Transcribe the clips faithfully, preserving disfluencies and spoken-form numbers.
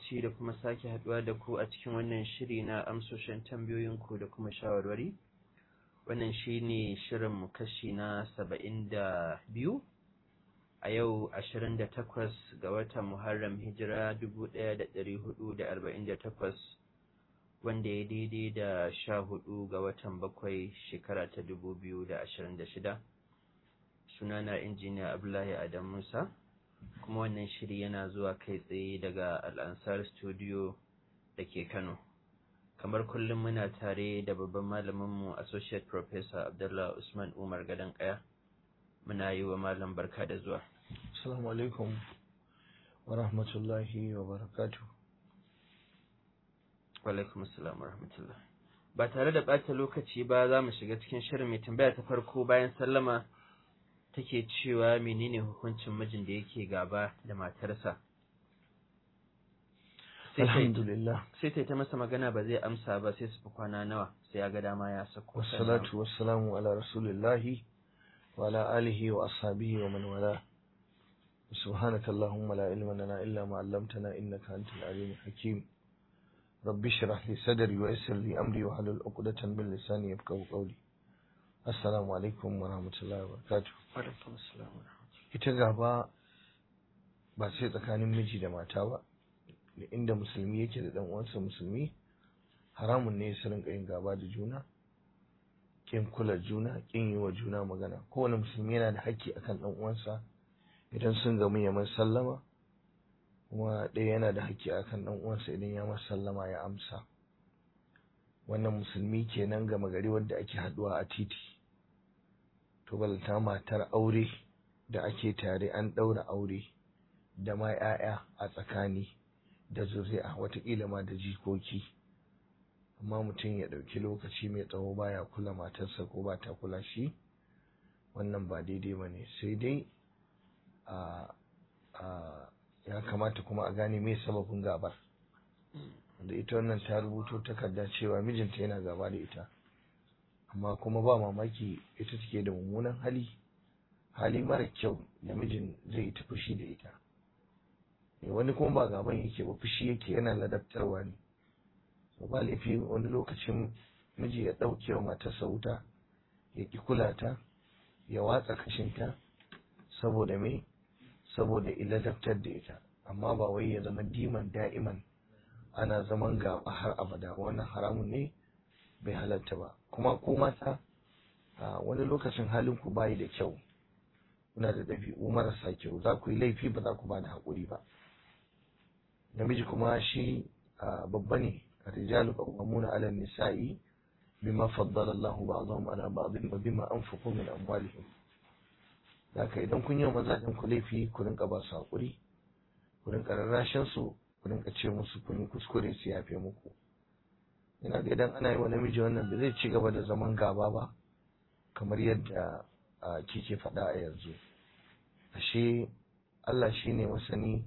lokaci da kuma sake haduwa da ku a cikin wannan shiri na amsoshin tambayoyinku da kuma shawarwari. Wannan shi ne shirin kashi na saba'in da biyu a yau ashirin da takwas ga watan Muharram hijira dubu ɗaya da ɗari hudu da arba'in da takwas wanda ya daidai da sha hudu ga watan bakwai shekara ta dubu biyu da ashirin da shida. Sunana injiniya Abdullahi Adam Musa, kuma wannan shiri yana zuwa kai tsaye daga Al'ansar Studio da ke Kano. Kamar kullum muna tare da babban malaminmu Associate Professor Abdullah Usman Umar Gadon Kaya. Muna yi wa malam barka da zuwa. Assalamu alaikum wa rahmatullahi wa barakatuh. Wa alaikum assalam wa rahmatullah. Ba tare da ɓata lokaci ba za mu shiga cikin shirin. Mai tambaya ta farko bayan sallama take cewa menene hukuncin mijin da yake gaba da matarsa. Alhamdulillah. Sai ta ta masa magana ba zai amsa ba, sai su fi kwana nawa sai ya ga dama ya sako. Wassalatu wassalamu ala rasulillahi wa ala alihi wa ashabihi wa man wala. Subhanaka Allahumma la ilma lana illa ma 'allamtana innaka antal alimul hakim. Rabbi shrah li sadri wa yassir li amri wa hlul 'uqdatan min lisani yafqahu qawli. Assalamu alaikum wa rahmatullahi wa barakatuh. Wa alaikum assalam wa rahmatullahi. Ita gaba ba sai tsakanin miji da mata ba, da inda musulmi yake da dan uwansa musulmi haramun ne su rinka yin gaba da juna, kin kula juna, kin yi wa juna magana. Kowane musulmi yana da haƙƙi akan dan uwansa idan sun gamu ya mai sallama, kuma ɗaya yana da haƙƙi akan dan uwansa idan ya masa sallama ya amsa. Wannan musulmi kenan gama gari wanda ake haduwa a titi. To balanta matar aure da ake tare an ɗaura aure da ma 'ya'ya a tsakani da zuri'a watakila ma da jikoki, amma mutum ya ɗauki lokaci mai tsawo baya kula matarsa ko ba ta kula shi, wannan ba daidai ba ne. Sai dai a ya kamata kuma a gane me sababin gabar. Da ita wannan ta rubuto takarda cewa mijinta yana gaba da ita, amma kuma ba mamaki ita take da mummunan hali hali mara kyau da mijin zai ta fushi da ita. Wani kuma ba gaban yake ba, fushi yake, yana ladabtarwa ne. So ba laifi wani lokacin miji ya ɗauke wa matarsa wuta, ya ki kula ta, ya watsa kashinta saboda me saboda iladabtar da ita, amma ba wai ya zama diman da'iman ana zaman gaba har abada. Wannan haramun ne, bai halatta ba. Kuma ku mata wani lokacin halin ku bayi da kyau, kuna da ɗabi'u marasa kyau, za ku yi laifi ba za ku ba da haƙuri ba. Namiji kuma shi babba ne. الرجال قوامون على النساء بما فضل الله بعضهم على بعض وبما أنفقوا من أموالهم. Haka idan kun yi wa mazajen ku laifi ku rinka ba su haƙuri, ku rinka rarrashin su, ku rinka ce musu kun kuskure su yafe muku. Ina ga idan ana yi wa namiji wannan ba zai ci gaba da zaman gaba ba kamar yadda kike faɗa a yanzu. Ashe Allah shine masani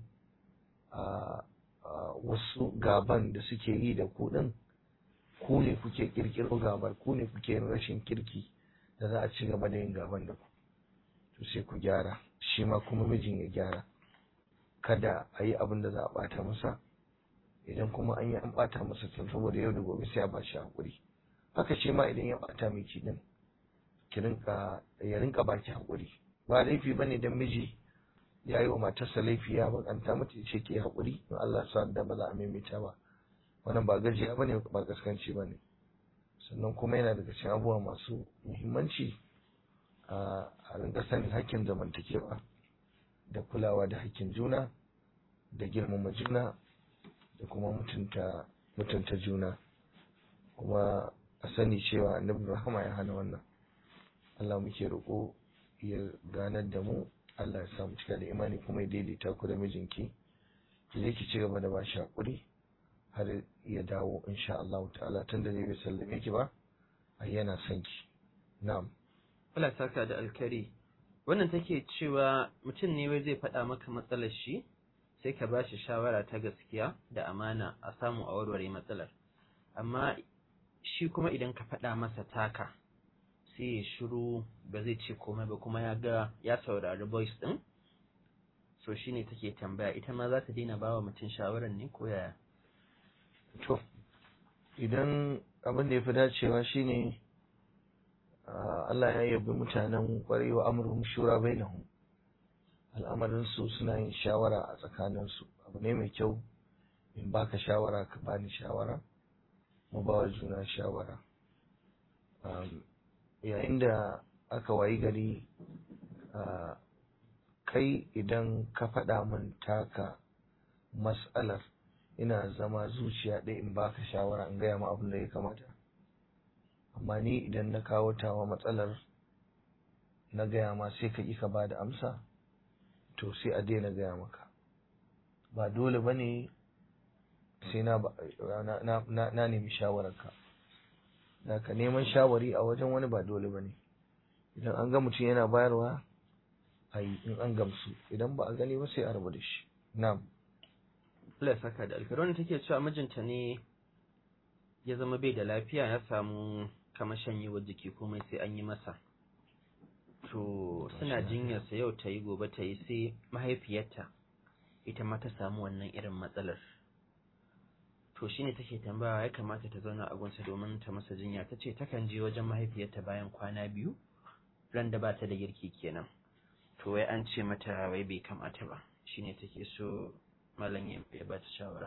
a wasu gaban da suke yi da ku din, ku ne kuke kirkiro gabar, ku ne kuke yin rashin kirki da za a ci gaba da yin gaban da ku. To sai ku gyara, shi ma kuma mijin ya gyara, kada a yi abin da za a bata masa. Idan kuma an yi an bata masa tun saboda yau da gobe sai a ba shi hakuri. Haka ce ma idan ya bata miki din, ki rinka ya rinka baki hakuri. Ba laifi bane dan miji ya yi wa matarsa laifi ya bakanta mata ya ce ke haƙuri, in Allah sa da ba za a maimaita ba. Wannan ba gajiya bane, ba gaskanci bane. Sannan kuma yana daga cikin abubuwa masu muhimmanci a rinka sanin hakkin zamantakewa da kulawa da hakkin juna da girmama juna da kuma mutunta mutunta juna. Kuma a sani cewa Annabi Rahama ya hana wannan. Allah muke roƙo ya ganar da mu, Allah ya samu cika da imani, kuma ya daidaita ku da mijinki, ki je ki ci gaba da bashi hakuri har ya dawo insha Allah ta'ala, tunda zai bai sallame ki ba, ai yana son ki. Na'am. Allah saka da alkari. Wannan take cewa mutum ne wai zai faɗa maka matsalar shi, sai ka bashi shawara ta gaskiya da amana a samu a warware matsalar. Amma shi kuma idan ka faɗa masa taka, sai ya shiru ba zai ce komai ba, kuma ya ga ya saurari voice din, so shine take tambaya ita ma za ta daina bawa mutum shawarar ne ko yaya? To idan abin da ya fi dacewa shine Allah ya yabi mutanen kwarai wa amruhum shura bainahum, al'amarin su suna yin shawara a tsakanin su. Abu ne mai kyau in baka shawara ka bani shawara, mu ba wa juna shawara. Yayin da aka wayi gari kai idan ka faɗa min taka mas'alar, ina zama zuciya ɗaya in baka shawara in gaya ma abin da ya kamata. Amma ni idan na kawo tawa matsalar na gaya ma sai ka ƙi ka ba da amsa, to sai a daina gaya maka. Ba dole ba ne sai na, na, na, na nemi shawararka. Da ka neman shawari a wajen wani ba dole ba ne. Idan an ga mutum yana bayarwa a yi, in an gamsu, idan ba a gani ba sai a rabu da shi. Na'am. Allah ya saka da alkhairi. Wannan take cewa mijinta ne ya zama bai da lafiya, ya samu kamar shanyewar jiki komai sai an yi masa. To suna jinyarsa yau ta yi gobe ta yi, sai mahaifiyarta ita ma ta samu wannan irin matsalar. To shine take tambaya ya kamata ta zauna a gunsa domin ta masa jinya. Ta ce takan je wajen mahaifiyarta bayan kwana biyu, ran da ba ta da girki kenan. To wai an ce mata wai bai kamata ba, shine take so malam ya ba ta shawara.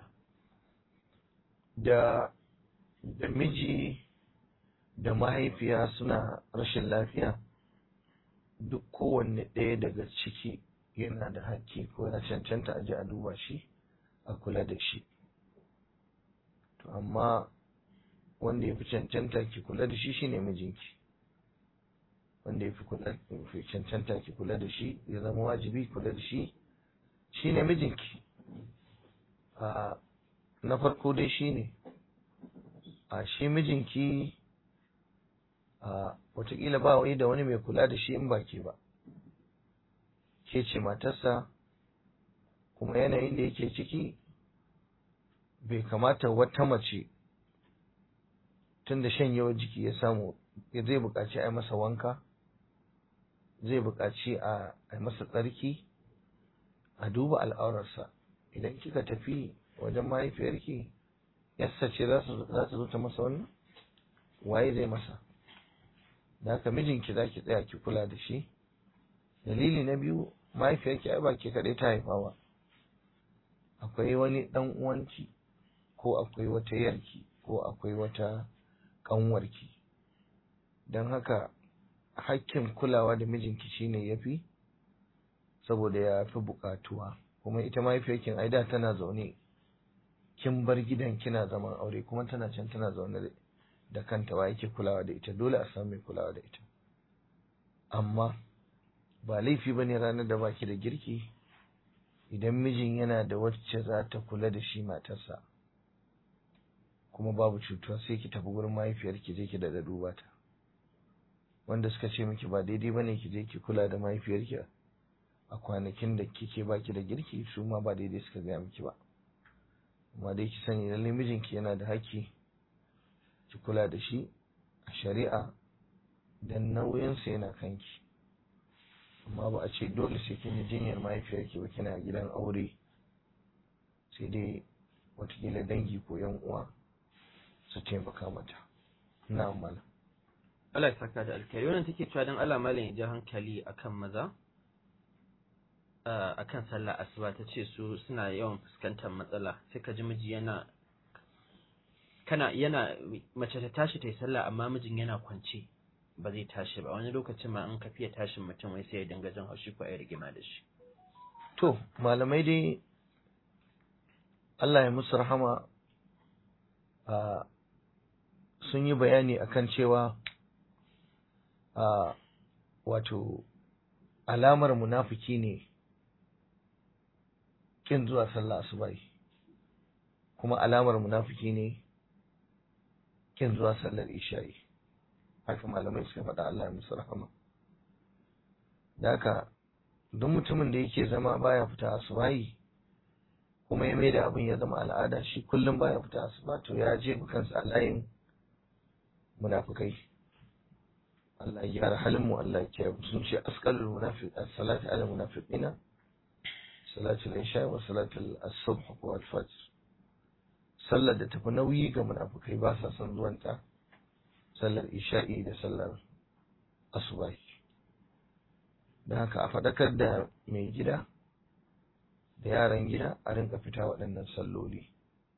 Da da miji da mahaifiya suna rashin lafiya, duk kowanne ɗaya daga ciki yana da haƙƙi ko ya cancanta a je a duba shi a kula da shi. To amma wanda ya fi cancanta ki kula da shi shine mijinki. Wanda ya fi cancanta ki kula da shi, ya zama wajibi kula da shi shine mijinki. A na farko dai shine a shi mijinki a wataƙila ba wai da wani mai kula da shi in ba ke ba. Ke ce matarsa, kuma yanayin da yake ciki bai kamata wata mace tun da shanyewar jiki ya samu ya zai buƙaci a yi masa wanka, zai buƙaci a yi masa tsarki, a duba al'aurarsa. Idan kika tafi wajen mahaifiyarki, yassa ce za su zo ta masa wannan? Waye zai masa? Da haka mijinki za ki tsaya ki kula da shi. Dalili na biyu, mahaifiyarki ai ba ke kaɗai ta haifa ba. Akwai wani ɗan uwanki, ko akwai wata yarki, ko akwai wata ƙanwarki. Don haka hakkin kulawa da mijinki shine yafi, saboda ya fi buƙatuwa. Kuma ita mahaifiyarkin ai da tana zaune, kin bar gidan kina zaman aure, kuma tana can tana zaune da kanta, wa yake kulawa da ita? Dole a samu mai kulawa da ita. Amma ba laifi bane ranar da baki da girki, idan mijin yana da wacce za ta kula da shi, matarsa, kuma babu cutuwa, sai ki tafi gurin mahaifiyarki je ki da duba ta. Wanda suka ce miki ba daidai bane ki je ki kula da mahaifiyarki a kwanakin da kike baki da girki, su ma ba daidai suka gaya miki ba. Amma dai ki sani lallai mijinki yana da haƙƙi ki kula da shi a shari'a, dan nauyinsa yana kanki. Amma ba a ce dole sai kin yi jinyar mahaifiyarki ba, kina gidan aure. Sai dai watakila dangi ko yan uwa su taimaka mata. Na'am malam. Allah ya saka da alkhairi. Wannan take cewa dan Allah malam ya ji hankali akan maza akan sallah asuba. Ta ce su suna yawan fuskantar matsala, sai ka ji miji yana kana yana mace ta tashi ta yi sallah amma mijin yana kwance ba zai tashi ba. Wani lokacin ma an kafiya tashin mutum wai sai ya dinga jin haushi ko ya rigima da shi. To malamai dai Allah ya musu rahama sun yi bayani akan cewa wato alamar munafiki ne kin zuwa sallah asuba, kuma alamar munafiki ne kin zuwa sallar isha'i. Haka malamai suka faɗa, Allah ya musu rahama. Da haka duk mutumin da yake zama baya fita asubahi, kuma ya mai da abin ya zama al'ada, shi kullum baya fita asuba, to ya je kansa a layin munafikai. Allah ya gyara halin mu, Allah ya kiyaye. Sun ce asqalul munafiq as-salatu ala munafiqina salatul isha wa salatul as-subh ko al-fajr. Sallar da tafi nauyi ga munafukai ba sa son zuwanta, sallar isha'i da sallar asubahi. Da haka a faɗakar da mai gida da yaran gida a rinka fita waɗannan salloli.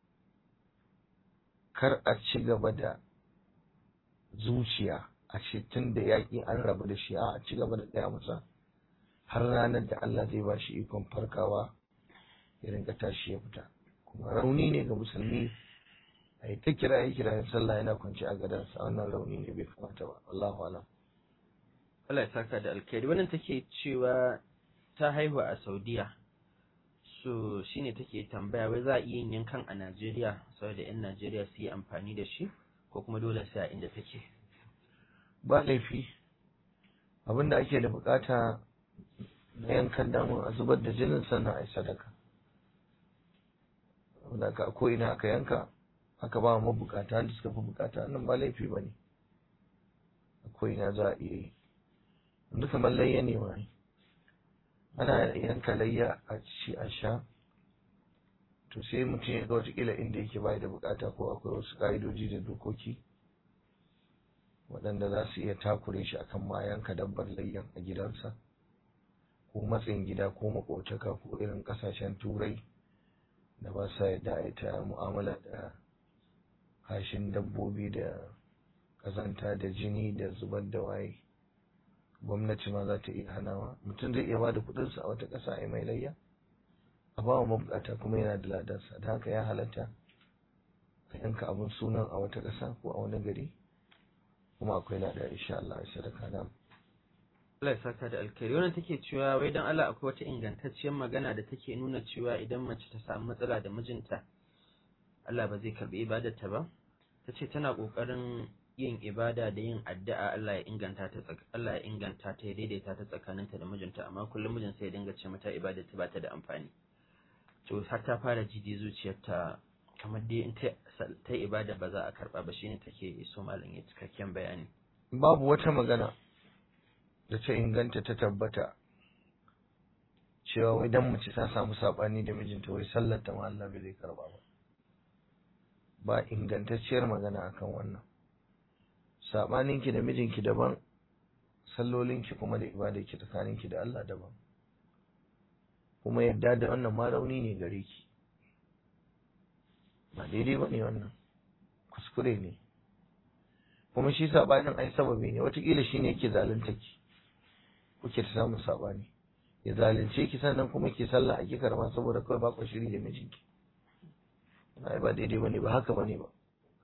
Kar a ci gaba da zuciya a ce tun da yaƙi an rabu da shi a ci gaba da ɗaya masa har ranar da Allah zai ba shi ikon farkawa ya rinka tashi ya fita. Kuma rauni ne ga musulmi a yi ta kira ya kira sallah yana kwanci a gadansa, wannan rauni ne bai kamata ba. Allahu alam. Allah ya saka da alkhairi. Wannan take cewa ta haihu a Saudiya, so shine take tambaya wai za a iya yin yankan a Najeriya saboda 'yan Najeriya su yi amfani da shi ko kuma dole sai a inda take. Ba laifi, abinda ake da bukata na yankan damun a zubar da jinin sannan a yi sadaka. Wanda ka ko ina aka yanka aka ba mabukata da suka fi bukata nan ba laifi ba ne, ko ina za a iya yi. Wanda kamar layya ne ma ana yanka layya a ci a sha, to sai mutum ya ga watakila inda yake bai da bukata ko akwai wasu ka'idoji da dokoki waɗanda za su iya takure shi akan ma yanka dabbar layyan a gidansa ko matsayin gida ko makotaka ko irin ƙasashen turai da ba sa yadda a ta mu'amala da hashin dabbobi da ƙazanta da jini da zubar da waye. Gwamnati ma za ta iya hanawa. Mutum zai iya ba da kuɗinsa a wata ƙasa a mai layya a ba wa mabukata kuma yana da ladarsa, da haka ya halatta ka yanka abin sunan a wata ƙasa ko a wani gari kuma akwai lada insha Allah ya sadaka da. Allah ya saka da alkhairi. Wannan take cewa wai dan Allah akwai wata ingantacciyar magana da take nuna cewa idan mace ta samu matsala da mijinta Allah ba zai karbi ibadarta ba. Tace tana kokarin yin ibada da yin addu'a Allah ya inganta ta Allah ya inganta ta ya daidaita ta tsakaninta da mijinta, amma kullum mijin sai ya dinga ce mata ibadarta ba ta da amfani. To har ta fara jiji zuciyarta kamar dai in ta ibada ba za a karba ba, shine take so malam ya cikakken bayani. Babu wata magana da ta inganta ta tabbata cewa idan mace ta samu sabani da mijinta wai sallar ta ma Allah bai zai karba ba. Ba ingantacciyar magana akan wannan. Sabaninki da mijinki daban, sallolinki kuma da ibadarki tsakaninki da Allah daban. Kuma yadda da wannan ma rauni ne gare ki. Ba daidai ba ne wannan, kuskure ne. Kuma shi sabanin ai sababi ne, watakila shi ne yake zalunta ki. Kuke ta samun sabani. Ya zalunce ki sannan kuma ke sallah a ki karma saboda kawai ba ku shiri da mijinki. Ai ba daidai ba ne, ba haka ba ne ba.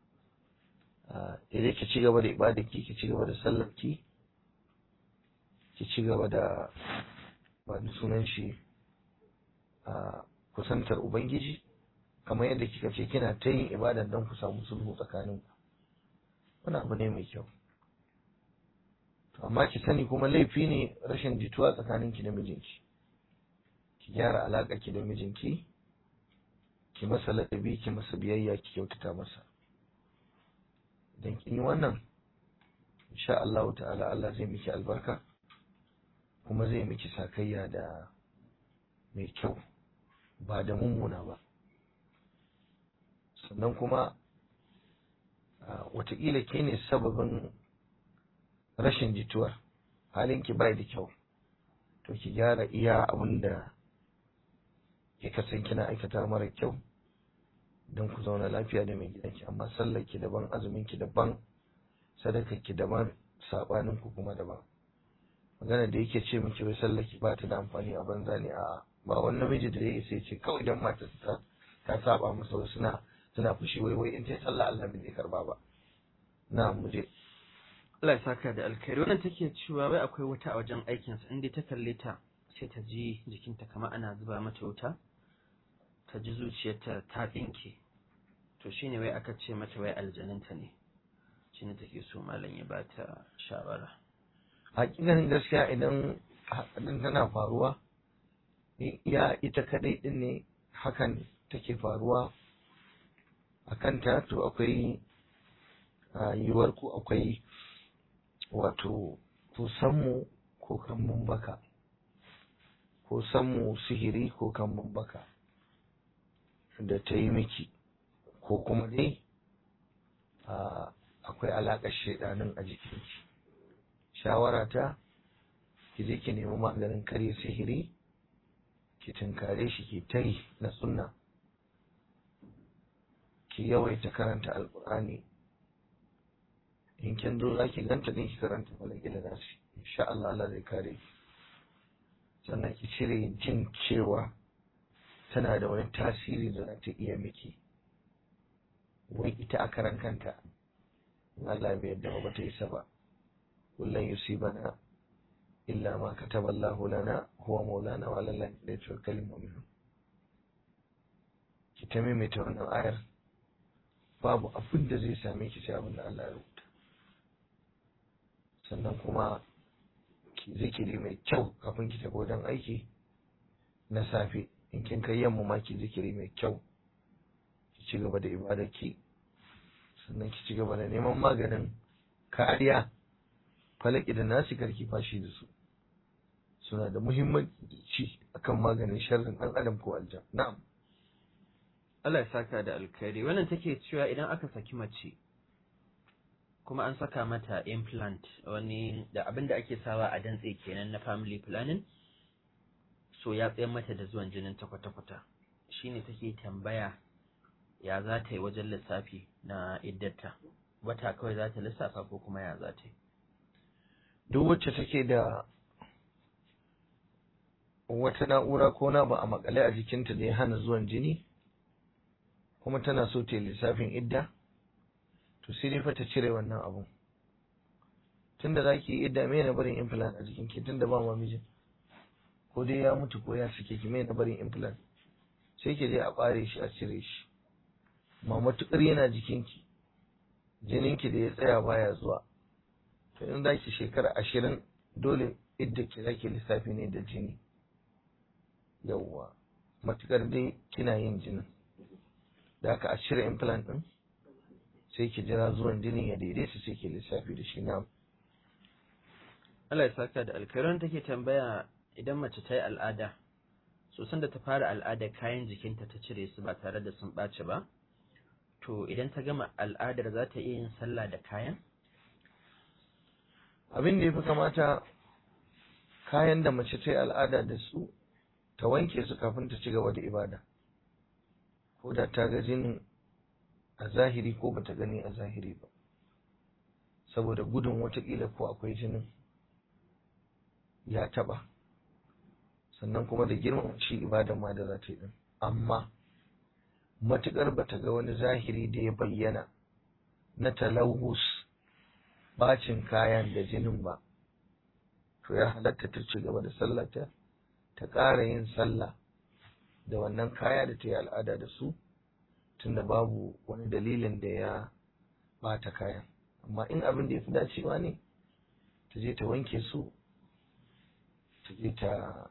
Idan ki ci gaba da ibadarki, ki ci gaba da sallarki, ki ci gaba da ba da sunan shi a kusantar Ubangiji, kamar yadda kika ce kina ta yin ibada don ku samu sulhu tsakaninku. Wani abu ne mai kyau. Amma ki sani kuma laifi ne rashin jituwa tsakaninki da mijinki. Ki gyara alaƙa ki da mijinki, ki masa ladabi, ki masa biyayya, ki kyautata masa. Idan kin yi wannan, insha Allah ta'ala Allah zai miki albarka kuma zai miki sakayya da mai kyau ba da mummuna ba. Sannan kuma wataƙila ke ne sababin rashin jituwar, halinki bai da kyau, to ki gyara iya abin da ya kasan kina aikata mara kyau don ku zauna lafiya da mai gidanki. Amma sallarki daban, azuminki daban, sadakarki daban, sabaninku kuma daban. Magana da yake ce miki wai sallarki ba ta da amfani a banza ne, a ba wani namiji da ya sai ce kawai dan mata ta ta saba masa wasu suna suna fushi wai wai in ta sallah Allah bai karba ba. Na mu je. Allah ya saka da alkhairi. Wannan take cewa wai akwai wuta a wajen aikin sa, inda ta kalle ta sai ta ji jikinta kamar ana zuba mata wuta, ta ji zuciyarta ta tsinke. To shine wai aka ce mata wai aljaninta ne. Shine take so malam ya bata shawara. Hakikanin gaskiya idan hakan tana faruwa, ya ita kadai din ne hakan take faruwa a kanta, to akwai yiwuwar ko akwai wato to sammu ko kambun baka ko sammu sihiri ko kambun baka da ta yi miki, ko kuma dai akwai alaƙar shaidanin a jikinki. Shawara ta, ki je ki nemi maganin karya sihiri, ki tunkare shi ki tai na sunna, ki yawaita karanta alƙur'ani. In kin zo za ki ganta ne ki karanta falaki da nasi, insha Allah Allah zai kare ki. Sannan ki cire jin cewa tana da wani tasiri da za ta iya miki, wai ita a karan kanta Allah bai yadda ba ta isa ba. kullun yusibana illa ma kataba Allah lana huwa maulana wa ala Allahi falyatawakkalul mu'minun. Ki ta maimaita wannan ayar, babu abin da zai same ki sai abin da Allah ya rubuta. Sannan kuma ki zikiri mai kyau kafin ki tafi wajen aiki na safe. In kin kai yamma ma ki zikiri mai kyau, ki ci gaba da ibadarki, sannan ki ci gaba da neman maganin kariya. Falaki da nasi karki fashi da su, suna da muhimmanci akan maganin sharrin ɗan adam ko aljan. Na'am. Allah ya saka da alkhairi. Wannan take cewa idan aka saki mace kuma an saka mata implant, wani da abin da ake sawa a dantse kenan na family planning, so ya tsayar mata da zuwan jinin ta kwata-kwata, shine take tambaya ya za ta yi wajen lissafi na iddarta, wata kawai za ta lissafa ko kuma ya za ta yi? Duk wacce take da wata na'ura ko na ba a makale a jikinta da ya hana zuwan jini kuma tana so ta yi lissafin idda, to sai dai fa ta cire wannan abun. Tunda za ki yi idda, me na barin implant a jikinki tunda ba ma mijin, ko dai ya mutu ko ya sake ki, me na barin implant? Sai ki je a bare shi a cire shi. Ma matukar yana jikinki, jininki da ya tsaya baya zuwa, to in za ki shekara ashirin dole idda ki za ki lissafi ne da jini. Yawwa, matukar dai kina yin jinin, da aka a cire implant din, sai ki jira zuwan jini ya daidaita sai ki lissafi da shi. Na Allah ya saka da alkhairan. Take tambaya idan mace ta yi al'ada, so san da ta fara al'ada kayan jikinta ta cire su ba tare da sun ɓaci ba, to idan ta gama al'adar za ta iya yin sallah da kayan? Abin da ya fi kamata, kayan da mace ta yi al'ada da su ta wanke su kafin ta ci gaba da ibada, ko da ta ga jinin a zahiri ko bata gani a zahiri ba, saboda gudun watakila ko akwai jinin ya taba. Sannan kuma da girmama shi ibada ma da za ta yi din. Amma matukar bata ga wani zahiri da ya bayyana na talawus, bacin kayan da jinin ba, to ya halatta ta ci gaba da sallata, ta ƙara yin sallah da wannan kaya da ta yi al'ada da su, tunda babu wani dalilin da ya bata kayan. Amma in abin da ya fi dacewa ne, ta je ta wanke su, ta je ta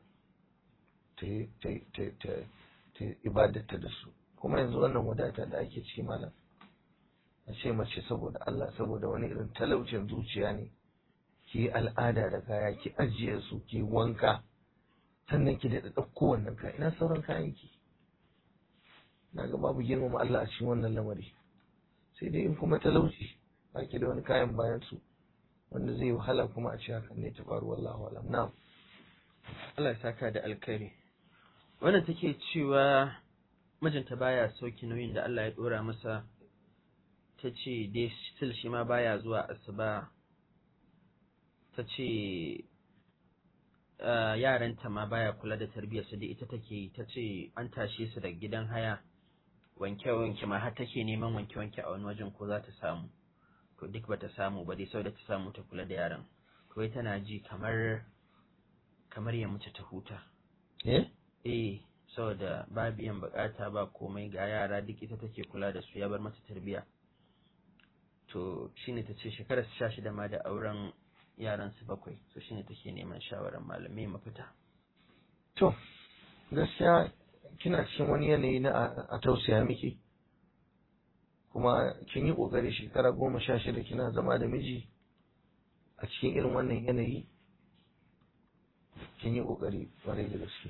ta ibadata da su. Kuma yanzu wannan wadata da ake ciki malam, a ce mace saboda Allah, saboda wani irin talaucin zuciya ne, ki yi al'ada da kaya, ki ajiye su, ki wanka, sannan ki daɗa ɗauko wannan kaya. Ina sauran kayan ki? Na ga babu girmama Allah a cikin wannan lamari. Sai dai in kuma talauci, ba ki da wani kayan bayan su, wanda zai wahala kuma a ce hakan ne ta faru, wallahu alam. Na'am. Allah ya saka da alkhairi. Wannan take cewa mijinta baya sauki nauyin da Allah ya dora masa, ta ce dai still shi ma baya zuwa asuba, ta ce yaranta ma baya kula da tarbiyyar su da ita take yi. Ta ce an tashe su da gidan haya, wanke-wanke ma har take neman wanke-wanke a wani wajen ko za ta samu, to duk bata samu ba dai, saboda ta samu ta kula da yaran. Kawai tana ji kamar kamar ya mace ta huta. Eh? Eh, saboda ba biyan bukata ba komai, ga yara duk ita take kula da su, ya bar mata tarbiya. To shine ta ce shekarar sha shida ma da auren yaran su bakwai, so shine take neman shawarar malamai mafita. To gaskiya kina cikin wani yanayi na a tausaya miki, kuma kin yi kokari shekara goma sha shida kina zama da miji a cikin irin wannan yanayi. kin yi kokari kwarai da gaske.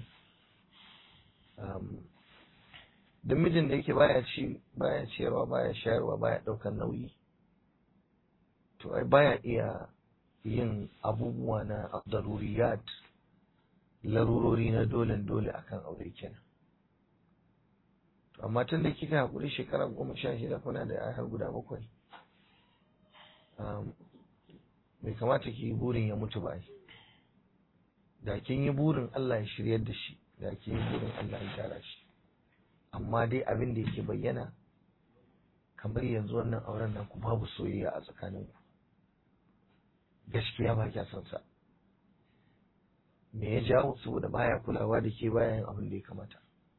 Duk mijin da yake baya ci baya ciyarwa baya shayarwa baya ɗaukar nauyi to ai baya iya yin abubuwa na daruriyat larurori na dole dole akan aure kenan. To amma tun da kika haƙuri shekara goma sha shida kuna da har guda bakwai bai kamata ki yi burin ya mutu ba. Da kin yi burin Allah ya shiryar da shi da kin yi burin Allah ya gyara shi. Amma dai abin da yake bayyana kamar yanzu wannan auren nan ku babu soyayya a tsakaninku. Gaskiya ba kya son sa. Me ya jawo? Saboda baya kulawa da ke baya yin abin da ya kamata.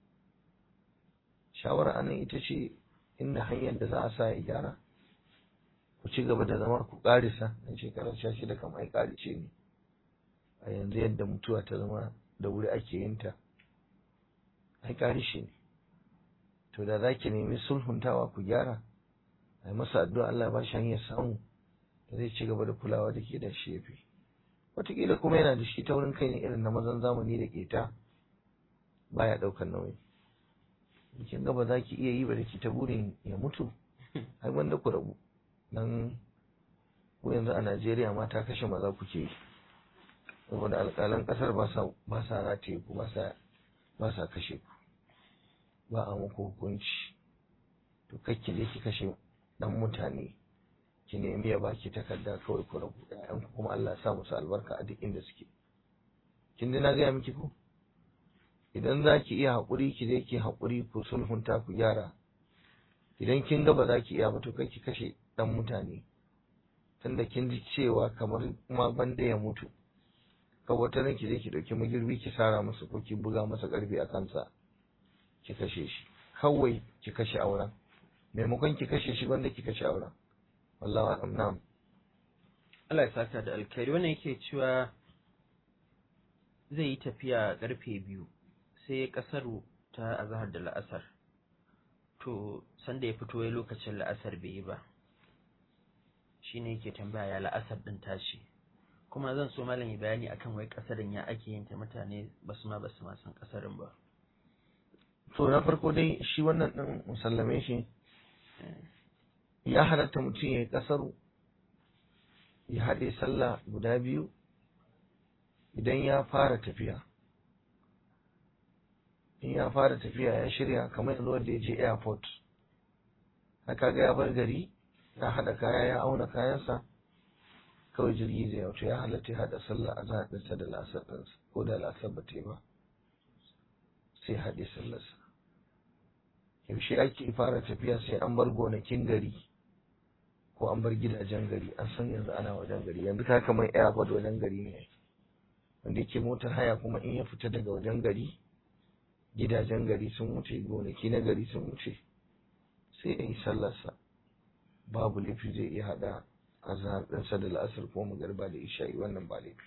Shawara anan ita ce inda hanyar da za a sa ya gyara ku ci gaba da zama ku karisa in shekarar sha shida kamar ai karice ne. A yanzu yadda mutuwa ta zama da wuri ake yin ta ai karishe ne. To da za ki nemi sulhuntawa ku gyara a yi masa addu'a Allah ba shi hanyar samu da zai ci gaba da kulawa da ke da shi ya fi. Wataƙila kuma yana da shi ta wurin kai ne irin na mazan zamani da keta baya ɗaukar nauyi. Kin ga ba za ki iya yi ba da ki ta burin ya mutu ai wanda ku rabu. Dan ku yanzu a Najeriya mata kashe maza kuke yi saboda alƙalan ƙasar ba sa ba sa rataye ku ba sa ba sa kashe ku ba a muku hukunci. To kakki je ki kashe dan mutane ki nemi ya baki takarda kawai ku rabu ƴaƴan ku kuma Allah ya sa musu albarka a duk inda suke. Kin ji na gaya miki ko idan za ki iya haƙuri ki je ki haƙuri ku sulhunta ku gyara. Idan kin ga ba za ki iya ba to kai ki kashe dan mutane tunda kin ji cewa kamar kuma banda ya mutu ka wata nan ki je ki dauki magirbi ki sara masa ko ki buga masa karfi a kansa ki kashe shi kawai ki kashe auren maimakon ki kashe shi banda ki kashe auren. wallahi a'lam. Na'am. Allah ya saka da alkhairi. Wannan yake cewa zai yi tafiya karfe biyu sai kasaru ta azhar da la'asar to sanda ya fito ya lokacin la'asar bai yi ba shine yake tambaya ya la'asar din tashi kuma zan so malam ya bayani akan wai kasarin ya ake yin ta mutane basu ma basu ma san kasarin ba. To na farko dai shi wannan din musallame shi ya halatta mutum ya yi kasaru ya haɗe sallah guda biyu idan ya fara tafiya. In ya fara tafiya ya shirya kamar yanzu wanda ya je airport haka ga ya bar gari ya haɗa kaya ya auna kayansa kawai jirgi zai wato ya halatta ya haɗa sallah a zaɗinsa da lasar ɗinsa ko da lasar ba ta yi ba sai haɗe sallarsa. Yaushe ake fara tafiya sai an bar gonakin gari ko an bar gidajen gari an san yanzu ana wajen gari yanzu ka kamar airport wajen gari ne wanda yake motar haya kuma in ya fita daga wajen gari gidajen gari sun wuce gonaki na gari sun wuce sai ya yi sallarsa babu laifi zai iya haɗa azhar ɗinsa da la'asar ko magariba da isha'i wannan ba laifi.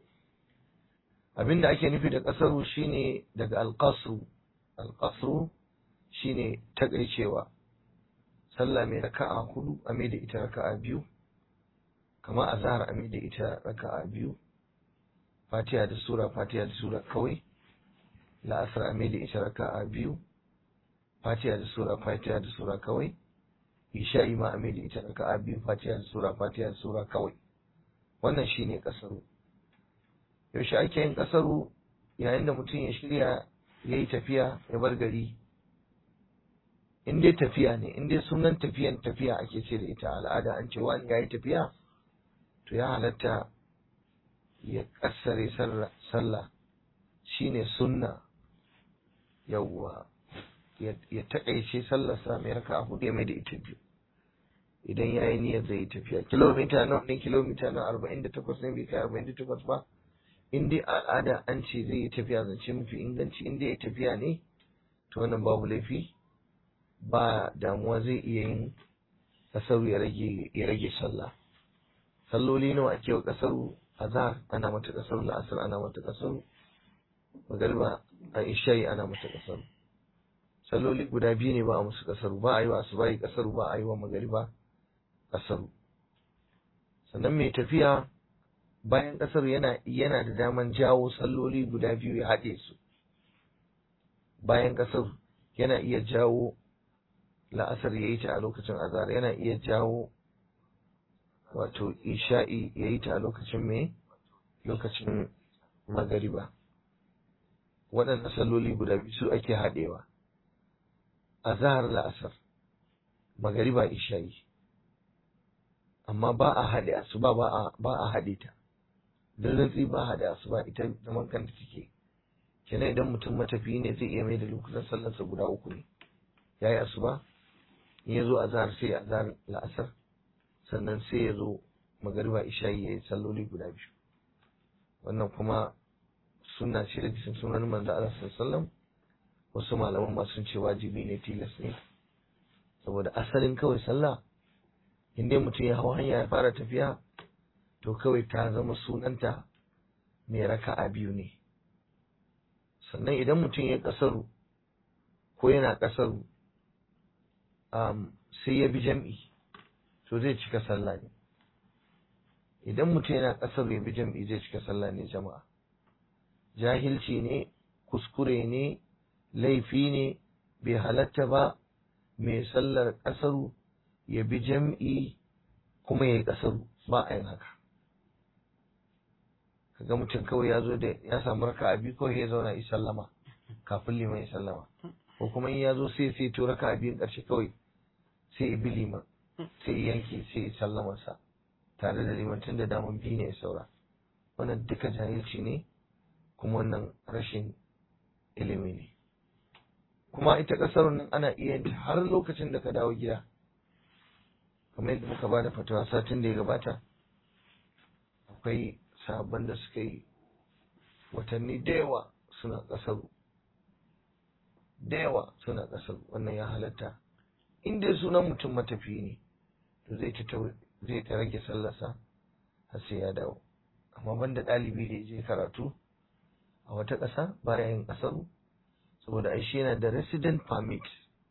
Abinda ake nufi da ƙasaru shine daga alƙasru alƙasru shine takaicewa sallah mai raka'a hudu a mai da ita raka'a biyu kamar azhar a mai da ita raka'a biyu fatiha da sura fatiha da sura kawai la'asar a mai da ita raka'a biyu fatiha da sura fatiha da sura kawai isha'i ma a mai da ita raka'a biyu fatiha da sura fatiha da sura kawai. Wannan shine kasaru. Yaushe ake yin kasaru? Yayin da mutum ya shirya ya yi tafiya ya bar gari. In dai tafiya ne in dai sunan tafiyan tafiya ake ce da ita al'ada an ce wani ya yi tafiya to ya halatta ya kasare sallah shine sunna. Yawwa ya taƙaice sallarsa mai raka a hudu ya mai da ita biyu idan ya yi niyyar zai yi tafiya kilomita nawa ne kilomita na arba'in da takwas ne bai kai arba'in da takwas ba in dai al'ada an ce zai yi tafiya zance mafi inganci in dai ya tafiya ne to wannan babu laifi ba damuwa zai iya yin kasaru ya rage ya rage sallah. Salloli nawa ake wa kasaru? Azhar ana mata kasaru, la'asar ana mata kasaru, magariba a isha'i ana mata kasaru. Salloli guda biyu ne ba a musu kasaru, ba a yi wa asubahi kasaru, ba a yi wa magariba kasaru. Sannan mai tafiya bayan ƙasar yana yana da daman jawo salloli guda biyu ya haɗe su. Bayan ƙasar yana iya jawo la'asar ya yi ta a lokacin azhar, yana iya jawo wato isha'i ya yi ta a lokacin me lokacin magariba. Waɗannan salloli guda biyu su ake haɗewa, azhar la'asar, magariba isha'i. Amma ba a haɗe asuba, ba a ba a haɗe ta. Dan rantsi ba a haɗe asuba, ita zaman kanta take. Kenan idan mutum matafiyi ne zai iya mai da lokutan sallarsa guda uku ne. Yayi asuba, in ya zo azhar sai azhar la'asar, sannan sai ya zo magariba isha'i ya yi salloli guda biyu. Wannan kuma sunna ce da cikin sunan manzo Allah sallallahu alaihi wasallam. Wasu malaman ma sun ce wajibi ne, tilas ne, saboda asalin kawai sallah in dai mutum ya hau hanya ya fara tafiya to kawai ta zama sunanta mai raka'a biyu ne. Sannan idan mutum ya kasaru ko yana kasaru um, sai ya bi jam'i to zai cika sallah ne. Idan mutum yana kasaru ya bi jam'i zai cika sallah ne jama'a. Jahilci ne, kuskure ne, laifi ne, bai halatta ba mai sallar kasaru ya bi jam'i kuma ya yi kasaru, ba a yin haka. Kaga mutum kawai ya zo da ya samu raka a biyu kawai ya zauna yi sallama kafin liman ya sallama, ko kuma in ya zo sai sai to raka a biyun ƙarshe kawai sai ya bi liman, sai ya yanke sai ya sallamarsa tare da liman, tun da daman biyu ne ya saura. Wannan duka jahilci ne, kuma wannan rashin ilimi ne. Kuma ita ƙasar nan ana iya yin har lokacin da ka dawo gida, kamar yadda muka bada fatawa satin da ya gabata. Akwai sahabban da suka yi watanni da yawa suna ƙasar, da yawa suna ƙasar. Wannan ya halatta in dai sunan mutum matafi ne, to zai ta zai ta rage sallarsa har sai ya dawo. Amma banda ɗalibi da ya je karatu a wata ƙasa baya yin ƙasar, saboda ai shi yana da resident permit,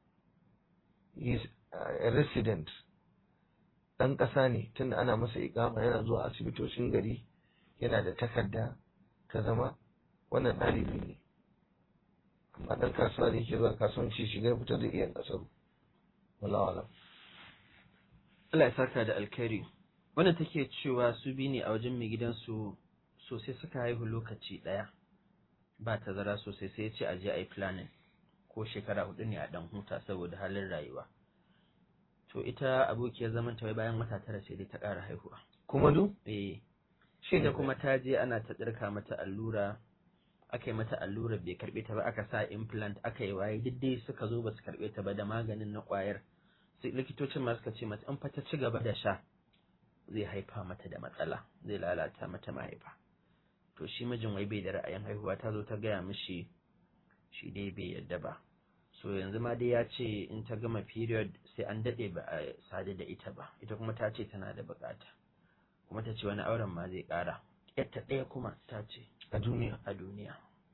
is a resident, ɗan ƙasa ne, tunda ana masa iƙama yana zuwa asibitocin gari, yana da takarda ta zama, wannan ɗalibi ne. Amma ɗan kasuwa da yake zuwa kasuwanci shiga fita zai iya ƙasar. Wallahu alam. Allah ya saka da alkhairi. Wannan take cewa su bi ne a wajen mai gidansu sosai, suka haihu lokaci ɗaya, ba tazara sosai, sai ya ce a je a yi planning ko shekara hudu ne a ɗan huta saboda halin rayuwa. To ita abokiyar zaman ta wai bayan wata tara sai dai ta ƙara haihuwa. Kuma du? Eh. Shi da kuma ta je ana ta tsirka mata allura, aka yi mata allura bai karɓe ta ba, aka sa implant, aka yi waye, duk dai suka zo ba su karɓe ta ba da maganin na ƙwayar. Sai likitocin ma suka ce mata in fa ta ci gaba da sha zai haifa mata da matsala, zai lalata mata mahaifa. To shi mijin wai bai da ra'ayin haihuwa, ta zo ta gaya mishi shi dai bai yadda ba. So yanzu ma dai ya ce in ta gama period sai an daɗe ba a sadu da ita ba, ita kuma ta ce tana da buƙata, kuma ta ce wani auren ma zai ƙara. Yarta ɗaya kuma ta ce A duniya. a duniya.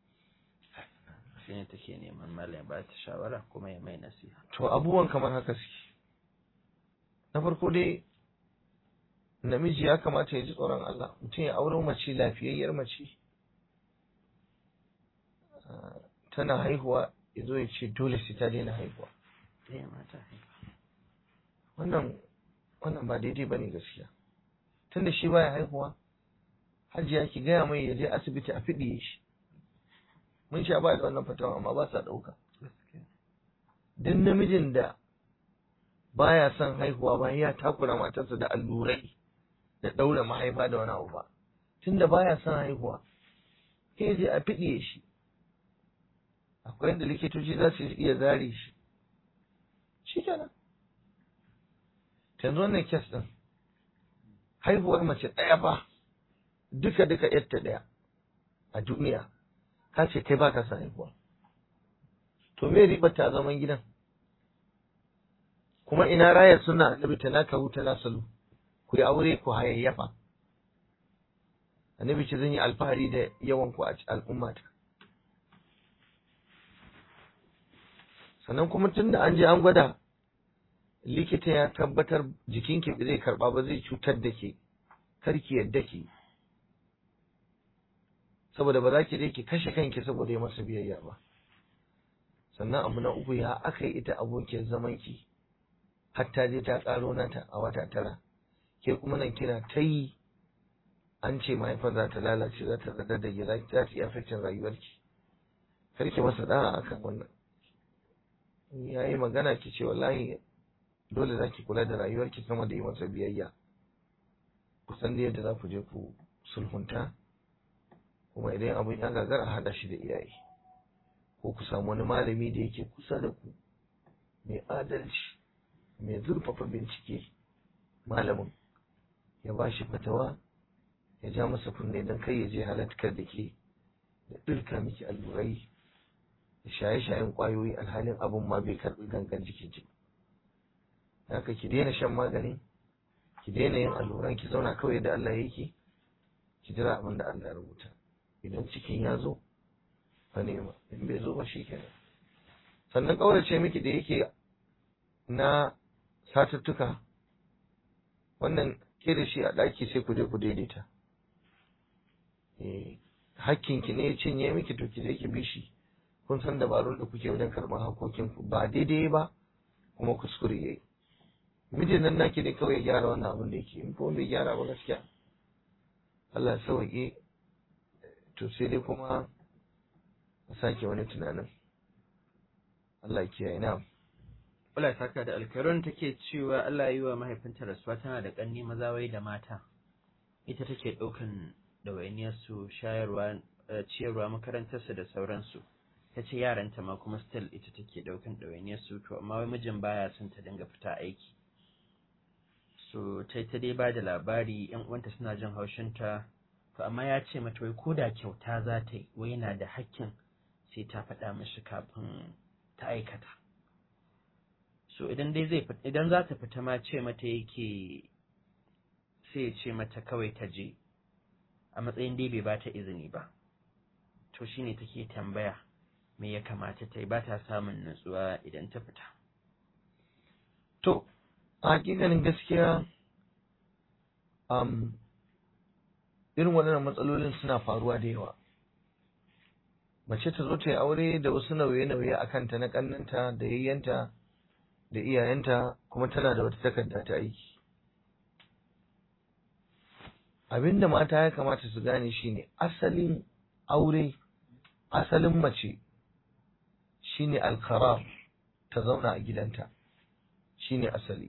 Shi ne take neman malam ba ta shawara kuma ya mai nasiha. To abubuwan kamar haka suke. Na farko dai namiji ya kamata ya ji tsoron Allah, mutum ya auro mace lafiyayyar mace tana haihuwa ya zo ya ce dole sai ta daina haihuwa. Ɗaya mata haifa. Wannan wannan ba daidai bane gaskiya. Tunda shi baya haihuwa, hajiya ki gaya mai ya je asibiti a fiɗiye shi. Mun sha ba da wannan fatawa amma ba sa ɗauka. Duk namijin da baya son haihuwa bayan ya takura matarsa da allurai da ɗaura mahaifa da wani abu ba, tunda baya son haihuwa sai je a fiɗiye shi. Akwai yadda likitoci za su iya zare shi, shi kenan. Yanzu wannan kes ɗin haihuwar mace ɗaya ba, duka duka yadda ɗaya a duniya, ka ce kai ba ka son haihuwa, to me ribar ta zaman gidan? Kuma ina rayar suna annabi ta naka wuta na salu, ku yi aure ku hayayyafa. Annabi ce zan yi alfahari da yawan ku a al'ummata. Sannan kuma tun da an je an gwada, likita ya tabbatar jikinki zai karba ba, zai cutar da ke, karki yadda ke. saboda ba za ki je ki kashe kanki saboda ya masa biyayya ba. Sannan abu na uku, ya aka yi ita abokiyar zamanki har ta je ta ƙaro nata a wata tara, ke kuma nan kina ta yi, an ce mahaifar za ta lalace, za ta zadar da za ta iya affecting rayuwarki. Kar ki masa da'a akan wannan. Ya yi magana ki ce wallahi dole za ki kula da rayuwarki sama da yi masa biyayya. Kusan da yadda za ku je ku sulhunta, kuma idan abin ya gagara haɗa shi da iyaye, ko ku samu wani malami da yake kusa da ku mai adalci, mai zurfafa bincike, malamin ya ba shi fatawa, ya ja masa kunne don kai ya je halattar da ke da ɗirka miki allurai da shaye-shayen ƙwayoyi alhalin abin ma bai karɓi gangan jikin ki. Haka ki daina shan magani, ki daina yin alluran, ki zauna kawai da Allah yake, ki jira abin da Allah ya rubuta. Idan cikin ya zo fa nema, in bai zo ba shi kenan. Sannan ƙaurace miki da yake na satuttuka, wannan ke da shi a ɗaki sai ku je ku daidaita. Eh, hakkinki ne ya cinye miki, to ki je ki bi shi. Kun san dabarun da kuke wajen karɓar hakokinku, ba daidai ba kuma kuskure yayi. Mijin nan naki ne kawai ya gyara wannan abin da yake, in kuma bai gyara ba gaskiya Allah ya sauke, to sai dai kuma a sake wani tunanin. Allah ya kiyaye. na Allah ya saka da alkarun take cewa Allah ya yi wa mahaifinta rasuwa, tana da ƙanni maza wai da mata, ita take ɗaukan ɗawainiyarsu, shayarwa, ciyarwa, makarantarsu da sauransu. Ta ce yaranta ma kuma still ita take ɗaukan ɗawainiyarsu, to amma wai mijin baya son ta dinga fita aiki. So ta ta dai ba da labari, yan uwanta suna jin haushinta, to amma ya ce mata wai ko da kyauta za ta yi, wai yana da hakkin sai ta faɗa mishi kafin ta aikata. So idan dai zai idan za ta fita ma ce mata yake, sai ya ce mata kawai ta je, a matsayin dai bai ba ta izini ba. To shine take tambaya me ya kamata ta yi, ba ta samun nutsuwa idan ta fita. To a hakikanin gaskiya, um, irin waɗannan matsalolin suna faruwa da yawa. Mace ta zo ta yi aure da wasu nauye-nauye a kanta na ƙannanta da yayyanta da iyayenta, kuma tana da wata takarda ta aiki. Abinda mata ya kamata su gane shine asalin aure, asalin mace shine alqarar, ta zauna a gidanta, shine asali.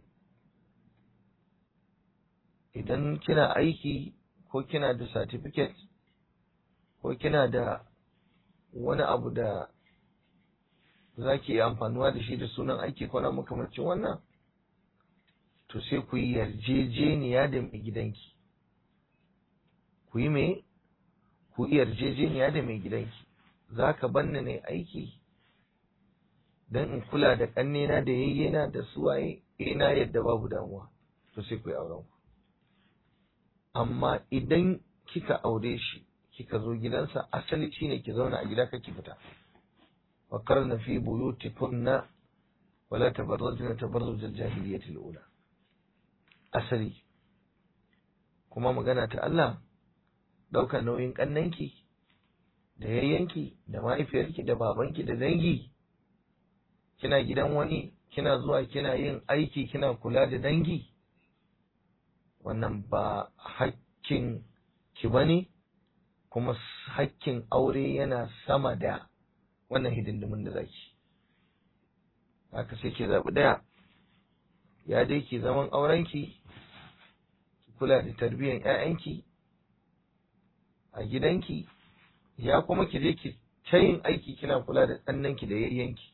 Idan kina aiki ko kina da certificate ko kina da wani abu da za ki yi amfanuwa da shi da sunan aiki ko na makamancin wannan, to sai ku yi yarjejeniya da mai gidanki. Ku yi mai? Ku yi yarjejeniya da mai gidanki. Za ka banni ne aiki don in kula da ƙannena da yayyena da suwaye, ina yadda babu damuwa, to sai ku yi auren ku. Amma idan kika aure shi, kika zo gidansa, asali shine ki zauna a gida kake fita. wa qarna fi buyutikunna wa la tabarrajna tabarruj al-jahiliyyah al-ula. Asali kuma magana ta Allah, daukar nauyin kannanki da yayyanki da mahaifiyarki da babanki da dangi, kina gidan wani, kina zuwa kina yin aiki, kina kula da dangi, wannan ba hakkin ki bane, kuma hakkin aure yana sama da wannan hidindimin da zaki. Haka sai ki zabi daya, ya dai ki zaman aurenki, ki kula da tarbiyyar ƴaƴanki a gidanki, ya kuma ki je ki ta yin aiki kina kula da ɗannanki da yayyanki.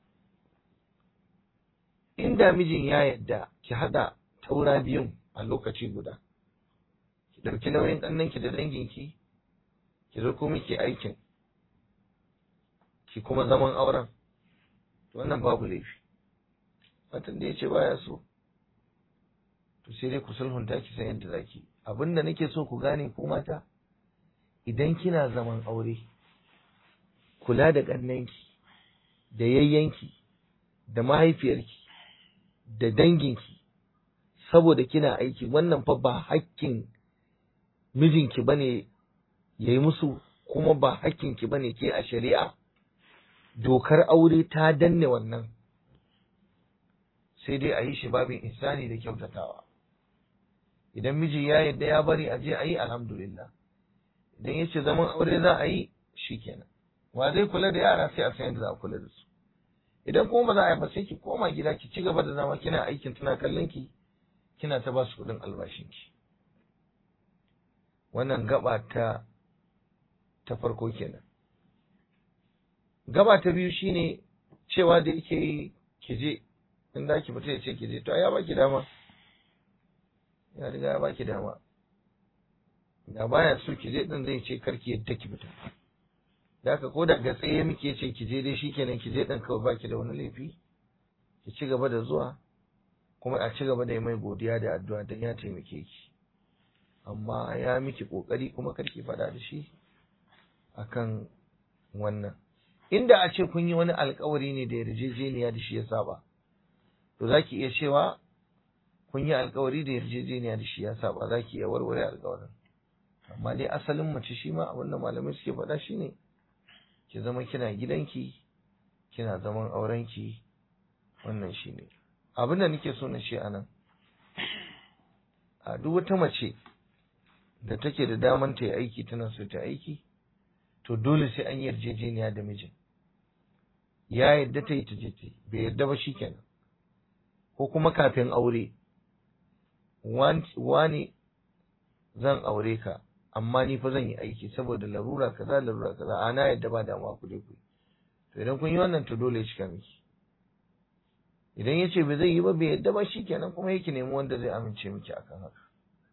Inda mijin ya yadda ki hada taura biyun a lokaci guda, ki ɗauki nauyin ɗannanki da danginki, ki zo kuma ki aikin, ki kuma zaman auren, wannan babu laifi. Watan da ya ce baya so, to sai dai ku sulhunta ki san yadda zaki. Abinda nake so ku gane ku mata, idan kina zaman aure, kula da ƙannanki da yayyanki da mahaifiyarki da danginki saboda kina aiki, wannan fa ba hakkin mijinki bane yayi musu kuma ba hakkinki bane ke a shari'a, dokar aure ta danne wannan, sai dai a yi shi babin ihsani da kyautatawa. Idan miji ya yadda ya bari a je a yi, alhamdulillah. Idan ya ce zaman aure za a yi, shikenan. Wa zai kula da yara sai a san yadda za a kula da su. Idan kuma ba za a yi ba sai ki koma gida ki ci gaba da zama kina aikin tana kallon ki, kina ta ba su kuɗin albashinki. Wannan gaba ta ta farko kenan. Gaba ta biyu shine cewa da yake yi ki je, in da ki fita ya ce ki je, to ya baki dama. Ya riga ya baki dama. Da baya so ki je din zai ce karki yadda ki fita. Da haka ko da ga tsaye muke ce ki je dai shikenan ki je din kawai baki da wani laifi. Ki ci gaba da zuwa kuma a ci gaba da yi mai godiya da addu'a don ya taimake ki. Amma ya miki kokari kuma karki faɗa da shi akan wannan. Inda a ce kun yi wani alkawari ne da yarjejeniya da shi ya saba, to za ki iya cewa kun yi alkawari da yarjejeniya da shi ya saba, za ki iya warware alkawarin. Amma dai asalin mace shi ma abinda malamai suke faɗa shi ne ki zama kina gidanki, kina zaman aurenki, wannan shi ne. Abin da nake so na ce a nan, a duk wata mace da take da daman ta yi aiki tana so ta aiki, to dole sai an yi yarjejeniya da mijin. Ya yadda ta yi ta je ta yi, bai yadda ba shi kenan. Ko kuma kafin aure, wani zan aure ka, amma ni fa zan yi aiki saboda larura kaza larura kaza, ana yadda ba damuwa ku je ku yi. To idan kun yi wannan to dole ya cika miki. Idan ya ce bai zai yi ba bai yadda ba shi kenan, kuma yake nemi wanda zai amince miki akan haka.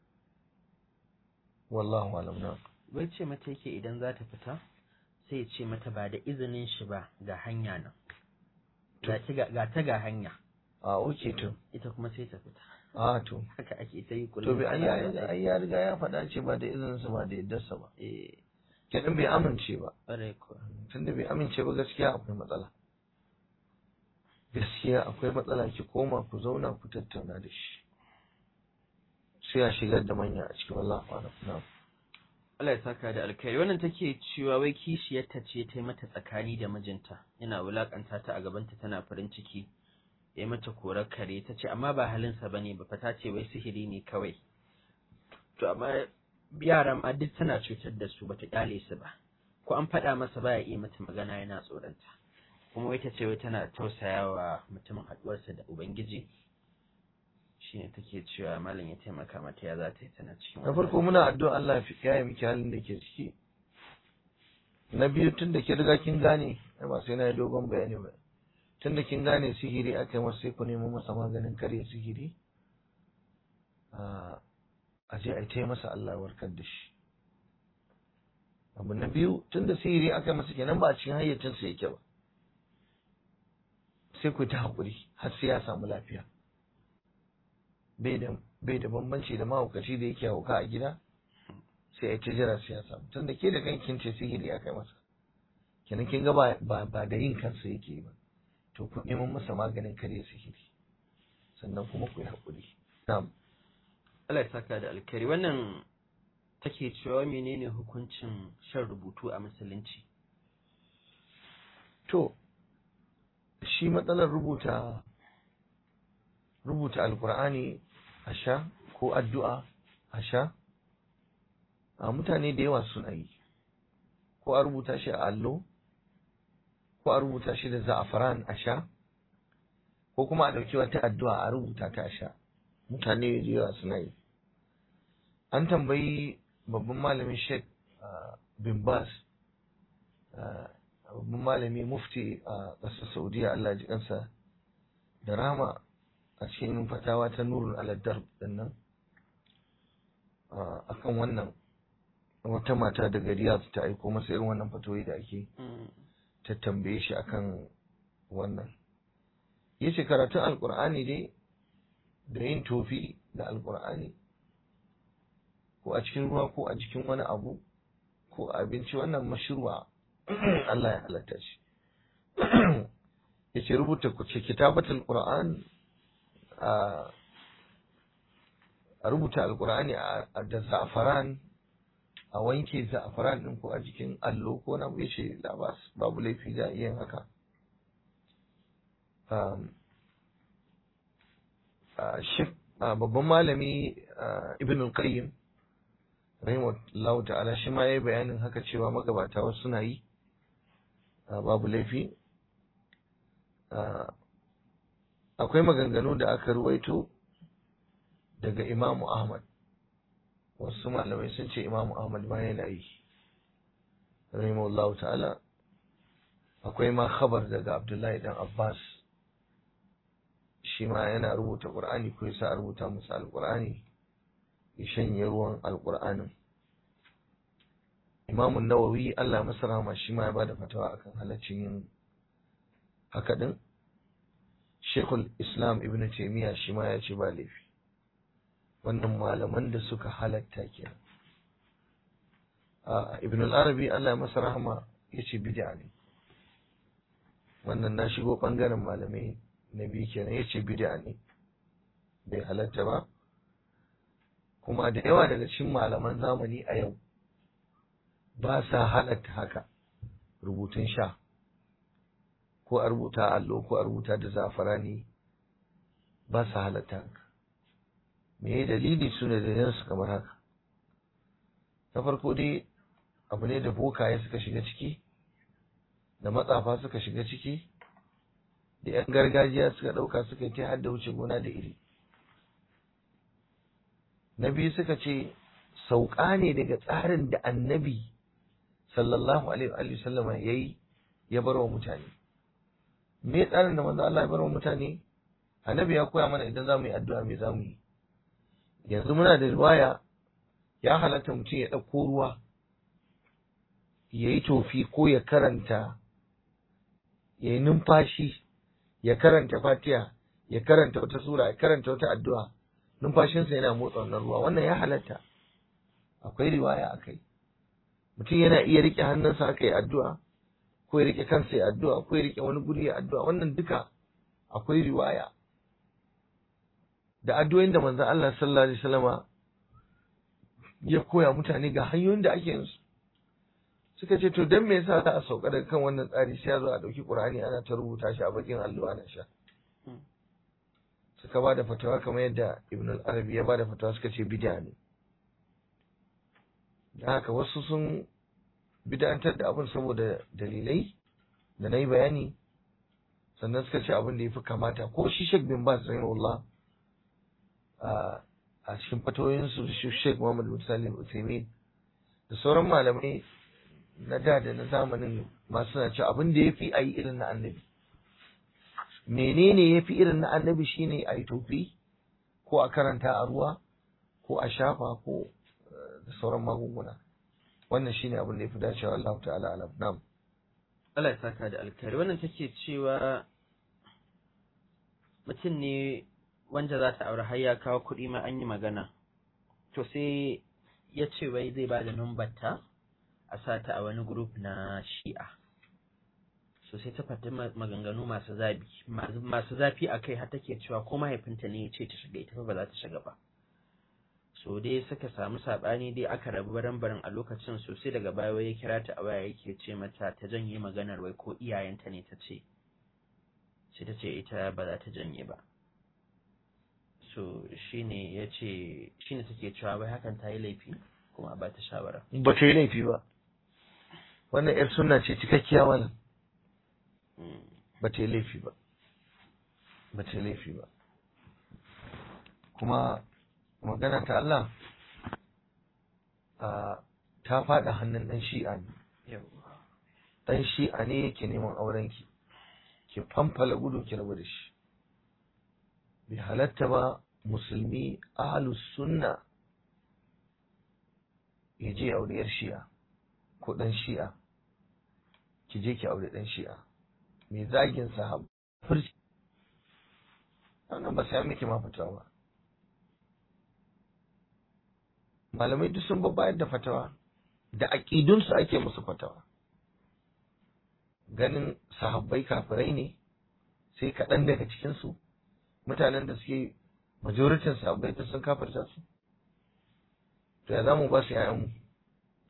Wallahu alam. Na bai ce mata yake idan za ta fita sai ya ce mata ba da izinin shi ba ga hanya nan, ga ta ga hanya. A oke to. Ita kuma sai ta fita. A to. Haka ake ta yi kullum. To bai ai ya riga ya faɗa ce ba da izinin sa ba da yaddarsa ba. Eh. Kenan bai amince ba. Ƙwarai ko. Tunda bai amince ba gaskiya akwai matsala. Gaskiya akwai matsala, ki koma ku zauna ku tattauna da shi. Sai ya shigar da manya a cikin wallahi a'lam. Allah ya saka da alkhairi. Wannan take cewa wai kishiyarta ce ta yi mata tsakani da mijinta, yana wulakanta ta a gabanta tana farin ciki, ya yi mata korar kare. Ta ce amma ba halinsa ba ne ba, ta ce wai sihiri ne kawai. To amma yaran ma duk tana cutar da su, bata kyale su ba, ko an faɗa masa baya iya mata magana, yana tsoronta. Kuma wai ta ce wai tana tausayawa mutumin haɗuwarsa da Ubangiji. Shi ne take cewa malam ya taimaka mata ya za ta yi tana cikin. Na farko muna addu'a Allah ya yi miki halin da ke ciki. Na biyu, tun da ke riga kin gane, ba sai na yi dogon bayani ba. Tun da kin gane sihiri aka yi masa, sai ku nemo masa maganin karya sihiri. A je a yi masa Allah ya warkar da shi. Abu na biyu, tun da sihiri aka yi masa kenan ba a cikin hayyacinsa yake ba. Sai ku ta haƙuri har sai ya samu lafiya. Bai da bambanci da mahaukaci da yake hauka a gida, sai a ta jira sai ya samu. Tun da ke da kankin ce sihiri aka yi masa, kenan kin ga ba da yin kansa yake ba. To ku neman masa maganin karya sihiri, sannan kuma ku yi haƙuri. Na'am. Allah ya saka da alkhairi. Wannan take cewa menene hukuncin shan rubutu a musulunci? To shi matsalar rubuta rubuta alkur'ani a sha ko addu'a a sha, a mutane da yawa suna yi, ko a rubuta shi a allo, ko a rubuta shi da za'afaran a sha, ko kuma a ɗauki wata addu'a a rubuta ta a sha. Mutane da yawa suna yi. An tambayi babban malamin Sheikh bin Baz, babban malami mufti a ƙasar Saudiya, Allah ji kansa da rama, a cikin fatawa ta Nurul Aladdar din nan, akan wannan wata mata daga Riyadh ta aiko masa irin wannan fatoyi da ake, ta tambaye shi akan wannan. Yace karatun alkur'ani dai da yin tofi da alkur'ani ko a cikin ruwa ko a cikin wani abu ko abinci, wannan mashru'a Allah ya halatta shi. Yace rubuta ku ce kitabatul qur'an, a rubuta alkur'ani da za'afaran a wanke za'afaran ɗin ko a jikin allo ko na ya ce labas babu laifi za a iya yin haka. Babban malami Ibn al-Qayyim rahimahullahu ta'ala shi ma yayi bayanin haka cewa magabata wasu suna yi babu laifi. Akwai maganganu da aka ruwaito daga Imamu Ahmad, wasu malamai sun ce Imamu Ahmad ma yana yi rahimahullahu ta'ala. Akwai ma khabar daga Abdullahi dan Abbas, shi ma yana rubuta Qur'ani ko yasa rubuta musu Al-Qur'ani ya shanye ruwan Al-Qur'anin. Imamu Nawawi Allah masa rahama shi ma ya bada fatawa akan halaccin yin haka din. Sheikhul Islam Ibn Taymiyyah shi ma ya ce ba laifi. Wannan malaman da suka halatta kenan. Ibn al-Arabi Allah masa rahama ya ce bid'a ne. Wannan na shigo bangaren malamai na biyu kenan, ya ce bid'a ne, bai halatta ba. Kuma da yawa daga cikin malaman zamani a yau ba sa halatta haka, rubutun sha ko a rubuta allo ko a rubuta da za'afarani ba sa halatta haka. Me dalili su ne da su kamar haka? Na farko dai abu ne da bokaye suka shiga ciki, da matsafa suka shiga ciki, da 'yan gargajiya suka ɗauka suka yi ta hadda wuce gona da iri. Na biyu suka ce sauƙa ne daga tsarin da annabi sallallahu alaihi wa sallama ya yi ya bar wa mutane. Me tsarin da manzo Allah ya bar wa mutane? Annabi ya koya mana idan za mu yi addu'a me za mu yi. Yanzu muna da riwaya ya halatta mutum ya ɗauko ruwa ya yi tofi ko ya karanta, ya yi numfashi, ya karanta fatiha, ya karanta wata sura, ya karanta wata addu'a, numfashinsa yana motsa wannan ruwa. Wannan ya halatta, akwai riwaya akai. Mutum yana iya rike hannunsa aka yi addu'a, ko ya rike kansa ya addu'a, ko ya rike wani guri ya addu'a. Wannan duka akwai riwaya. Da addu'o'in da manzon Allah sallallahu alaihi wasallama ya koya mutane ga hanyoyin da ake yin su. Suka ce to dan me yasa za a sauka daga kan wannan tsari sai ya zo a dauki Qur'ani ana ta rubuta shi a bakin allo ana sha. Suka ba da fatawa kamar yadda Ibn al-Arabi ya ba da fatawa, suka ce bid'a ne. Da haka wasu sun bid'antar da abin saboda dalilai da nayi bayani, sannan suka ce abin da yafi kamata, ko shi Sheikh bin Baz rahimahullah a cikin fatawoyinsu da Sheikh Muhammad bin Salim Al-Uthaymeen da sauran malamai na da da na zamanin masu na ce abin da ya fi a yi irin na annabi. Menene ya fi irin na annabi shine a yi tofi ko a karanta a ruwa ko a shafa ko da sauran magunguna. Wannan shine abin da ya fi dacewa. Allah ta'ala alam. Na'am. Allah ya saka da alkhairi. Wannan take cewa mutum ne wanda za ta aure har ya kawo kuɗi ma an yi magana. To sai ya ce wai zai ba da numbar ta a sata a wani group na shi'a. So sai ta fata maganganu masu zafi masu zafi a kai har take cewa ko mahaifinta ne ya ce ta shiga ita ba za ta shiga ba. So dai suka samu sabani dai aka rabu baran-baran a lokacin, so sai daga baya ya kira ta a waya yake ce mata ta janye maganar wai ko iyayenta ne ta ce. Sai ta ce ita ba za ta janye ba. So shine ya ce shine take cewa wai hakan ta yi laifi kuma ba ta shawara. Ba ta yi laifi ba. Wannan ‘yar sunna ce cikakkiya wannan. Ba ta yi laifi ba. Ba ta yi laifi ba. Kuma magana ta Allah ta faɗa hannun ɗan shi'a ne. Ɗan shi'a ne yake neman aurenki. Ki famfala gudu ki rabu da shi. Bai halatta ba musulmi ahlus sunna ya je aure ‘yar shi'a ko ɗan shi'a, ki je ki aure ɗan shi'a mai zagin sahaba furci. Wannan ba sai miki ma fatawa ba. Malamai duk sun bayar da fatawa, da aƙidunsu ake musu fatawa. Ganin sahabbai kafirai ne sai kaɗan daga cikinsu, mutanen da suke majoritin sahabbai da sun kafirta su. To ya za mu ba su ‘ya'yanmu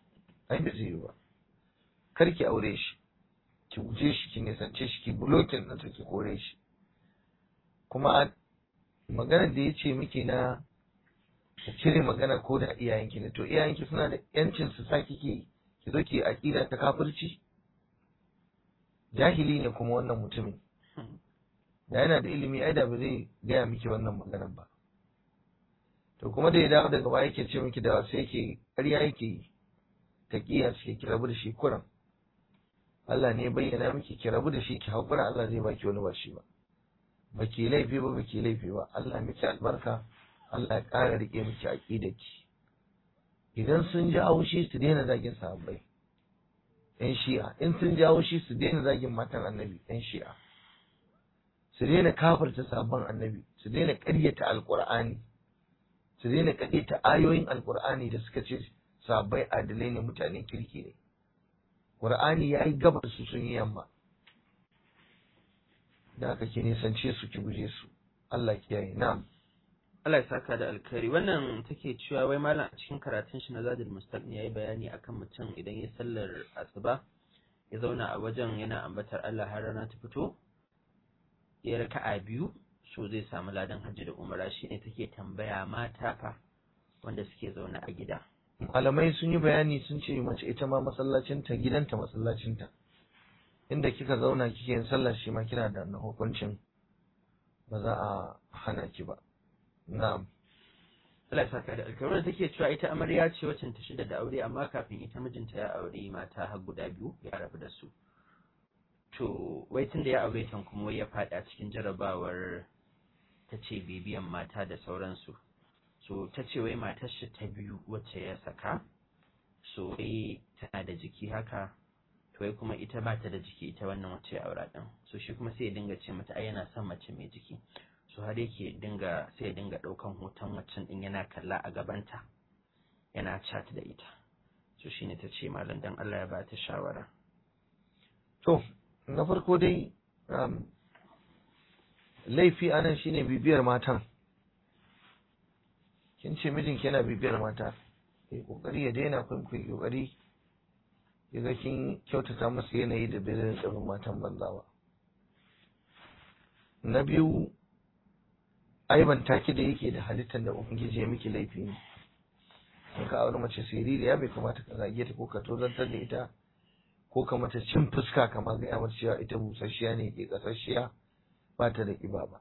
ai ba zai yi ba. Kar ki aure shi, ki guje shi, ki nisance shi, ki bulokin ɗinsa, ki kore shi. Kuma maganar da ya ce miki na ki cire magana ko da iyayenki ne, to iyayenki suna da yancin su sa kike ki zo ki aƙida ta kafirci? Jahili ne kuma wannan mutumin. Da yana da ilimi ai da ba zai gaya miki wannan maganar ba. To kuma da ya dawo daga baya yake ce miki da wasu yake ƙarya yake yi, ta ƙiya ce ki rabu da shi kuran. Allah ne ya bayyana miki ki rabu da shi ki haƙura, Allah zai baki wani ba shi ba. Baki laifi ba baki laifi ba, Allah miki albarka, Allah ya ƙara riƙe miki aƙidarki. Idan sun ji haushi su daina zagin sahabbai, ‘yan shi'a, in sun ji haushi su daina zagin matan annabi, ‘yan shi'a. Su daina kafirta sabon annabi, su daina ƙaryata alƙur'ani, su daina ƙaryata ayoyin alƙur'ani da suka ce sahabbai adalai ne, mutanen kirki ne. Ƙur'ani ya yi gabar su sun yi yamma. Da aka ki nisance su ki guje su. Allah kiyaye. Na'am. Allah ya saka da alkhairi. Wannan take cewa wai malam a cikin karatun shi na Zadul Mustaqni yayi bayani akan mutum idan ya sallar asuba ya zauna a wajen yana ambatar Allah har rana ta fito, ya raka'a biyu, so zai samu ladan hajji da umara. Shine take tambaya mata fa wanda suke zauna a gida. Malamai sun yi bayani sun ce mace ita ma masallacinta gidanta masallacinta. Inda kika zauna kike yin sallah shi ma kina da hukuncin, ba za a hana ki ba. Na'am. Allah ya saka da alƙawarin take cewa ita amarya ce wacce ta shida da aure, amma kafin ita mijinta ya aure mata har guda biyu ya rabu da su. To wai tun da ya aure tan kuma wai ya faɗa cikin jarabawar ta ce bibiyan mata da sauransu. So ta ce wai matar shi ta biyu wacce ya saka, so wai tana da jiki haka, to wai kuma ita ba ta da jiki ita wannan wacce ya aura din. So shi kuma sai ya dinga ce mata ai yana son mace mai jiki. So har yake dinga sai ya dinga daukan hoton waccan din yana kalla a gabanta, yana chat da ita. So shine ta ce malam dan Allah ya ba ta shawara. To na farko dai um, laifi anan shine bibiyar matan. Kin ce mijinki yana bibiyar mata, ya kokari ya daina, kun ku kokari ya ga kin kyautata masa yanayi da bai da tsabin matan banza ba. Na biyu, aiban taki da yake da halittar da ubangiji ya miki laifi ne. In ka aure mace siririya bai kamata ka zage ta ko ka tozantar da ita ko ka mata cin fuska kamar ga yamar cewa ita busasshiya ne ke kasasshiya ba ta da kiba ba.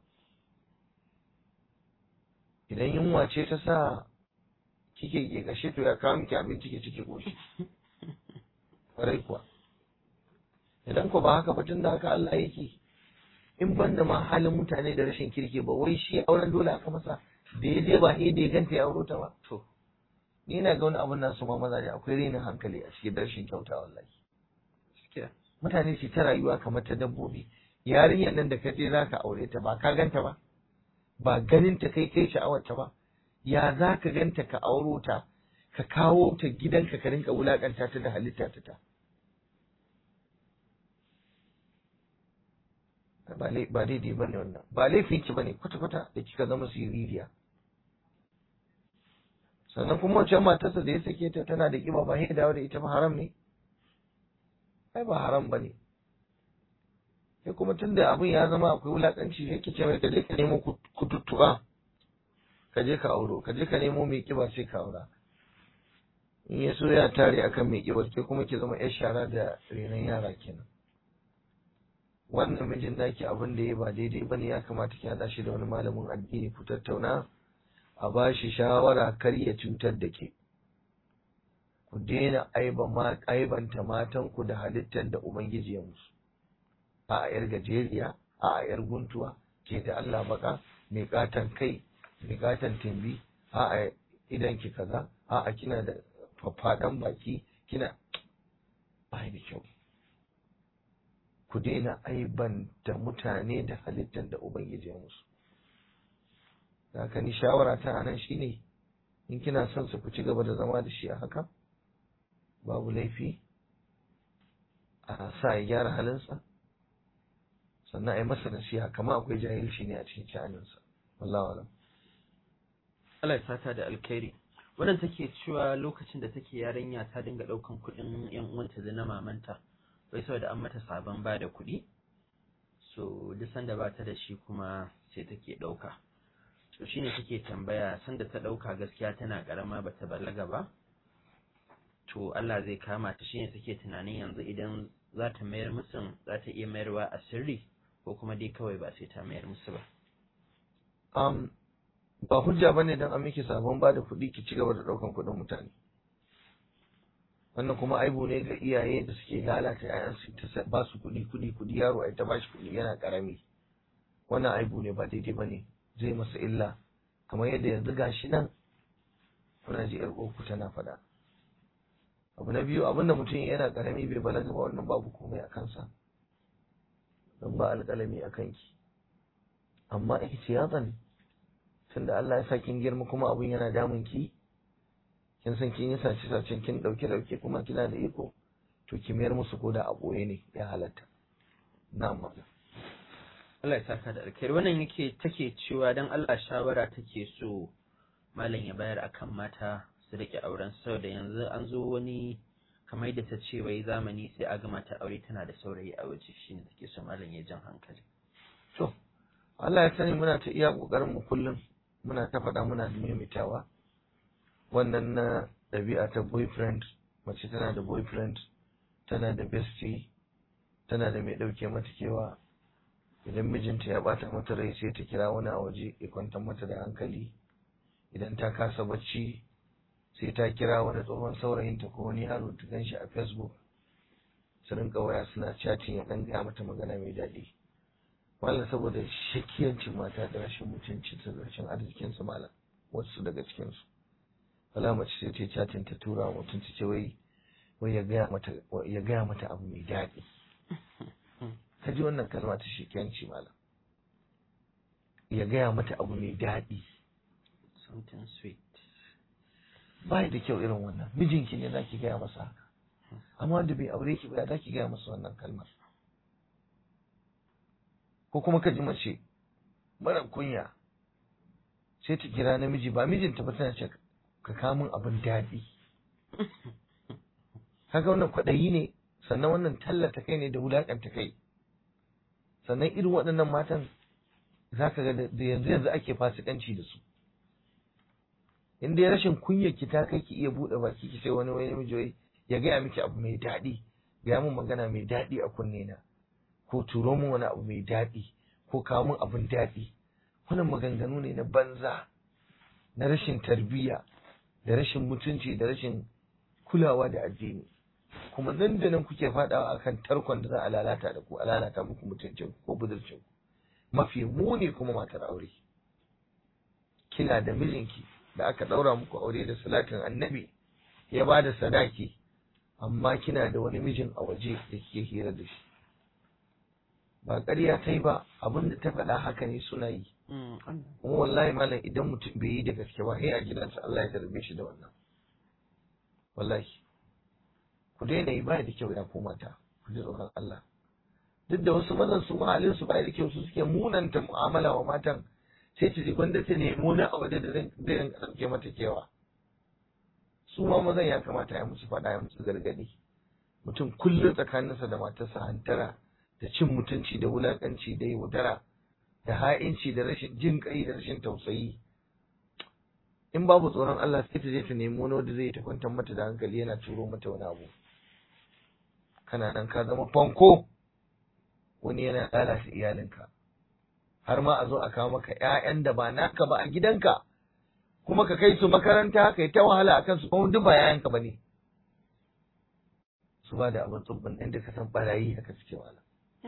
Idan yunwa ce ta sa kike ke kashe to ya kawo miki abinci ke ciki goshi. Kwarai kuwa. Idan ko ba haka ba tun da haka Allah yake, in ban da ma halin mutane da rashin kirki ba, wai shi auren dole aka masa da ya je ba sai da ya ganta ya auro ta ba. To ni na ga wani abun nasu ma maza ne akwai renin hankali a cikin rashin kyauta wallahi. Mutane su ta rayuwa kamar ta dabbobi. Yarinyar nan da ka je za ka aure ta ba ka ganta ba, ba ganin ta kai kai sha'awarta ba, ya za ka ganta ka auro ta ka kawo ta gidanka ka rinka wulakanta ta da halitta ta ta. Ba daidai ba ne wannan, ba laifinki ba ne kwata-kwata da kika zama siririya. Sannan kuma wancan matarsa da ya sake ta tana da kiba ba sai dawo da ita ba haram ne? Ai ba haram ba ne. Sai kuma tun da abin ya zama akwai wulakanci sai ki ce mai ka je ka nemo kututtuba, ka je ka auro, ka je ka nemo mai kiba sai ka aura. In ya so ya tare akan mai kibar ke kuma ki zama yar shara da renon yara kenan. Wannan mijin naki abin da ya ba daidai bane, ya kamata ki hada shi da wani malamin addini ku tattauna a ba shi shawara kar ya cutar da ke. Ku daina aiba ma aibanta matan ku da halittar da ubangiji ya musu. A yar gajeriya, a yar guntuwa, ke da Allah baka, mai katan kai, mai katan timbi, a idan ki kaza, a kina da faffadan baki, kina ba da kyau. Ku daina aibanta mutane da halittar da ubangiji ya musu. Haka ni shawara ta anan shine, in kina son su ku ci gaba da zama da shi a haka, babu laifi a sa ya gyara halinsa, sannan a yi masa nasiha, kama akwai jahilci ne a cikin sha'aninsa. Wallahu alam. Allah ya saka da alkhairi. wannan take cewa lokacin da take yarinya ta dinga ɗaukan kuɗin yan uwanta da na mamanta wai saboda an mata sabon ba da kuɗi, so duk sanda ba ta da shi kuma sai take ɗauka. To shine take tambaya, sanda ta ɗauka gaskiya tana ƙarama bata balaga ba, to Allah zai kama ta, shine take tunanin yanzu idan za ta mayar musu za ta iya mayarwa a sirri ko kuma dai kawai ba sai ta mayar musu ba. um, ba hujja bane dan an miki sabon ba da kuɗi ki ci gaba da ɗaukan kuɗin mutane. Wannan kuma aibu ne ga iyaye da suke lalata ƴaƴansu ta ba su kuɗi kuɗi kuɗi, yaro ai ta ba shi kuɗi yana ƙarami. Wannan aibu ne, ba daidai bane, zai masa illa, kamar yadda yanzu gashi nan kuna ji ƴar uwarku tana faɗa. Abu na biyu, abinda mutum yana ƙarami bai balaga ba, wannan babu komai a kansa, don ba alƙalami a kanki. Amma ihtiyatan, tunda Allah ya sa kin girma kuma abun yana damun ki, kin san kin yi sace sacen kin dauke dauke kuma kina da iko, to ki mayar musu ko da a boye ne ya halatta. Na'am. Allah ya saka da alkhairi. Wannan yake take cewa dan Allah shawara take so malam ya bayar akan mata su rike auren, saboda yanzu an zo wani kamar da ta ce wai zamani sai a ga mata aure tana da saurayi a waje, shine take so malam ya jan hankali. To Allah ya sani muna ta iya kokarin mu kullum, muna ta faɗa muna da maimaitawa. Wannan na ɗabi'a ta boyfriend, mace tana da boyfriend, tana da bestie, tana da mai ɗauke mata kewa. Idan mijinta ya bata mata rai sai ta kira wani a waje ya kwantar mata da hankali. Idan ta kasa bacci sai ta kira wani tsohon saurayinta ko wani yaro ta ganshi a Facebook, su rinka waya suna chatting, ya ɗan gaya mata magana mai daɗi. Malam saboda shakiyancin mata da rashin mutunci da rashin arzikin su malam, wasu daga cikin su wala mace sai ta chatin ta tura mutum ta ce wai wai ya gaya mata ya gaya mata abu mai daɗi. Ka ji wannan kalma ta shakiyanci malam, ya gaya mata abu mai daɗi, something sweet. bai da kyau irin wannan. Mijinki ne zaki gaya masa haka, amma wanda bai aure ki ba zaki gaya masa wannan kalmar. Ko kuma ka ji mace mara kunya sai ta kira namiji, ba mijinta ba, tana ce ka kamun abin daɗi. Haka wannan kwaɗayi ne, sannan wannan tallata kai ne da wulaƙanta kai. Sannan irin waɗannan matan za ka ga da yanzu yanzu ake fasikanci da su. In dai rashin kunyar ki ta kai ki iya buɗe baki ki sai wani wani namiji ya gaya miki abu mai daɗi, gaya min magana mai daɗi a kunne na, ko turo min wani abu mai daɗi, ko kawo min abin daɗi. Wannan maganganu ne na banza, na rashin tarbiyya, da rashin mutunci, da rashin kulawa da addini. Kuma nan da nan kuke faɗawa akan tarkon da za a lalata da ku, a lalata muku mutuncin ko budurcin ku. Mafi muni kuma matar aure. Kina da mijinki da aka ɗaura muku aure da salatin annabi, ya ba da sadaki, amma kina da wani mijin a waje da kike hira da shi. Ba ƙarya ta yi ba, abin da ta faɗa haka ne suna yi. Kuma wallahi malam idan mutum bai yi da gaske ba, sai a gidansa Allah ya tarbe shi da wannan. Wallahi ku daina yi, ba da kyau ya ko mata, ku ji tsoron Allah. Duk da wasu mazan su halin su ba da kyau, su suke munanta mu'amala wa matan, sai ta ji gwanda ta nemo na a waje da zai rinka ɗauke mata kewa. Su ma mazan ya kamata ya musu faɗa, ya musu gargaɗi. Mutum kullum tsakaninsa da matarsa hantara da cin mutunci da wulaƙanci da yaudara da ha'inci da rashin jin ƙai da rashin tausayi. In babu tsoron Allah sai ta je ta nemi wani wanda zai ta kwantar mata da hankali, yana turo mata wani abu. Kana nan ka zama fanko, wani yana lalata iyalinka, har ma a zo a kawo maka ƴaƴan da ba naka ba a gidanka, kuma ka kai su makaranta ka yi ta wahala a kansu, kuma duk ba ƴaƴanka ba ne. Su ba da abin tsubbin ɗin da ka san ɓarayi haka suke wala.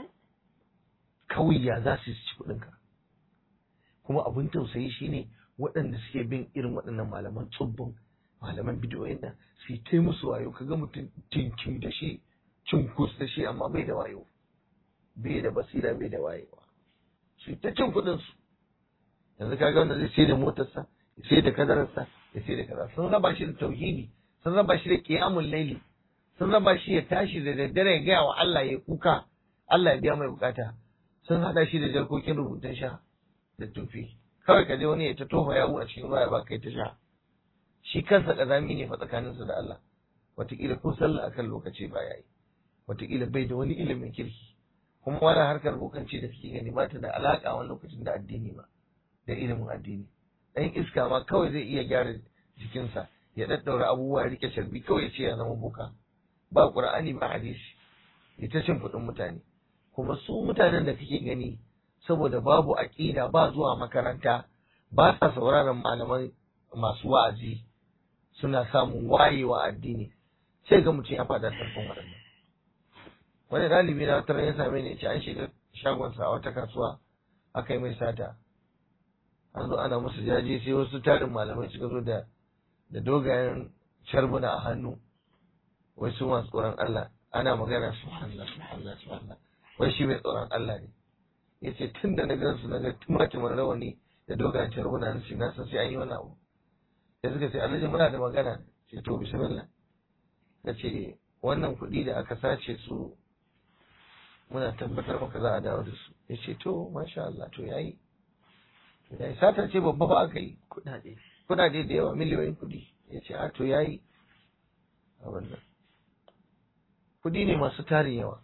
Kawai ya za su ci kuɗinka. Kuma abin tausayi shine waɗanda suke bin irin waɗannan malaman tsubbin, malaman bidiyoyin nan, su yi ta musu wayo, ka ga mutum tinkin da shi, cinkus da shi, amma bai da wayo, bai da basira, bai da wayewa. Su ta cin kuɗinsu. Yanzu ka ga wanda zai sai da motarsa, ya sai da kadararsa, ya sai da kaza. Sun raba shi da tauhidi, sun raba shi da qiyamul laili, sun raba shi ya tashi da daddare ya gaya wa Allah ya kuka, Allah ya biya mai bukata. Sun haɗa shi da jarkokin rubutun sha da tufi. Kawai ka je wani ya ta tofa yawu a cikin ruwa ya ba kai ta sha. shi kansa ƙazami ne fa tsakaninsa da Allah, wataƙila ko sallah akan lokaci ba ya yi, wataƙila bai da wani ilimin kirki, kuma wani harkar bokanci da kake gani ba ta da alaƙa wani lokacin da addini ba, da ilimin addini. Ɗan iska ma kawai zai iya gyara jikinsa ya ɗaɗɗaura abubuwa ya rike sharbi kawai ya ce ya zama boka, ba ƙur'ani ba hadisi, ya ta cin kuɗin mutane. Kuma su mutanen da kake gani saboda babu aƙida, ba zuwa makaranta, ba sa sauraron malaman masu wa'azi, suna samun wayewa addini, sai ga mutum ya faɗa tarkon waɗannan. Wani ɗalibi na tara ya same ni ya ce an shiga shagonsa a wata kasuwa aka yi mai sata, an zo ana musu jaje, sai wasu tarin malamai suka zo da da dogayen sharbuna a hannu, wai su masu tsoron Allah, ana magana subhanallah subhanallah subhanallah, wai shi mai tsoron Allah ne. Ya ce tun da na gan su na ga tumatimin rawani da dogayen sharbuna na shi na san sai an yi wani abu. Ya suka ce alhaji muna da magana, ce to bismillah. Ya ce wannan kuɗi da aka sace su muna tabbatar maka za a dawo da su. Ya ce to masha Allah to yayi. Yayi satar ce babba ba aka yi. Kuɗaɗe. Kuɗaɗe da yawa miliyoyin kuɗi. Ya ce a to yayi. A wannan. Kuɗi ne masu tarin yawa.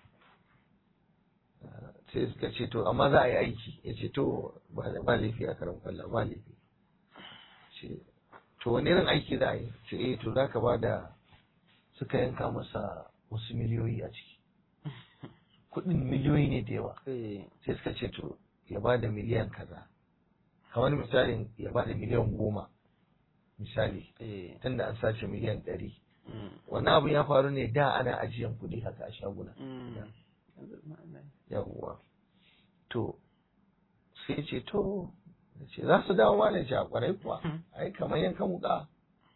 Sai suka ce to amma za a yi aiki. Ya ce to ba laifi a karan kwallon ba laifi. Ce to wani irin aiki za a yi? Ce eh to za ka ba da, suka yanka masa wasu miliyoyi a ciki. Kuɗin miliyoyi ne da yawa. Sai suka ce to ya ba da miliyan kaza. Kamar misalin ya ba da miliyan goma. Misali. Tunda an sace miliyan ɗari. Wannan abu ya faru ne da ana ajiyan kuɗi haka a shaguna. Yawwa. To sai ce to ce za su dawo ma ne ce a kwarai kuwa. Ai kamar yankan wuka.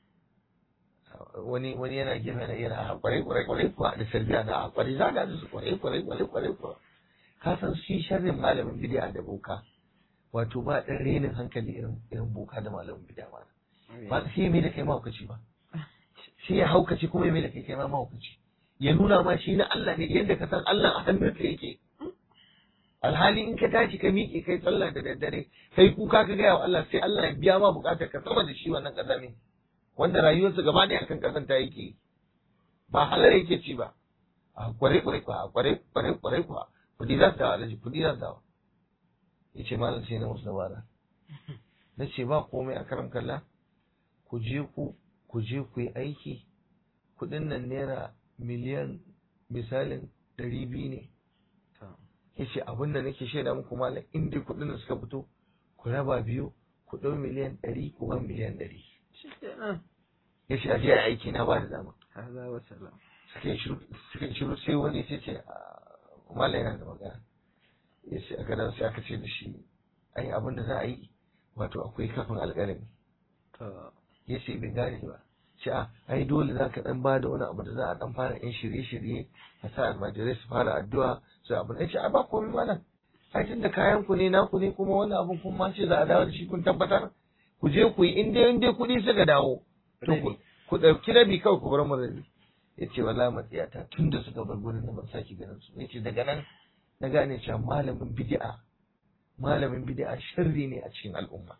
Wani wani yana gefe na yana a kwarai kwarai kwarai kuwa da salbiya na a kwarai za ga su kwarai kwarai kwarai kwarai kuwa. Ka san shi sharrin malamin bidiya da boka. Wato ba ɗan renin hankali irin irin boka da malamin bidiya ba. Ba sai mai da kai mahaukaci ba. Sai ya haukaci kuma ya mai da kai kai ma mahaukaci. Ya nuna ma shi na Allah ne yadda ka san Allah a hannunka yake. Alhali in ka tashi ka miƙe kai sallah da daddare kai kuka ka gaya wa Allah sai Allah ya biya ma buƙatar ka sama da shi wannan ƙazami wanda rayuwarsa gaba ɗaya akan ƙazanta yake ba halar yake ci ba a kware kware kwa a kware kware kware kwa kudi za su dawo alaji kudi za su dawo ya ce malam sai na musu dabara na ce ba komai a karam kalla ku je ku ku je ku yi aiki kuɗin nan naira miliyan misalin ɗari biyu ne ya ce abin da nake shaida muku malam in dai kuɗin da suka fito ku raba biyu ku ɗau miliyan ɗari ku ban miliyan ɗari ya ce aje a aiki na ba da dama suka yi shiru sai wani sai ce malam yana da magana ya ce a gadon sai aka ce da shi ai abin da za a yi wato akwai kafin alƙalami ya ce bai gane ba ce a ai dole za ka dan ba da wani abu da za a dan fara yin shirye-shirye a sa almajirai su fara addu'a su abu ya ce a ba komai malam ai tun da kayan ku ne naku ne kuma wani abun kun ma ce za a dawo da shi kun tabbatar ku je ku yi in dai in dai kuɗi suka dawo to ku ɗauki rabi kawai ku bar mu rabi ya ce wallahi matsiyata tun da suka bar gurin da ban sake ganin su ya ce daga nan na gane cewa malamin bid'a malamin bid'a sharri ne a cikin al'umma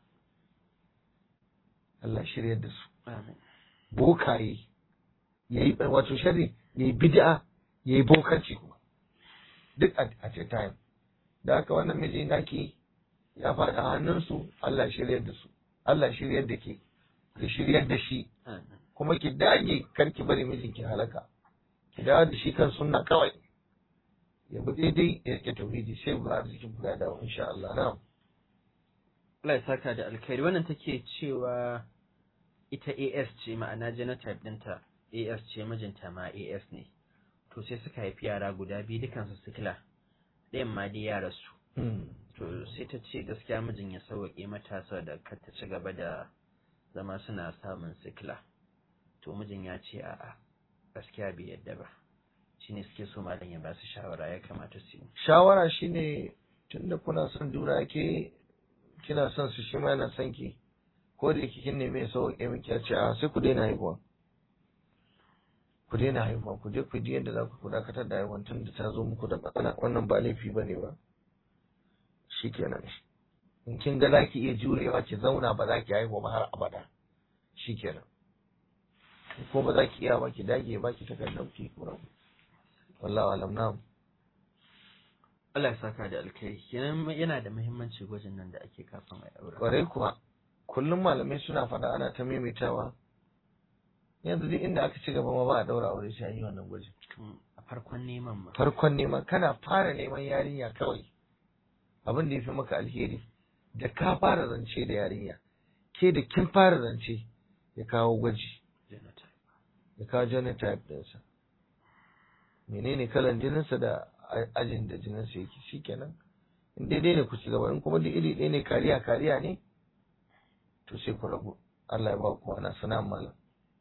Allah shiryar da su bokaye yayi wato sharri yayi bid'a yayi bokanci kuma duk at a time da haka wannan miji naki ya faɗa hannunsu Allah shiryar da su Allah shiryar da ke da shiryar da shi kuma ki dage karki bari mijinki halaka ki dawo da shi kan sunna kawai ya bi daidai ya rike tauhidi sai ba arzikin ku ya dawo insha Allah na'am Allah ya saka da alkhairi wannan take cewa ita A S ce ma'ana genotype ɗinta A S ce mijinta ma A S ne to sai suka haifi yara guda biyu dukansu sikila ɗayan ma dai ya rasu to sai ta ce gaskiya mijin ya sauƙe mata saboda kar ta ci gaba da zama suna samun sikila to mijin ya ce a'a gaskiya bai yadda ba shine suke so malam ya ba su shawara ya kamata su yi shawara shine tunda kuna son juna ke kina son su shi ma yana son ki ko da yake kin neme sauƙe miki a ce a sai ku daina haihuwa ku daina haihuwa ku je ku yi yadda za ku dakatar da haihuwan tun da ta zo muku da matsala wannan ba laifi ba ne ba shikenan in kin ga za ki iya jurewa ki zauna ba za ki haihu ba har abada shikenan ko ba za ki iya ba ki dage ba ki takardar ki kura wallahi alam na'am. Allah ya saka da alkai kenan yana da muhimmanci gwajin nan da ake kafin a aure. Kwarai kuwa kullum malamai suna faɗa ana ta maimaitawa yanzu duk inda aka ci gaba ma ba a daura aure sai an yi wannan gwajin. A farkon neman ma. Farkon neman kana fara neman yarinya kawai abin da ya fi maka alheri da ka fara zance da yarinya ke da kin fara zance ya kawo gwaji ya kawo genotype ɗinsa menene kalan jininsa da ajin da jininsa yake shikenan in daidai ne ku ci gaba in kuma duk iri ɗaya ne kariya kariya ne to sai ku rabu Allah ya ba ku ana sana malam.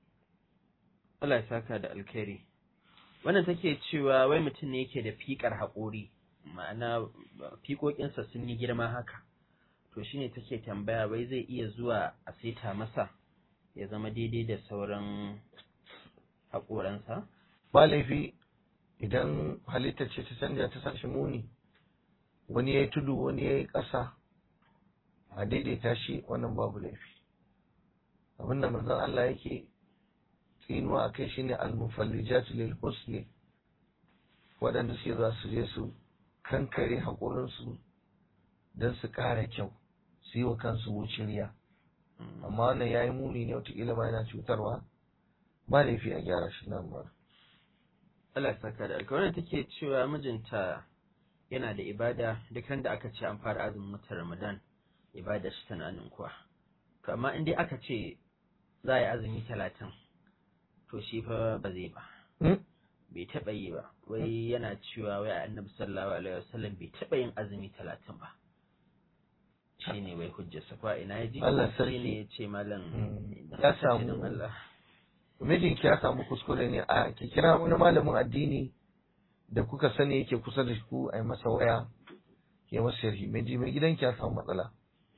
Allah ya saka da alkhairi wannan take cewa wai mutum ne yake da fikar haƙori ma'ana fiƙoƙinsa sun yi girma haka to shine take tambaya wai zai iya zuwa a saita masa ya zama daidai da sauran haƙoransa. Ba laifi idan halitta ce ta canja ta sashi muni wani ya yi tudu wani ya yi ƙasa a daidaita shi wannan babu laifi abinda manzon Allah yake tsinuwa a kai shine al-mufallijat lil husni waɗanda suke za su je su kankare haƙorinsu don su ƙara kyau su yi wa kansu wuciriya amma wannan ya yi muni ne wataƙila ma yana cutarwa ba laifi a gyara shi nan ba. Allah ya saka da alkawarin take cewa mijinta yana da ibada duk da aka ce an fara azumin watan Ramadan ibada shi tana ninkuwa to amma in dai aka ce za a yi azumi talatin to shi fa ba zai ba bai taɓa yi ba wai yana cewa wai annabi sallallahu alaihi wasallam bai taɓa yin azumi talatin ba shine wai hujjarsa fa ina yaji shine ya ce malam ya samu Allah mijinki ya samu kuskure ne a ki kira wani malamin addini da kuka sani yake kusa da ku a yi masa waya ya masa yarhi miji mai gidanki ya samu matsala.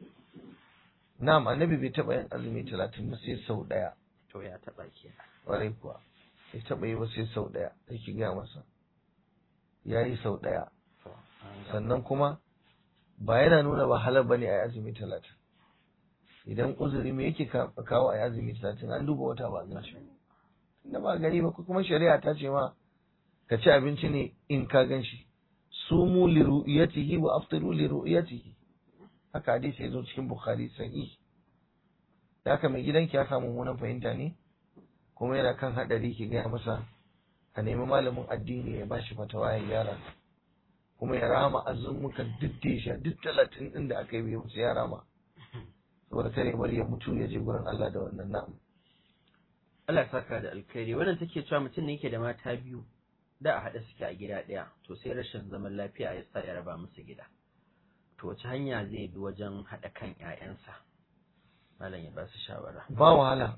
Na'am annabi bai taɓa yin azumi talatin ba sai sau ɗaya. To ya taɓa ke. Ƙwarai kuwa bai taɓa yi ba sai sau ɗaya sai ki gaya masa ya yi sau ɗaya sannan kuma ba yana nuna ba halar bane a yi azumi talatin idan uzuri me yake kawo a yi azumi talatin an duba wata ba gan shi tunda ba gani ba kuma shari'a ta ce ma ka ci abinci ne in ka gan shi sumu li ru'yatihi wa aftiru li ru'yatihi haka hadisi yazo cikin bukhari sahih da haka mai gidanki ya samu munan fahimta ne kuma yana kan hadari ki gaya masa ka nemi malamin addini ya bashi fatawa ya gyara kuma ya rama azumukan duk da sha duk talatin din da aka yi bai musu ya rama saboda kare bari ya mutu ya je gurin Allah da wannan na'am. Allah ya saka da alkhairi wannan take cewa mutum ne yake da mata biyu da a haɗa suke a gida ɗaya to sai rashin zaman lafiya ya sa ya raba musu gida to wace hanya zai bi wajen haɗa kan ƴaƴansa malam ya ba su shawara. Ba wahala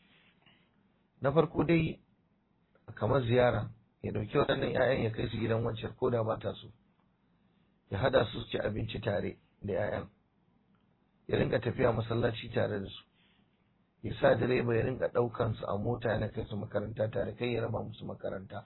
na farko dai kamar ziyara ya ɗauki waɗannan ƴaƴan ya kai su gidan wancan ko da ba ta so ya haɗa su ci abinci tare da ƴaƴan ya rinka tafiya masallaci tare da su ya sa direba ya rinka ɗaukan su a mota yana kai su makaranta tare kai ya raba musu makaranta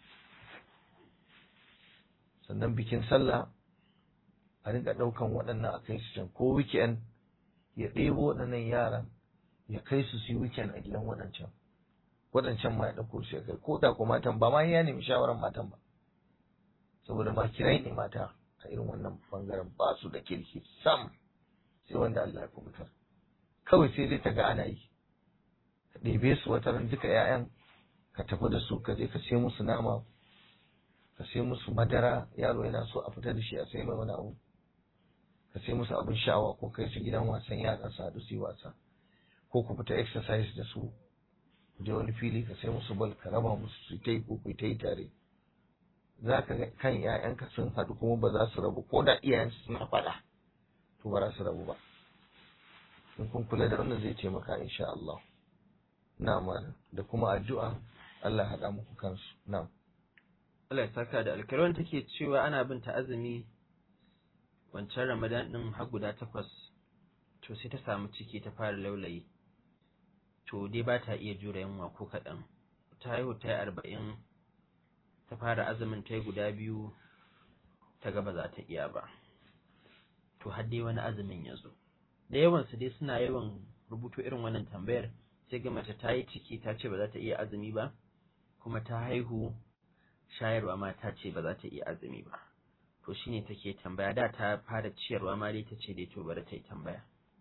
sannan bikin sallah a rinka ɗaukan waɗannan a kai su can ko weekend ya ɗebo waɗannan yaran ya kai su su yi weekend a gidan waɗancan waɗancan ma ya ɗauko su ya kai ko da ko matan ba ma ya nemi shawaran matan ba saboda ma kirai ne mata a irin wannan bangaren ba su da kirki sam sai wanda Allah ya kubutar kawai sai dai ta ga ana yi ka ɗebe su wata ran duka 'ya'yan ka tafi da su ka je ka sai musu nama ka sai musu madara yaro yana so a fita da shi a sai mai wani abu ka sai musu abin sha'awa ko kai su gidan wasan yara su haɗu su yi wasa ko ku fita exercise da su je wani fili ka sai musu bal ka raba musu su ta yi ko ku ta yi tare za ka ga kan 'ya'yanka sun haɗu kuma ba za su rabu ko da iyayensu suna faɗa to ba za su rabu ba in kun kula da wannan zai taimaka insha Allah na'am da kuma addu'a Allah ya haɗa muku kansu na'am. Allah ya saka da alkarwan take cewa ana bin ta azumi wancan Ramadan din har guda takwas to sai ta samu ciki ta fara laulayi to dai ba ta iya jure yunwa ko kaɗan ta haihu ta yi arba'in ta fara azumin ta yi guda biyu ta ga ba za ta iya ba to har dai wani azumin ya zo da yawan su dai suna yawan rubuto irin wannan tambayar sai ga mace ta yi ciki ta ce ba za ta iya azumi ba kuma ta haihu shayarwa ma ta ce ba za ta iya azumi ba, to shine take tambaya. Da ta fara ciyarwa ma dai ta ce dai to bari ta yi tambaya.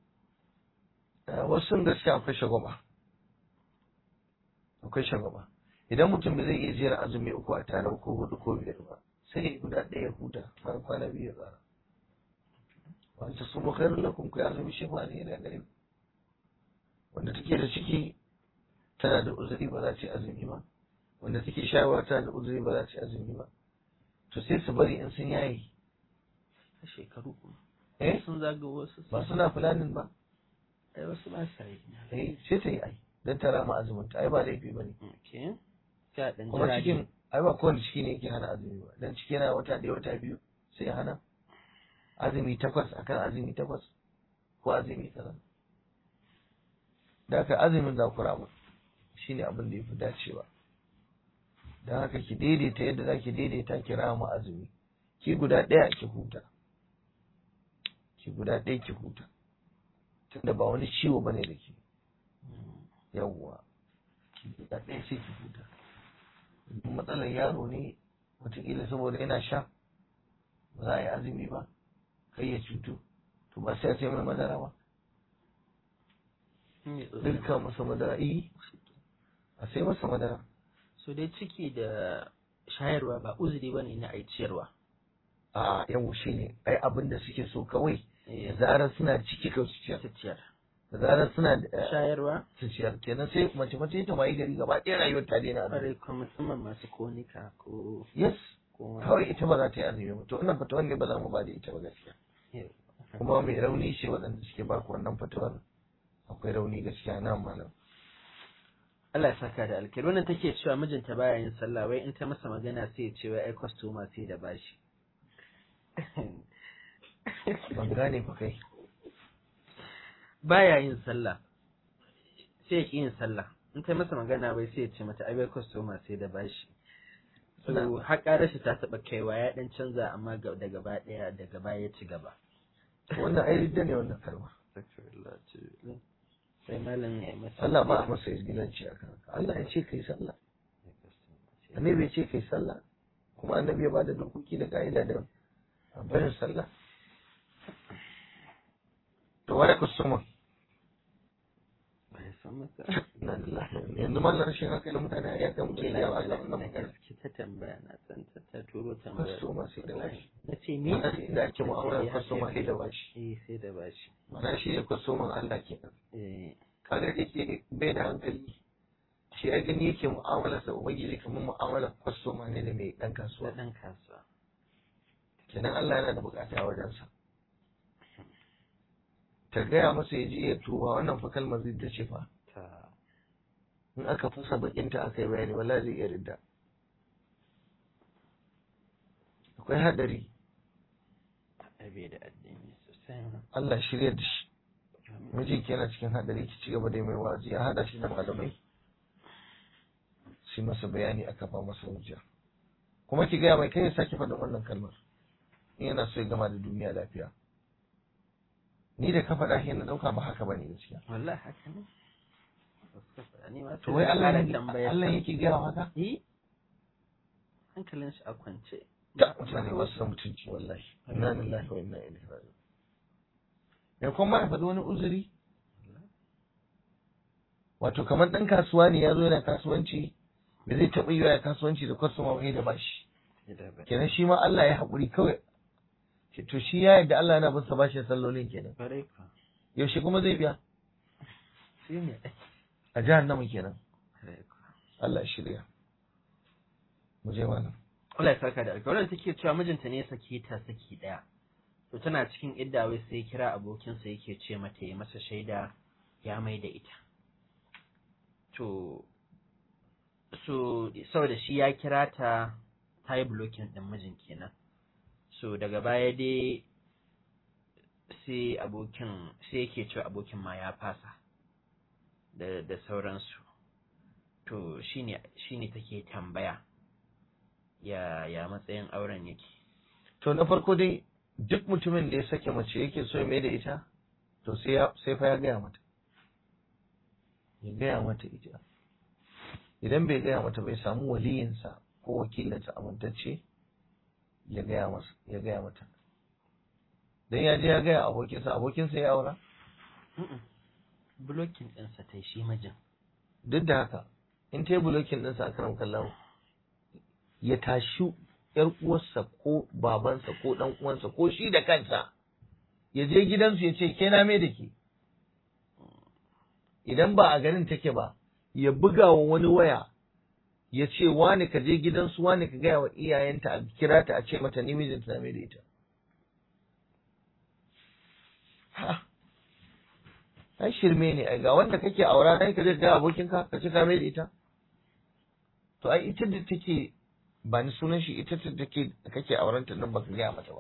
wasu gaskiya akwai shagwaba akwai shagwaba idan mutum bai zai iya jera azumi uku a tare ko hudu ko biyar ba sai guda ɗaya huta har kwana biyu tsara wanda su makar lakum ku azumi shi ma ne da gare wanda take da ciki tana da uzuri ba za ta yi azumi ba, wanda take shayarwa tana da uzuri ba za ta yi azumi ba, to sai su bari in sun yayi a shekaru kuma eh sun zaga wasu ba suna fulanin ba ai wasu ba sa yi. eh sai ta yi ai dan ta rama azumin ta ai ba laifi bane. Okay. Sai a dan kuma jira cikin ai ba kowane ciki ne yake hana azumi ba, dan ciki yana wata ɗaya wata biyu sai ya hana azumi takwas akan azumi takwas ko azumi kaza da haka azumin za ku rama shine abin da yafi dacewa. dan haka ki daidaita yadda za ki daidaita ki rama azumi, ki guda ɗaya ki huta ki guda ɗaya ki huta tunda ba wani ciwo bane da ke yawwa ki guda ɗaya sai ki huta. matsalar yaro ne wataƙila saboda yana sha ba za a yi azumi ba kai ya cutu to ba sai a sai mai madara ba dukkan masa madara yi a sai masa madara. so dai ciki da shayarwa ba uzuri bane na ai ciyarwa. a yawo shi ne ai abin da suke so kawai Eh, da zarar suna ciki kawai su ciyar su ciyar da zarar suna da shayarwa su ciyar kenan sai mace mace ta mai gari gaba ɗaya rayuwar ta daina azumi. kwarai kuma musamman masu konika ko yes ko kawai ita ba za ta yi azumi ba to wannan fatawar ne ba za mu ba da ita ba gaskiya kuma mai rauni ce waɗanda suke ba ku wannan fatawar akwai rauni gaskiya na malam. Allah ya saka da alkhairi. Wannan take cewa mijinta baya yin sallah, wai in ta masa magana sai ya ce wai ai customer sai da bashi. ban gane ba kai Baya yin sallah sai ya ki yin sallah, in ta masa magana wai sai ya ce mata ai wai customer sai da bashi. So har ƙarar shi ta taɓa kaiwa ya ɗan canza amma ga- daga gaba ɗaya daga baya ya ci gaba. wannan ai ridda ne wannan kalma. Sai malam ya yi masa Allah ba a masa izgilanci a kan haka. Allah ya ce kai sallah annabi ya ce kai sallah kuma annabi ya bada dokoki da ka'ida da barin sallah. to wani kusuma bai san masa. na lillahi yanzu ma rashin hankali mutane ya kan mutum ya ba da wannan magana. Gaske ta tambaya na san ta ta turo tambaya. kusuma sai da bashi Na ce ni wannan inda ake mu'amalar kusuma sai da bashi eh sai da bashi. mana shi ne kusuman Allah kenan. Eh kaga yake bai da hankali shi ya gani yake mu'amalar sa ubangiji kamar mu'amalar kusuma ne da mai dan da kasuwa ɗan kasuwa. kenan Allah yana da bukata a wajensa. ta gaya masa ya je ya tuba wannan fa kalmar zai ta ce fa Ta in aka fasa bakinta aka yi bayani wallahi zai iya ridda akwai hadari. abe da addini sosai ma. Allah shirya da shi mijinki yana cikin hadari ki ci gaba da mai wazi ya hada shi da malamai shi masa bayani a kafa masa hujja kuma ki gaya mai kai ya sake faɗin wannan kalmar in yana so ya gama da duniya lafiya. ni da ka faɗa shi na ɗauka ba haka bane gaskiya. Wallahi haka ne. Suka faɗa ni ma to wai Allah sai ne tambaya. Allah yake gaya haka Eh hankalin shi a kwance. da mutane ba su san mutunci wallahi inna lillahi wa inna ilaihi raji'un. ya kuma ya faɗi wani uzuri wato kamar ɗan kasuwa ne ya zo yana kasuwanci da zai taɓa yiwa ya kasuwanci da kwastoma kai da bashi kenan shi ma Allah ya haƙuri kawai to shi ya yadda Allah yana bin sa bashi sallolin kenan Kwarai ka. yaushe kuma zai biya Shi ne. a jahannama kenan. Kwarai ka. Allah ya shirya mu je wannan. Allah ya saka da alƙawarin take cewa mijinta ne ya saki ta saki ɗaya. To tana cikin idda wai sai kira abokinsa yake ce mata ya masa shaida ya mai da ita. To so saboda shi ya kira ta ta yi blocking ɗin mijin kenan. So daga baya dai sai abokin sai yake cewa abokin ma ya fasa da da sauransu. To shine shine take tambaya ya ya matsayin auren yake. to na farko dai duk mutumin da ya sake mace yake so ya mai da ita to sai ya sai fa ya gaya mata ya gaya mata ita, idan bai gaya mata bai samu waliyinsa ko wakilinsa amintacce ya gaya masa ya gaya mata. Dan ya je ya gaya abokinsa, abokinsa ya aura blocking ɗinsa ta shi mijin. Duk da haka in ta yi blocking ɗinsa a karan kallon ya tashi ‘yar uwarsa ko babansa ko ɗan uwansa ko shi da kansa ya je gidansu ya ce ke na me da ke, idan ba a garin take ba ya buga wa wani waya ya ce wani ka je gidansu wani ka gaya wa iyayenta a kira ta a ce mata ni mijinta na me da ita. Ha, ai shirme ne, ai ga wanda kake aura kai ka je ga abokinka ka ce ka me da ita. To ai ita da take ba ni sunan shi ita da take kake aurenta nan baka gaya mata ba.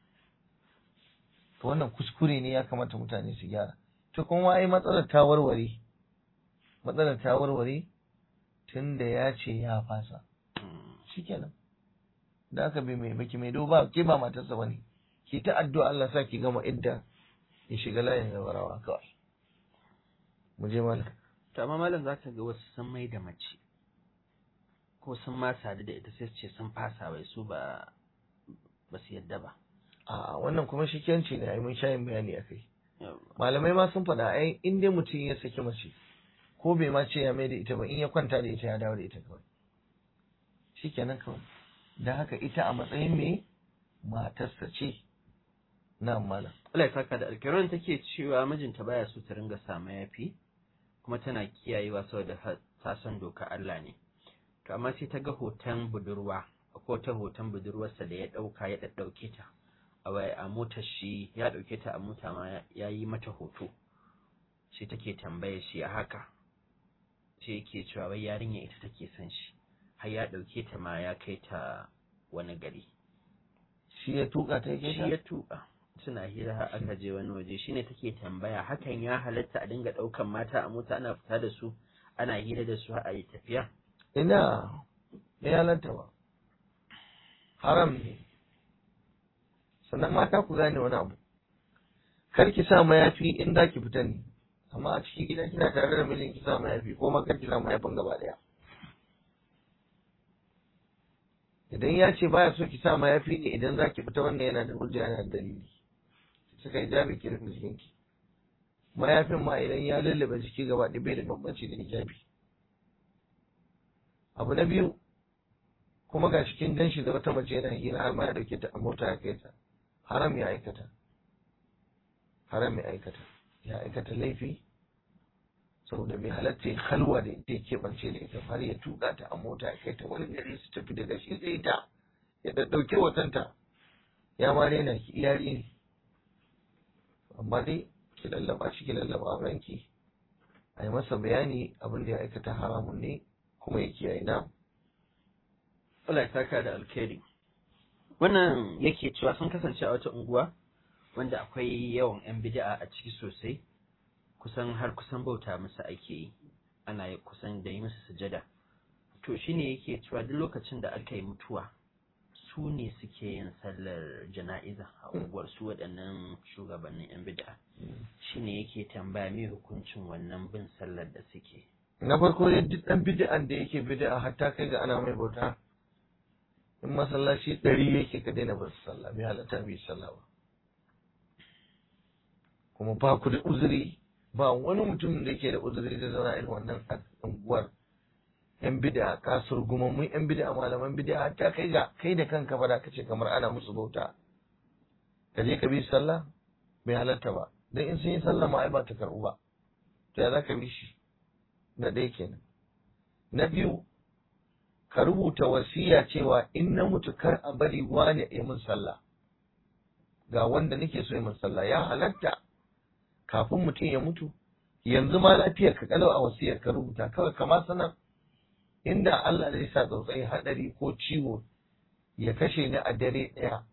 To wannan kuskure ne, ya kamata mutane su gyara. To kuma ai matsalar ta warware, matsalar ta warware tun da ya ce ya fasa. Shikenan. Da aka bai mai baki mai do ba ke ba matarsa bane. Ki ta addu'a Allah sa ki gama idda ya shiga layin zawarawa kawai. Mu je malam. To amma malam zaka ga wasu sun mai da mace ko sun ma sadu da ita sai su ce sun fasa wai su ba ba su yadda ba. A wannan kuma shikenci ne, ai mun sha yin bayani akai. Malamai ma sun faɗa ai in dai mutum ya saki mace ko bai ma ce ya mai da ita ba, in ya kwanta da ita ya dawo da ita kawai. Shikenan kawai. Da haka ita a matsayin me matarsa ce. Na malam. Allah ya saka da alkiran take cewa mijinta baya so ta ringa sa mayafi kuma tana kiyayewa saboda ta san doka Allah ne. To amma sai ta ga hoton budurwa ko ta hoton budurwarsa da ya dauka ya daddauke ta a waya a motar shi, ya dauke ta a mota ma ya yi mata hoto. Sai take tambaye shi a haka. Sai yake cewa wai yarinya ita take son shi. Har ya dauke ta ma ya kai ta wani gari. Shi ya tuka ta yake Shi ya tuka. Suna hira aka je wani waje, shine take tambaya hakan ya halatta a dinga daukan mata a mota ana fita da su ana hira da su a yi tafiya. Ina ya halatta ba, haram ne. Sannan mata ku gane wani abu, kar ki sa mayafi in za ki fita ne, amma a cikin gida kina tare da mijin ki sa mayafi ko ma kar ki sa mayafin gaba daya. Idan ya ce baya so ki sa mayafi ne idan za ki fita, wannan yana da hujja, yana da dalili. Suka yi jabi ki rufe jikinki. Mayafin ma idan ya lullube jiki gaba ɗaya bai da bambanci da hijabi. Abu na biyu, kuma ga cikin ganshi da wata mace yana hira har ma ya dauke ta a mota ya kai ta, haram ya aikata. Haram ya aikata. Ya aikata laifi saboda bai halatta ya halwa da ita ya keɓance da ita har ya tuka ta a mota ya kai ta wani gari su tafi daga shi sai ta ya ɗauke watanta, ya ma daina ki iyari ne. Amma dai ki lallaba shi, ki lallaba ranki, a yi masa bayani abin da ya aikata haramun ne kuma ya kiyaye. Na Allah ya saka da alkhairi. Wannan yake cewa sun kasance a wata unguwa wanda akwai yawan yan bid'a a ciki sosai, kusan har kusan bauta musu ake yi, ana kusan da yi musu sujada. To shine yake cewa duk lokacin da aka yi mutuwa su ne suke yin sallar jana'iza a unguwar su waɗannan shugabannin yan bid'a. Shine yake tambaya me hukuncin wannan bin sallar da suke. Na farko dai duk ɗan bid'an da yake bid'a hatta kai ga ana mai bauta, in masallaci ɗari yake ka daina ba su sallah, bai halatta bai sallah ba. Kuma ba ku da uzuri, ba wani mutum da yake da uzuri da zauna irin wannan unguwar yan bid'a, kasur gumammun yan bid'a, malaman bid'a, hatta kai ga kai da kanka ba da kace kamar ana musu bauta ka je ka bi sallah, bai halatta ba. Dan in sun yi sallah ma ai ba ta karɓu ba, to ya za ka bi shi? Na ɗaya kenan. Na biyu, ka rubuta wasiya cewa in na mutu kar a bari wani ya min sallah, ga wanda nake so ya min sallah. Ya halatta kafin mutum ya mutu, yanzu ma lafiyar ka kalau a wasiyar ka rubuta kawai, kama sanar inda Allah zai sa tsautsayi hadari ko ciwo ya kashe ni a dare ɗaya,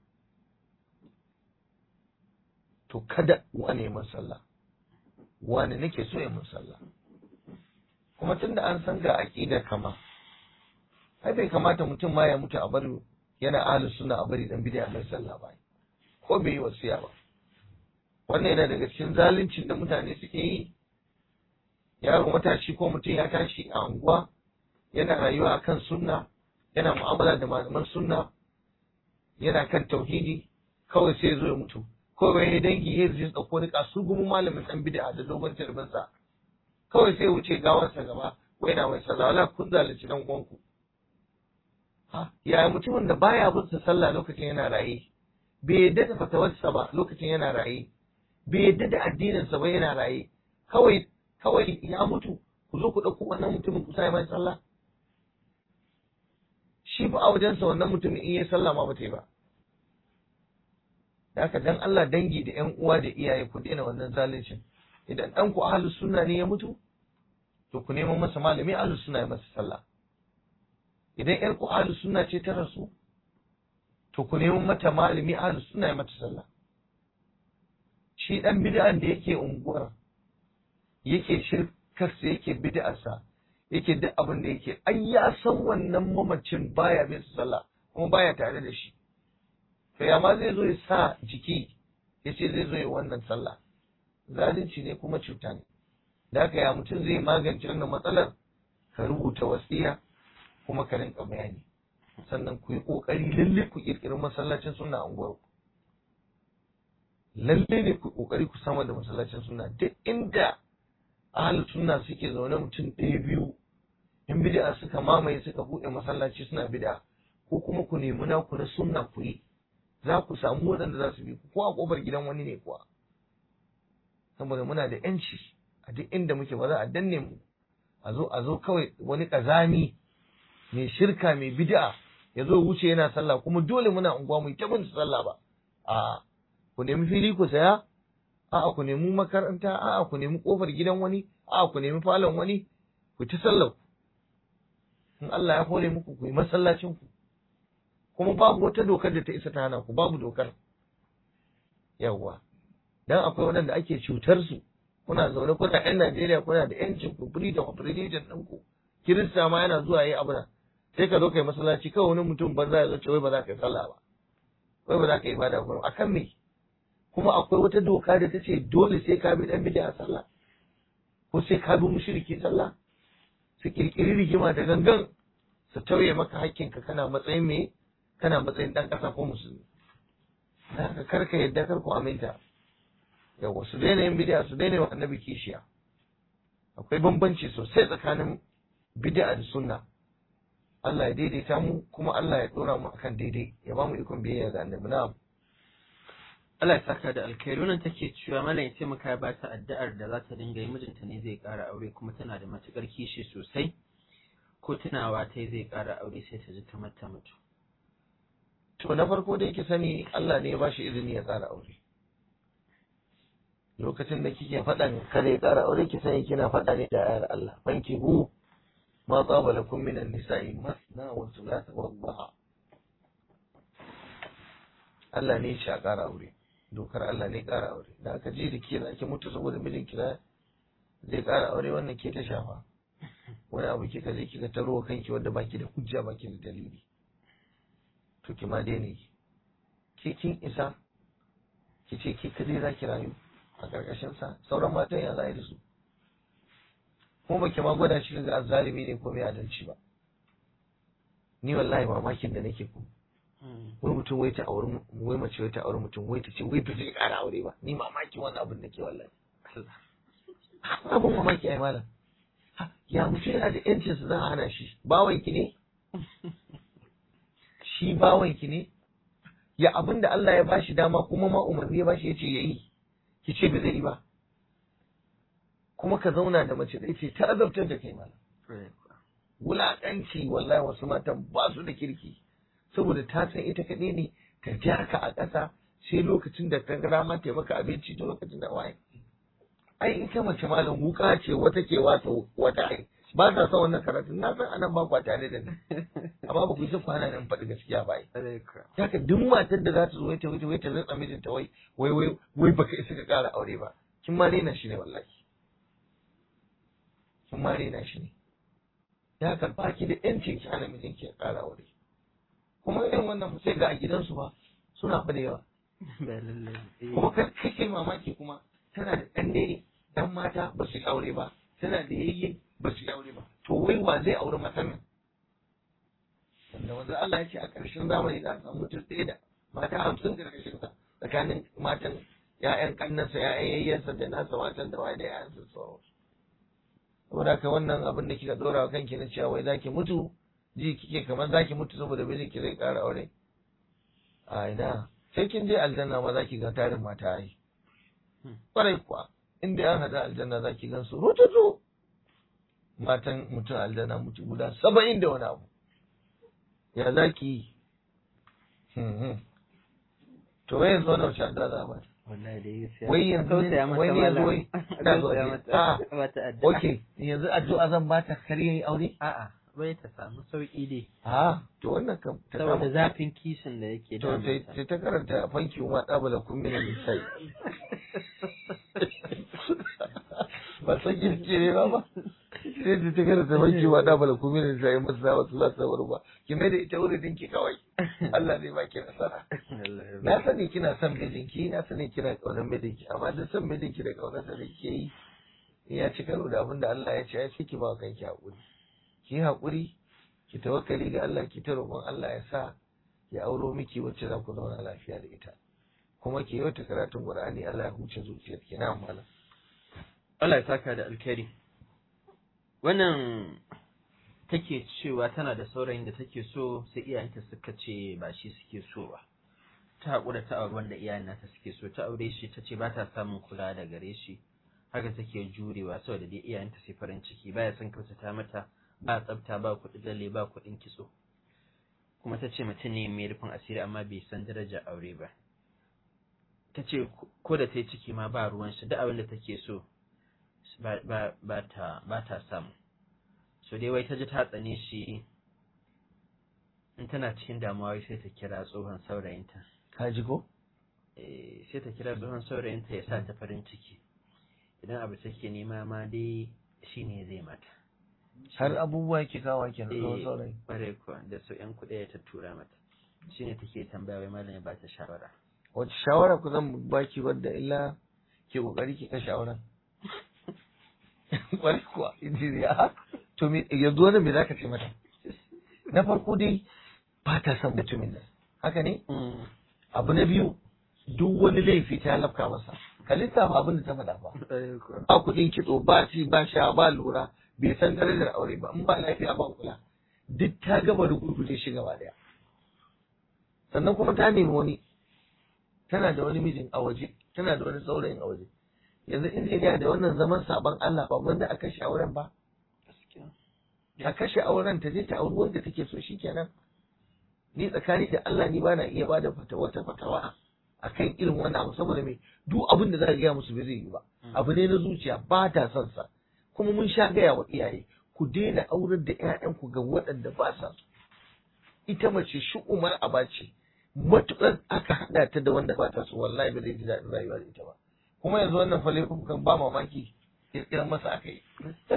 to kada wani ya min sallah, wani nake so ya min sallah. Kuma tunda an san ga aqidar kama, ai bai kamata mutum ma ya mutu a bari yana ahlus sunna a bari dan bid'a mai sallah ba, ko bai yi wasiya ba. Wannan yana daga cikin zaluncin da mutane suke yi, yaro matashi ko mutum ya tashi a unguwa yana rayuwa akan sunna, yana mu'amala da malaman sunna, yana kan tauhidi, kawai sai zo ya mutu. Kawai ya dangi ya zai dauko da kasu gumin malamin dan bid'a da dogon tarbinsa. Kawai sai wuce gawarsa gaba, wai na mai sallah, wala kun zalunci dan uwanku. Ha, ya mutumin da baya bin sa sallah lokacin yana raye, bai yadda da fatawarsa ba lokacin yana raye, bai yadda da addininsa ba yana raye, kawai kawai ya mutu, ku zo ku ɗauko wannan mutumin ku sai mai sallah. Shi ba a wajensa wannan mutumin in yi sallah ma ba ta yi ba. Da haka dan Allah dangi da ƴan uwa da iyaye ku daina wannan zaluncin. Idan ɗan ku ahlus sunna ne ya mutu, to ku neman masa malami ahlus sunna ya masa sallah. Idan ƴar ku ahlus sunna ce ta rasu, to ku neman mata malami ahlus sunna ya mata sallah. Shi ɗan bid'an da yake unguwar, yake shirkarsa, yake bid'arsa, yake duk abin da yake, ai ya san wannan mamacin baya bin sallah kuma baya tare da shi. To ya ma zai zo ya sa jiki ya ce zai zo ya wannan sallah. Zalunci ne kuma cuta ne. Da haka ya mutum zai magance wannan matsalar, ka rubuta wasiya kuma ka rinka bayani. Sannan ku yi ƙoƙari lalle ku ƙirƙiri masallacin sunna a unguwarku. Lalle ne ku ƙoƙari ku samar da masallacin sunna. Duk inda ahlus sunna suke zaune mutum ɗaya biyu, in bid'a suka mamaye suka buɗe masallaci suna bid'a, ko kuma ku nemi naku na sunna ku yi, za ku samu waɗanda za su bi ku, ko a ƙofar gidan wani ne kuwa. Saboda muna da ƴanci a duk inda muke, ba za a danne mu a zo a zo kawai wani ƙazami mai shirka mai bid'a ya zo wuce yana sallah kuma dole muna unguwa mu yi ta bin sallah ba. A ku nemi fili ku saya, a'a ku nemi makaranta, a'a ku nemi ƙofar gidan wani, a'a ku nemi falon wani, ku ta sallar. In Allah ya hore muku ku yi masallacin ku, kuma babu wata dokar da ta isa ta hana ku, babu dokar. Yawwa, dan akwai waɗanda ake cutar su, kuna zaune kuna ƴan Najeriya, kuna da ƴancin ku, freedom of religion ɗin ku, Kirista ma yana zuwa yayi abu, sai ka zo kai masallaci, kawai wani mutum banza ya zo ce wai ba za ka yi sallah ba, wai ba za ka yi ibada ba, akan me? Kuma akwai wata doka da ta ce dole sai ka bi ɗan bid'a sallah, ko sai ka bi mushriki sallah, su kirkiri rigima da gangan su tauye maka hakkinka, kana matsayin me, kana matsayin ɗan ƙasa ko musulmi. Haka karka yadda kar ku aminta. Yawa, su daina yin bid'a, su daina wa annabi kishiya. Akwai bambanci sosai tsakanin bid'a da sunna. Allah ya daidaita mu, kuma Allah ya dora mu akan daidai, ya ba mu ikon biyayya ga annabi. Na'am. Allah ya saka da alkhairu. Nan take cewa mallam ya taimaka ya bata addu'ar da za ta dinga yi, mijinta ne zai ƙara aure kuma tana da matukar kishi sosai, ko tunawa ta zai ƙara aure sai ta ji kamar ta mutu. To na farko da yake sani Allah ne ya ba shi izini ya ƙara aure. Lokacin da kike faɗan kada ya ƙara aure, ki sani kina faɗa ne da ayar Allah. Banki hu ma tsaba lakum minan nisa'i masna wa thulatha wa ruba'. Allah ne ya ƙara aure. Dokar Allah ne ƙara aure. Da aka ji da ke za ki mutu saboda mijin ki zai ƙara aure, wannan ke ta shafa. Wani abu kika je kika taro kanki wanda baki da hujja, baki da dalili. To ki ma daina yi. Ke kin isa ki ce ke kadai za ki rayu a ƙarƙashin sa, sauran matan ya za da su. Kuma baki ma gwada shi ga azzalimi ne ko mai adalci ba. Ni wallahi mamakin da nake ku. Wai mutum wai ta auri, wai mace wai ta auri mutum, wai ta ce wai ba zai ƙara aure ba. Ni mamakin wannan abin nake wallahi. Abin mamaki ai malam. Ya mutum yana da yancin sa, za a hana shi. Bawan ki ne? Shi bawan ki ne? Ya abin da Allah ya bashi dama kuma ma umarni ya bashi ya ce ya yi, ki ce ba zai yi ba. Kuma ka zauna da mace ɗaya ce ta azabtar da kai malam. Wulaƙanci wallahi, wasu matan ba su da kirki. Saboda ta san ita kaɗai ne, ta ja ka a ƙasa sai lokacin da ka gara ma ta maka abinci, ta lokacin da waye. Ai in ka mace malam wuka ce wata ke wata wata ai ba ta son wannan karatun, na san anan ba kwa tare da ni, amma ba ku isa kwana nan faɗi gaskiya ba ai. Haka duk matar da za ta zo ta wuce wai ta rantsa mijinta wai wai wai wai baka isa ka ƙara aure ba, kin ma rena shi ne wallahi, kin ma rena shi ne. Ya ka baki da ƴancin ki hana mijinki ya ƙara aure. Kuma irin wannan sai ga a gidansu ba suna fa da yawa. Kuma kai kai mamaki kuma tana da ɗan dai ɗan mata ba su aure ba, tana da yayye ba su yi aure ba to wai wa zai aure matan nan wanda wanda Allah ya ce a ƙarshen zamani za a samu mutum ɗaya da mata hamsin ƙarƙashin sa tsakanin matan ya'yan ƙannansa ya'yan yayyansa da nasa matan da waye da ya'yan su sauransu saboda haka wannan abin da kika dora wa kanki na cewa wai zaki mutu ji kike kamar zaki mutu saboda bai ki zai ƙara aure a ina sai kin je aljanna ma zaki ga tarin mata ai kwarai kuwa inda an hada aljanna zaki gan su rututu matan mutum aljanna mutu guda saba'in da wani abu ya zaki to wai yanzu wani wace addu'a za a bata wai yanzu wai ne yanzu wai ina zo a ok yanzu addu'a zan bata kar yayi aure a'a bai ta samu sauki dai a to wannan kam ta saboda zafin kishin da yake da to sai ta karanta fanki wa dabala kun min sai ba san kirce ne ba ba sai ta ta karanta fanki wa dabala kun min sai masa wasu za su ba ki mai da ita wurin dinki kawai Allah zai baki nasara na sani kina son mijinki na sani kina kaunar mijinki amma da son mijinki da kaunar da kike yi ya ci karo da abin da Allah ya ce ya ce ki ba kanki hakuri ki haƙuri ki tawakkali ga Allah ki ta roƙon Allah ya sa ya auro miki wacce za ku zauna lafiya da ita kuma ki yi wata karatun Qur'ani Allah ya huce zuciyar ki na amana Allah ya saka da alkhairi wannan take cewa tana da saurayin da take so sai iyayenta suka ce ba shi suke so ba ta haƙura ta auri wanda iyayen nata suke so ta aure shi ta ce ba ta samun kula da gare shi haka take jurewa saboda dai iyayenta sai farin ciki baya son kyautata mata ba tsafta ba kuɗi lalle ba kuɗin kitso kuma ta ce mutum ne mai rufin asiri amma bai san darajar aure ba ta ce ko da ta yi ciki ma ba ruwan shi duk abin da take so ba ta samu so dai wai ta ji ta tsane shi in tana cikin damuwa sai ta kira tsohon saurayinta ka ji ko eh sai ta kira tsohon saurayinta ya sa ta farin ciki idan abu take nema ma dai shine zai mata har abubuwa yake kawo ke na tsohon saurayi ƙwarai kuwa da su ƴan kuɗi ya tattura mata shi ne take tambaya wai malam ya ba ta shawara wace shawara ku zan baki wadda illa ke ƙoƙari ki kashe auren ƙwarai kuwa injiniya to me yanzu wani me za ka ce mata na farko dai ba ta son mutumin nan haka ne abu na biyu duk wani laifi ta lafka masa ka lissafa abin da ta faɗa ba ba kuɗin kitso ba ci ba sha ba lura bai san darajar aure ba in ba lafiya ba kula duk ta gama da gurguje shi gaba daya sannan kuma ta nemi wani tana da wani mijin a waje tana da wani saurayin a waje yanzu in zai da wannan zaman sabon Allah ba wanda a kashe auren ba a kashe auren ta je ta auri wanda take so shikenan ni tsakani da Allah ni bana iya bada fatawa wata fatawa akan irin wannan abu saboda me duk abin da za ka gaya musu bai zai yi ba abu ne na zuciya ba ta son sa kuma mun sha gaya wa iyaye ku daina aurar da ƴaƴanku ga waɗanda ba sa so ita mace shu'umar aba ce matuƙar aka haɗa ta da wanda ba ta so wallahi ba zai ji daɗin rayuwa da ita ba kuma yanzu wannan fale kan ba mamaki kirkiran masa aka yi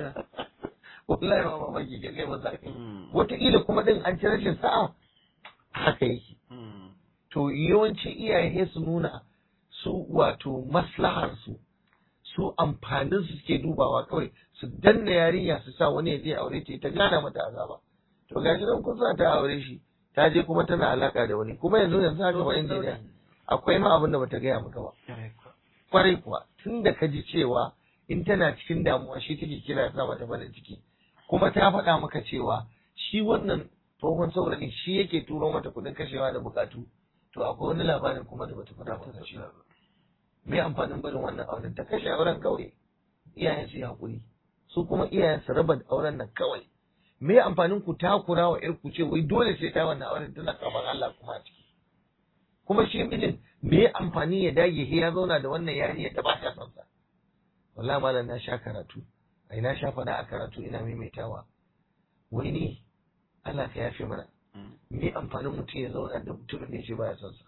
wallahi ba mamaki kirkiran masa aka yi wataƙila kuma ɗin an ci rashin sa'a haka yake to yawanci iyaye su nuna su wato maslahar su su amfanin su suke dubawa kawai su danna yarinya su sa wani ya je aure ta ta gana mata azaba to ga shi kun sa ta aure shi ta je kuma tana alaka da wani kuma yanzu yanzu haka ba injiniya akwai ma abin da bata gaya maka ba kwarai kuwa tun da ka ji cewa in tana cikin damuwa shi take kira sa mata farin ciki kuma ta faɗa maka cewa shi wannan tsohon saurayin shi yake turo mata kuɗin kashewa da bukatu to akwai wani labarin kuma da bata faɗa maka shi ba me amfanin barin wannan auren ta kashe auren kawai iyayen su hakuri su kuma iyayen su raba auren nan kawai me amfanin ku takura wa ku ce wai dole sai ta wannan auren tana kaman Allah kuma ciki kuma shi mijin me amfani ya dage he ya zauna da wannan yarinya da ba ta son sa wallahi malam na sha karatu ai na sha fada a karatu ina maimaitawa wai ni Allah ka yafe mana me amfanin mutum ya zauna da mutumin da ya ce ba ya son sa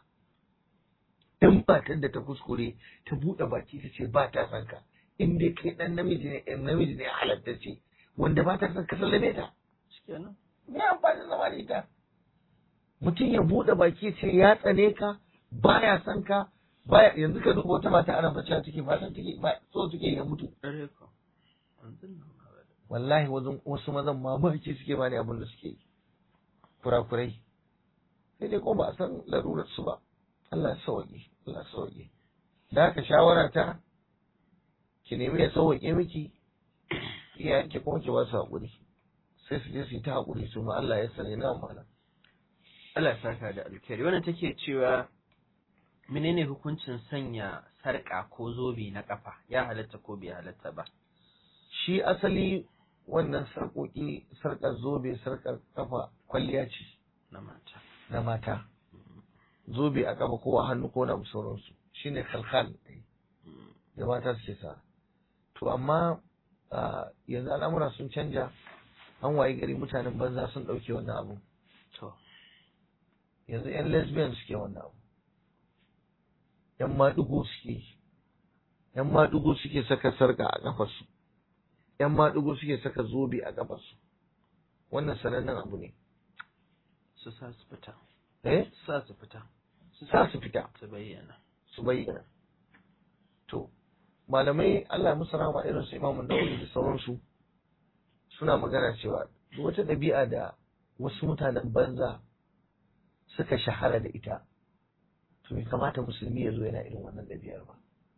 dan matar da ta kuskure ta buɗe baki ta ce ba ta son ka in dai kai dan namiji ne ɗan namiji ne halatta ce wanda ba ta son ka sallame ta shikenan me amfani zama da ita mutum ya buɗe baki ce ya tsane ka baya son ka baya yanzu ka duba wata mata ana bacci take ba san take ba so take ya mutu wallahi wasu mazan mamaki suke bani abin da suke yi kurakurai sai dai ko ba a san larurar su ba. Allah ya sauke Allah ya sauke da haka shawara ta ki nemi ya sauke miki iyayenki kuma ki ba su haƙuri sai su je su yi ta haƙuri su ma Allah ya sani na amana. Allah ya saka da alkhairi. Wannan take cewa menene hukuncin sanya sarƙa ko zobe na ƙafa, ya halatta ko bai halatta ba? Shi asali wannan sarƙoƙi, sarƙar zobe, sarƙar ƙafa kwalliya ce na mata. Na mata. Zobe a ƙafa ko a hannu ko na sauransu shine kalkal da mata suke sa. To amma yanzu al'amura sun canja, an waye gari mutanen banza sun ɗauke wannan abu. To yanzu 'yan lesbian suke wannan abu, 'yan maɗigo suke, 'yan maɗigo suke saka sarƙa a ƙafarsu, 'yan maɗigo suke saka zobe a ƙafarsu. Wannan sanannen abu ne. Su sa su fita. Eh? Sa su fita. Su sa su fita. Su bayyana. Su bayyana. To, malamai Allah ya musu rahama irin su Imam Nawawi da sauransu suna magana cewa wata ɗabi'a da wasu mutanen banza suka shahara da ita, to bai kamata musulmi ya zo yana irin wannan ɗabi'ar ba.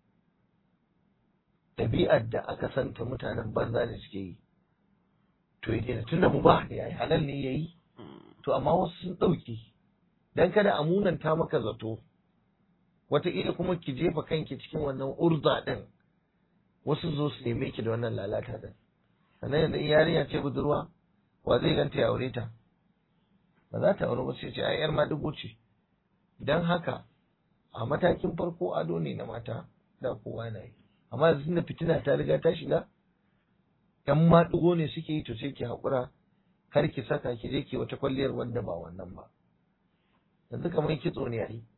Ɗabi'ar da aka santa mutanen banza ne suke yi, to ya daina tunda mu ba ya yi halal ne ya yi, to amma wasu sun ɗauki dan kada a munanta maka zato, wataƙila kuma ki jefa kanki cikin wannan urza ɗin, wasu zo su neme ki da wannan lalata ɗin. Sannan yanzu yarinya ce budurwa, wa zai ganta ya aure ta? Ba za ta aure ba, sai ce ai yar maɗigo ce. Dan haka a matakin farko ado ne na mata da kowa na yi, amma yanzu tunda fitina ta riga ta shiga, yan maɗigo ne suke yi, to sai ki haƙura kar ki saka ki je ki wata kwalliyar wanda ba wannan ba. Yanzu kamar kitso ne ai,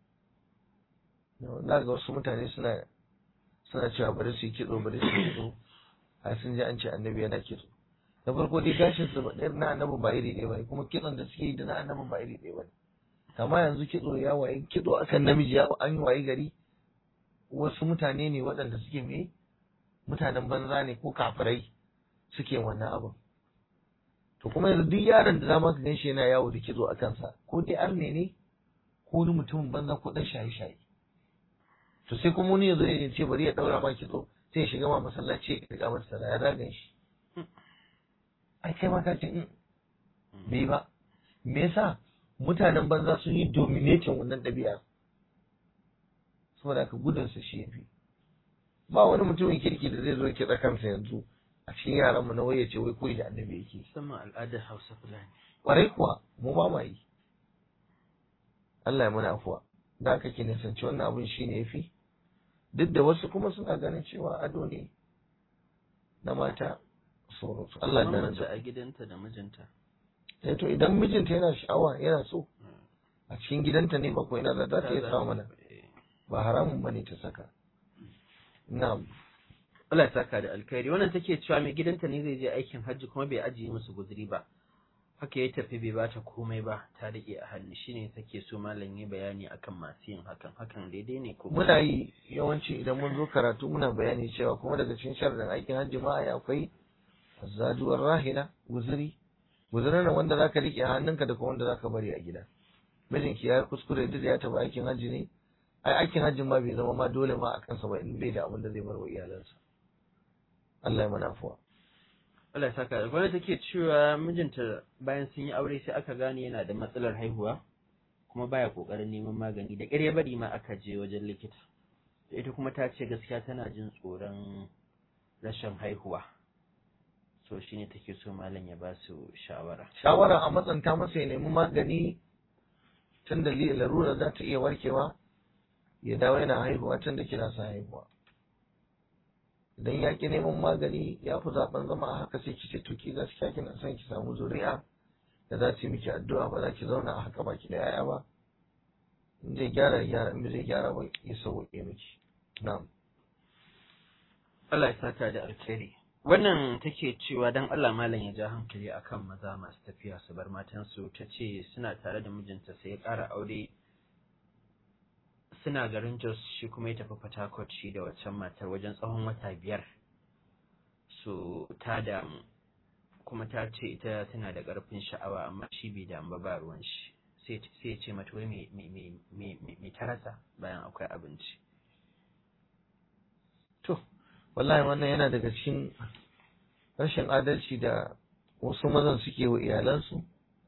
na ga wasu mutane suna suna cewa bari su yi kitso bari su yi kitso, a sun ji an ce annabi yana kitso. Na farko dai gashin su ba ɗaya na annabi ba iri ɗaya ba, kuma kitson da suke yi da na annabi ba iri ɗaya ba. Amma yanzu kitso ya waye, kitso akan namiji ya an yi waye gari, wasu mutane ne waɗanda suke me mutanen banza ne ko kafirai suke wannan abin. To kuma yanzu duk yaron da zama ka ganshi yana yawo da kitso a kansa, ko dai arne ne ko wani mutumin banza ko ɗan shaye-shaye. To sai kuma wani yazo ya ce bari ya ɗaura ma kitso, sai ya shiga ma masallaci ya riga masa sallah, ya zagan shi. Ai kai ma ka ce in bai ba. Me yasa mutanen banza sun yi dominating wannan ɗabi'a? Saboda ka gudun su shi yafi. Ba wani mutumin kirki da zai zo ya kitsa kansa yanzu a cikin yaran mu na waye ce wai koyi da annabi yake. Musamman al'adar Hausa Fulani. Kwarai kuwa mu ba ma yi. Allah ya mana afuwa. Da haka ke nisanci wannan abun shine yafi. Duk da wasu kuma suna ganin cewa ado ne na mata sauransu. Allah ya dana a gidanta da mijinta. Eh to idan mijinta yana sha'awa yana so a cikin gidanta ne ba ko yana da za ta iya samu mana. Ba haramun bane ta saka. Na'am. Allah ya saka da alkhairi. Wannan take cewa mai gidanta ne zai je aikin hajji kuma bai ajiye musu guzuri ba. Haka ya tafi bai bata komai ba, ta rike a hannu, shine take so malam yi bayani akan masu yin hakan. Hakan daidai ne ko? Muna yi yawanci idan mun zo karatu muna bayani cewa kuma daga cikin sharadin aikin hajji ma ai akwai zaduwar rahila, guzuri. Guzurin nan wanda zaka rike a hannunka da kuma wanda zaka bari a gida. Mijinki ya kuskure duk ya tafi aikin hajji ne. Ai aikin hajjin ma bai zama ma dole ma a kansa ba in bai da abin da zai bar wa iyalansa. Allah ya mana afuwa. Allah ya saka. Wanda take cewa mijinta bayan sun yi aure sai aka gane yana da matsalar haihuwa kuma baya kokarin neman magani, da ƙarya bari ma aka je wajen likita. Ita kuma ta ce gaskiya tana jin tsoron rashin haihuwa. So shine take so malam ya ba su shawara. Shawara a matsanta masa ya nemi magani tun da larura za ta iya warkewa, ya dawo yana haihuwa tun da kina sa haihuwa. Idan ya ki neman magani ya fi zaben zama a haka sai ki ce to ki gaskiya kina son ki samu zuri'a da za ta yi miki addu'a, ba za ki zauna a haka baki da yaya ba. In zai gyara gyara, in zai gyara ba ya sauke miki. Na'am. Allah ya saka da alkhairi. Wannan take cewa dan Allah malam ya ja hankali akan maza masu tafiya su bar matansu, ta ce suna tare da mijinta sai ya ƙara aure, suna garin Jos shi kuma ya tafi Port Harcourt shi da waccan matar wajen tsawon wata biyar. so ta damu kuma ta ce ita tana da ƙarfin sha'awa amma shi bai damu ba ba ruwan shi sai ya ce mata wai me ta rasa bayan akwai abinci. To wallahi wannan yana daga cikin rashin adalci da wasu mazan suke wa iyalansu.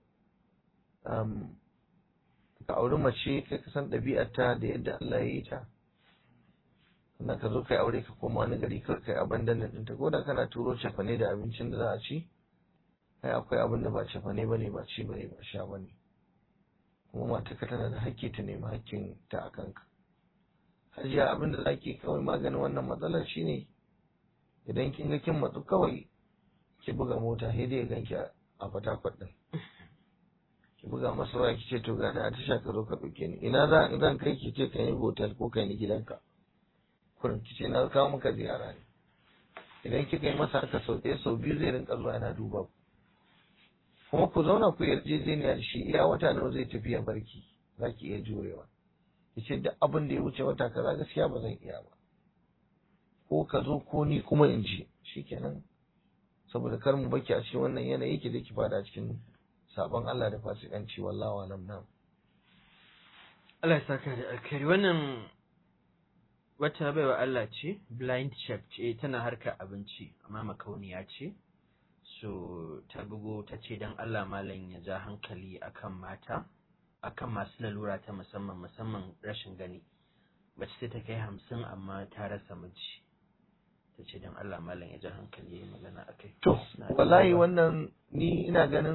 Ka auri mace kai ka san ɗabi'arta da yadda Allah ya yi ta, sannan ka zo kai aure ka koma wani gari kar kai abandonin ɗinta, ko da kana turo cefane da abincin da za a ci, kai akwai abin da ba cefane bane ba ci bane ba sha bane, kuma matarka tana da hakki ta nemi hakkin ta a kanka. Hajiya abin da zaki kawai maganin wannan matsalar shine idan kin ga kin matsu kawai ki buga mota sai dai ganki a Fatakwat din, ki buga masa waya ki ce to ga na tasha ka zo ka dauke ni, ina za zan kai ki ce kai ni hotel ko kai ni gidanka, kurin ki ce na kawo maka ziyara ne. Idan kika yi masa haka sau ɗaya sau biyu zai rinka zuwa yana duba ku, kuma ku zauna ku yarjejeniya da shi iya wata nawa zai tafi ya barki, za ki iya jurewa. Ki ce duk abin da ya wuce wata kaza gaskiya ba zan iya ba, ko ka zo ko ni kuma in ji shikenan, saboda kar mu baki a cikin wannan yanayi ki da ki fada cikin sabon Allah da fasikanci. wallahi alam. nam Allah ya saka da alkhairi. Wannan wata baiwa Allah ce, blind chef ce, tana harkar abinci amma makauniya ce, so ta bugo ta ce dan Allah malam ya ja hankali akan mata, akan masu lalura ta musamman musamman rashin gani. Mace sai ta kai hamsin amma ta rasa miji, ta ce dan Allah malam ya ja hankali ya magana akai. To wallahi wannan ni ina ganin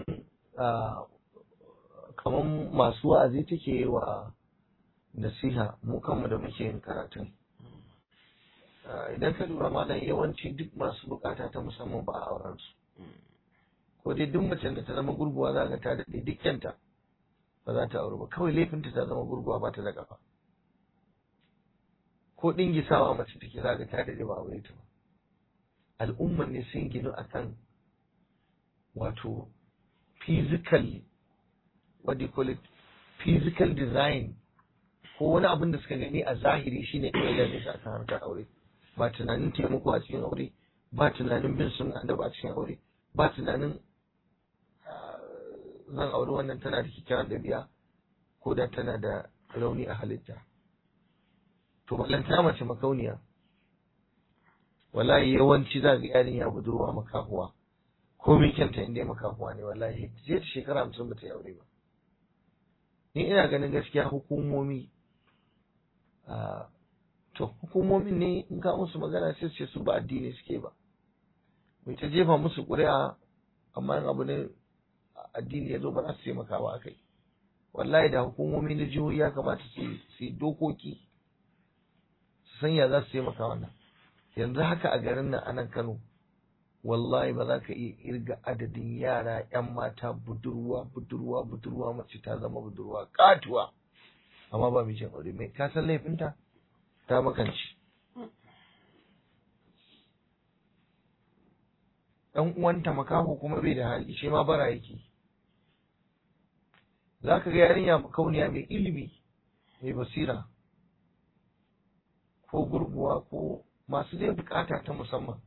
kamar masu wa'azi take wa nasiha mu kanmu da muke yin karatun. Idan ka lura malam yawanci duk masu bukata ta musamman ba a auren su, ko dai duk mace da ta zama gurguwa za ka ta daɗe dukkanta ba za ta aure ba, kawai laifinta ta zama gurguwa ba ta da kafa, ko dingisawa mace take za ka ta daɗe ba aure ta ba. Al'ummar ne sun ginu akan wato physical, what do you call it, physical design, ko wani abin da suka gani a zahiri shine kawai da zai akan harkar aure, ba tunanin taimako a cikin aure, ba tunanin bin sunna da ba a cikin aure, ba tunanin zan auri wannan tana da kyakkyawar ɗabi'a ko da tana da rauni a halitta. To ballanta mace makauniya, wallahi yawanci za ga yarinya budurwa makahuwa, komai kyanta inda makahuwa ne, wallahi je ta shekara hamsin ba ta yi aure ba. Ni ina ganin gaskiya hukumomi, to hukumomin ne in ka musu magana sai ce su ba addini suke ba, mai ta jefa musu ƙuri'a, amma in abu ne addini ya zo ba za su taimaka ba a kai. Wallahi da hukumomi na jihohi ya kamata su yi dokoki, su sanya za su taimaka wannan. Yanzu haka a garin nan anan Kano, wallahi ba za ka iya irga adadin yara yan mata budurwa budurwa budurwa mace ta zama budurwa katuwa amma ba mijin aure. Mai ka san laifinta? Ta makanci. Dan uwanta makaho kuma bai da hali, shi ma bara yake. Za ka ga yarinya makauniya mai ilimi mai basira, ko gurguwa ko masu dai bukata ta musamman.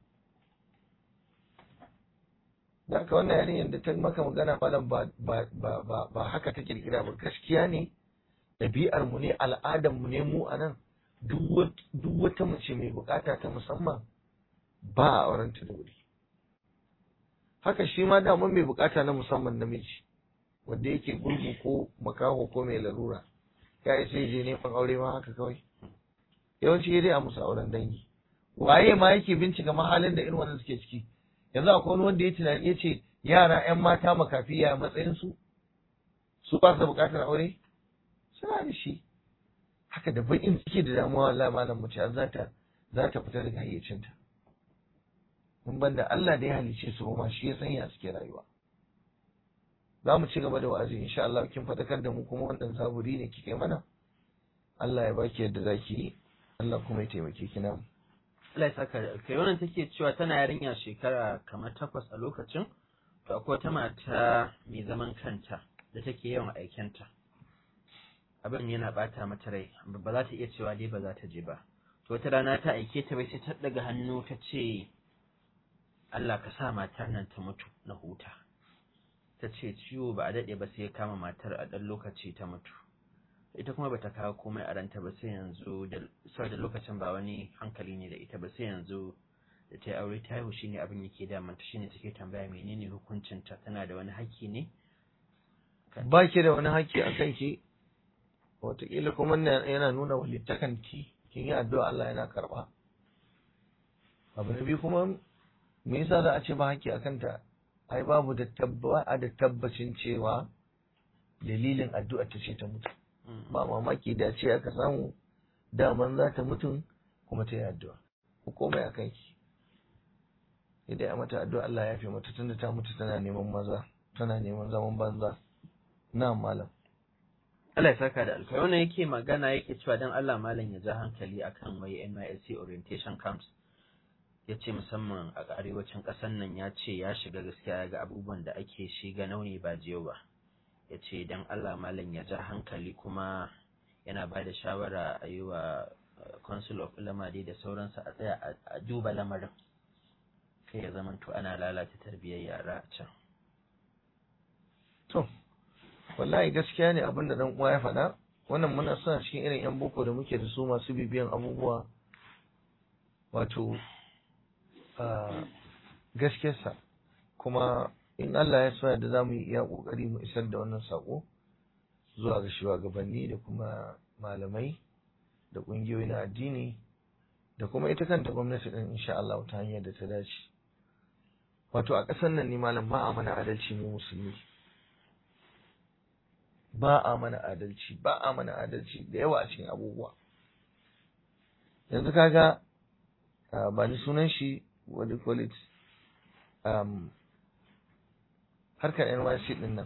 Da ka wannan yarinyar da ta maka magana malam ba ba ba ba haka ta kirkira ba, gaskiya ne, ɗabi'ar mu ne, al'adar mu ne mu anan, duk wata mace mai bukata ta musamman ba a auren ta da wuri. Haka shi ma dama mai bukata na musamman namiji wanda yake gurgu ko makaho ko mai larura, ya isa je neman aure ma haka kawai. Yawanci dai a musu auren dangi. Waye ma yake bincika mahalin da irin wannan suke ciki? Yanzu akwai wani wanda ya tunani ya ce yara yan mata makafi ya matsayin su su ba su bukatar aure, suna da shi. Haka da bakin suke da damuwa, wallahi malam mace za ta za ta fita daga hayyacinta. Mun banda Allah da ya halice su ma shi ya sanya suke rayuwa. Za mu ci gaba da wa'azi insha Allah, kin fadakar da mu kuma wannan saburi ne kike mana. Allah ya baki yadda zaki yi, Allah kuma ya taimake ki na. Allah ya saka da alkai. Wannan take cewa tana yarinya shekara kamar takwas a lokacin, to akwai wata mata mai zaman kanta da take yawan aikenta. Abin yana bata mata rai, ba za ta iya cewa dai ba za ta je ba. To wata rana ta aike ta bai sai ta daga hannu ta ce Allah ka sa matar nan ta mutu na huta. Ta ce ciwo ba a daɗe ba sai ya kama matar a ɗan lokaci ta mutu. Ita kuma bata kawo komai a ranta ba sai yanzu da da lokacin ba wani hankali ne da ita ba sai yanzu da ta yi aure ta haihu shine abin yake damanta shine take tambaya menene hukuncinta, tana da wani haƙƙi ne? Ba ki da wani haƙƙi a kanki, wataƙila kuma yana nuna walittakanki, kin yi addu'a Allah yana karɓa. Abu na biyu kuma me yasa za a ce ba haƙƙi a kanta? Ai babu da tabba da tabbacin cewa dalilin addu'a ta ce ta mutu. Ba mamaki da ce aka samu daman za ta mutu kuma ta yi addu'a. Ku komai a kanki. Idan ya mata addu'a Allah ya fi mata tunda ta mutu tana neman maza, tana neman zaman banza. Na malam. Allah ya saka da alkai. Wannan yake magana yake cewa dan Allah malam ya ja hankali akan wai N Y S C orientation camps. Ya ce musamman a arewacin ƙasar nan ya ce ya shiga gaskiya ga abubuwan da ake shiga nauni ba jiyo ba. Ya ce dan Allah malam ya ja hankali kuma yana ba da shawara a yi wa Council of Ulama da sauransu a tsaya a duba lamarin. Kai ya zama to ana lalata tarbiyyar yara a can. To, wallahi gaskiya ne abin da dan uwa ya faɗa. Wannan muna suna cikin irin yan boko da muke da su masu bibiyan abubuwa. Wato gaskiyarsa kuma in Allah ya so da za mu yi iya ƙoƙari mu isar da wannan saƙo zuwa ga shugabanni da kuma malamai da ƙungiyoyi na addini da kuma ita kanta gwamnati ɗin insha Allah ta hanyar da ta dace. Wato a ƙasar nan ne malam ba a mana adalci mu musulmi. Ba a mana adalci, ba a mana adalci da yawa a cikin abubuwa. Yanzu kaga ba ni sunan shi what do you call it um, harkar N Y C din nan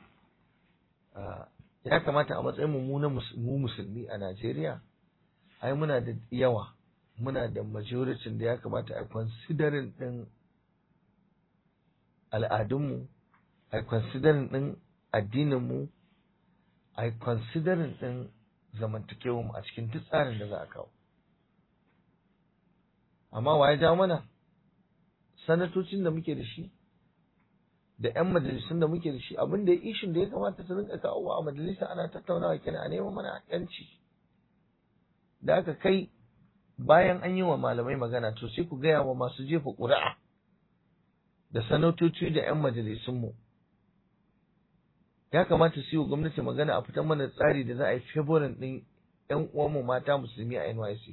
ya kamata a matsayin mu na mu musulmi a Najeriya ai muna da yawa, muna da majority da ya kamata a considering din al'adunmu, a considering din addininmu, a considering din zamantakewarmu a cikin duk tsarin da za a kawo. Amma wa ya ja mana? Sanatocin da muke da shi da 'yan majalisun da muke da shi abin da ya ishin da ya kamata su rinka kawo a majalisa ana tattaunawa kenan a neman mana yanci da aka kai bayan an yi wa malamai magana to sai ku gaya wa masu jefa ƙuri'a da sanatoci da 'yan majalisunmu ya kamata su yi wa gwamnati magana a fitar mana tsari da za a yi favorin ɗin 'yan uwanmu mata musulmi a N Y C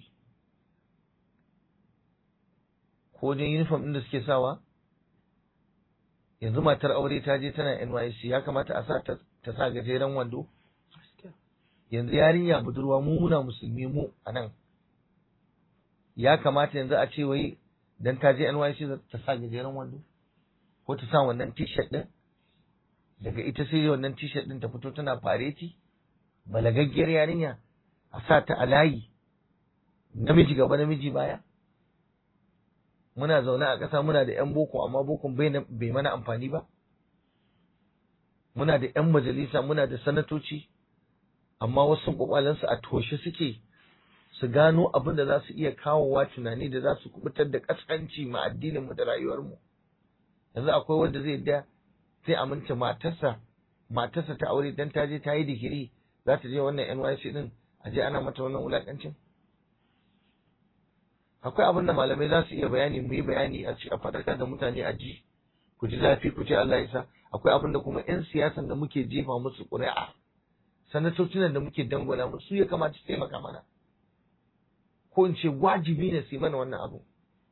ko wajen uniform ɗin da suke sawa. Yanzu matar aure ta je tana N Y C ya kamata a sa ta sa gajeren wando. Yanzu yarinya budurwa mu muna musulmi mu a nan ya kamata yanzu a ce wai dan ta je N Y C ta sa gajeren wando ko ta sa wannan t-shirt din daga ita sai wannan t-shirt din ta fito tana fareti balagaggiyar yarinya a sa ta a layi namiji gaba namiji baya. Muna zaune a ƙasa muna da 'yan boko amma bokon bai mana amfani ba. Muna da 'yan majalisa muna da sanatoci amma wasu kwakwalensu a toshe suke su gano abin da za su iya kawowa tunani da za su kubutar da ƙasƙanci ma addininmu da rayuwarmu. Yanzu akwai wanda zai da sai amince matarsa matarsa ta aure dan ta je ta yi digiri za ta je wannan N Y C din a je ana mata wannan wulakancin. Akwai abin da malamai za su iya bayani mu yi bayani a ci a faɗakar da mutane a ji ku ji zafi ku ce Allah ya sa. Akwai abin da kuma 'yan siyasan da muke jefa musu ƙuri'a sanatocin da muke dangwala musu ya kamata su taimaka mana ko in ce wajibi ne su yi mana wannan abu.